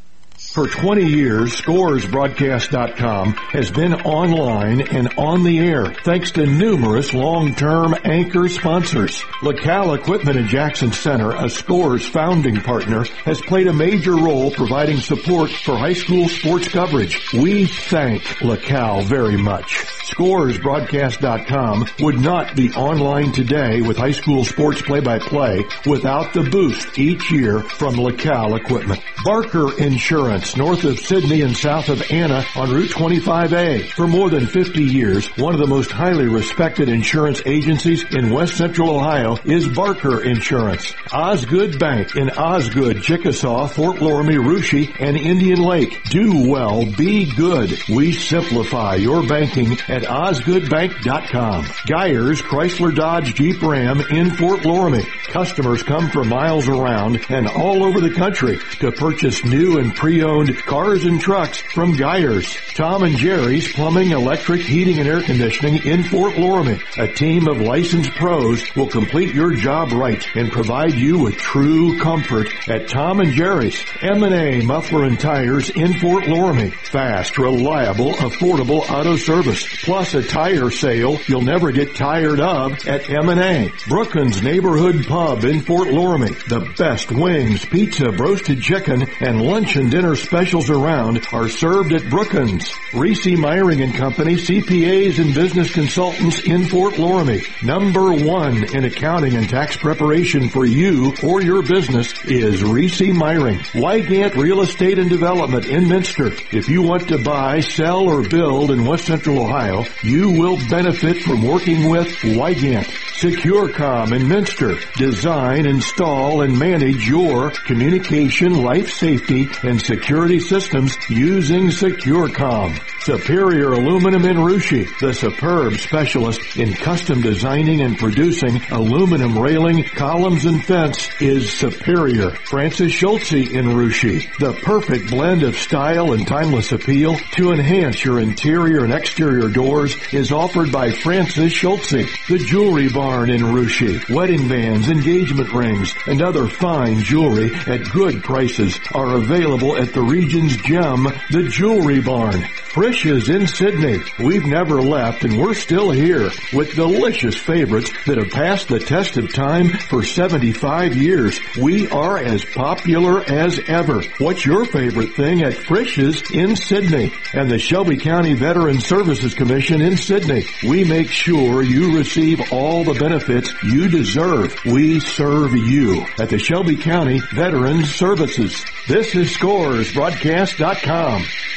For twenty years, Scores Broadcast dot com has been online and on the air thanks to numerous long-term anchor sponsors. LaCal Equipment in Jackson Center, a Scores founding partner, has played a major role providing support for high school sports coverage. We thank LaCal very much. Scores Broadcast dot com would not be online today with high school sports play-by-play without the boost each year from LaCal Equipment. Barker Insurance, north of Sydney and south of Anna on Route twenty-five A. For more than fifty years, one of the most highly respected insurance agencies in West Central Ohio is Barker Insurance. Osgood Bank in Osgood, Chickasaw, Fort Loramie, Russia, and Indian Lake. Do well, be good. We simplify your banking at osgood bank dot com. Geyers Chrysler Dodge Jeep Ram in Fort Loramie. Customers come from miles around and all over the country to purchase new and pre-owned cars and trucks from Geyers. Tom and Jerry's Plumbing, Electric, Heating, and Air Conditioning in Fort Loramie. A team of licensed pros will complete your job right and provide you with true comfort at Tom and Jerry's. M and A Muffler and Tires in Fort Loramie. Fast, reliable, affordable auto service. Plus a tire sale you'll never get tired of at M and A. Brookins Neighborhood Pub in Fort Loramie. The best wings, pizza, roasted chicken, and lunch and dinner specials around are served at Brookins. Reese Myring and Company, C P As and business consultants in Fort Loramie. Number one in accounting and tax preparation for you or your business is Reese Myring. Wygant Real Estate and Development in Minster. If you want to buy, sell, or build in West Central Ohio, you will benefit from working with Wygant. SecureCom in Minster. Design, install, and manage your communication, life safety, and security systems using SecureCom. Superior Aluminum in Russia. The superb specialist in custom designing and producing aluminum railing, columns, and fence is Superior. Francis Schultze in Russia. The perfect blend of style and timeless appeal to enhance your interior and exterior doors is offered by Francis Schultze. The Jewelry Barn in Russia. Wedding bands, engagement rings, and other fine jewelry at good prices are available at the region's gem, the Jewelry Barn. Frisch's in Sydney. We've never left and we're still here with delicious favorites that have passed the test of time for seventy-five years. We are as popular as ever. What's your favorite thing at Frisch's in Sydney? And the Shelby County Veterans Services Commission in Sydney. We make sure you receive all the benefits you deserve. We serve you at the Shelby County Veterans Services. This is Scores Broadcast dot com.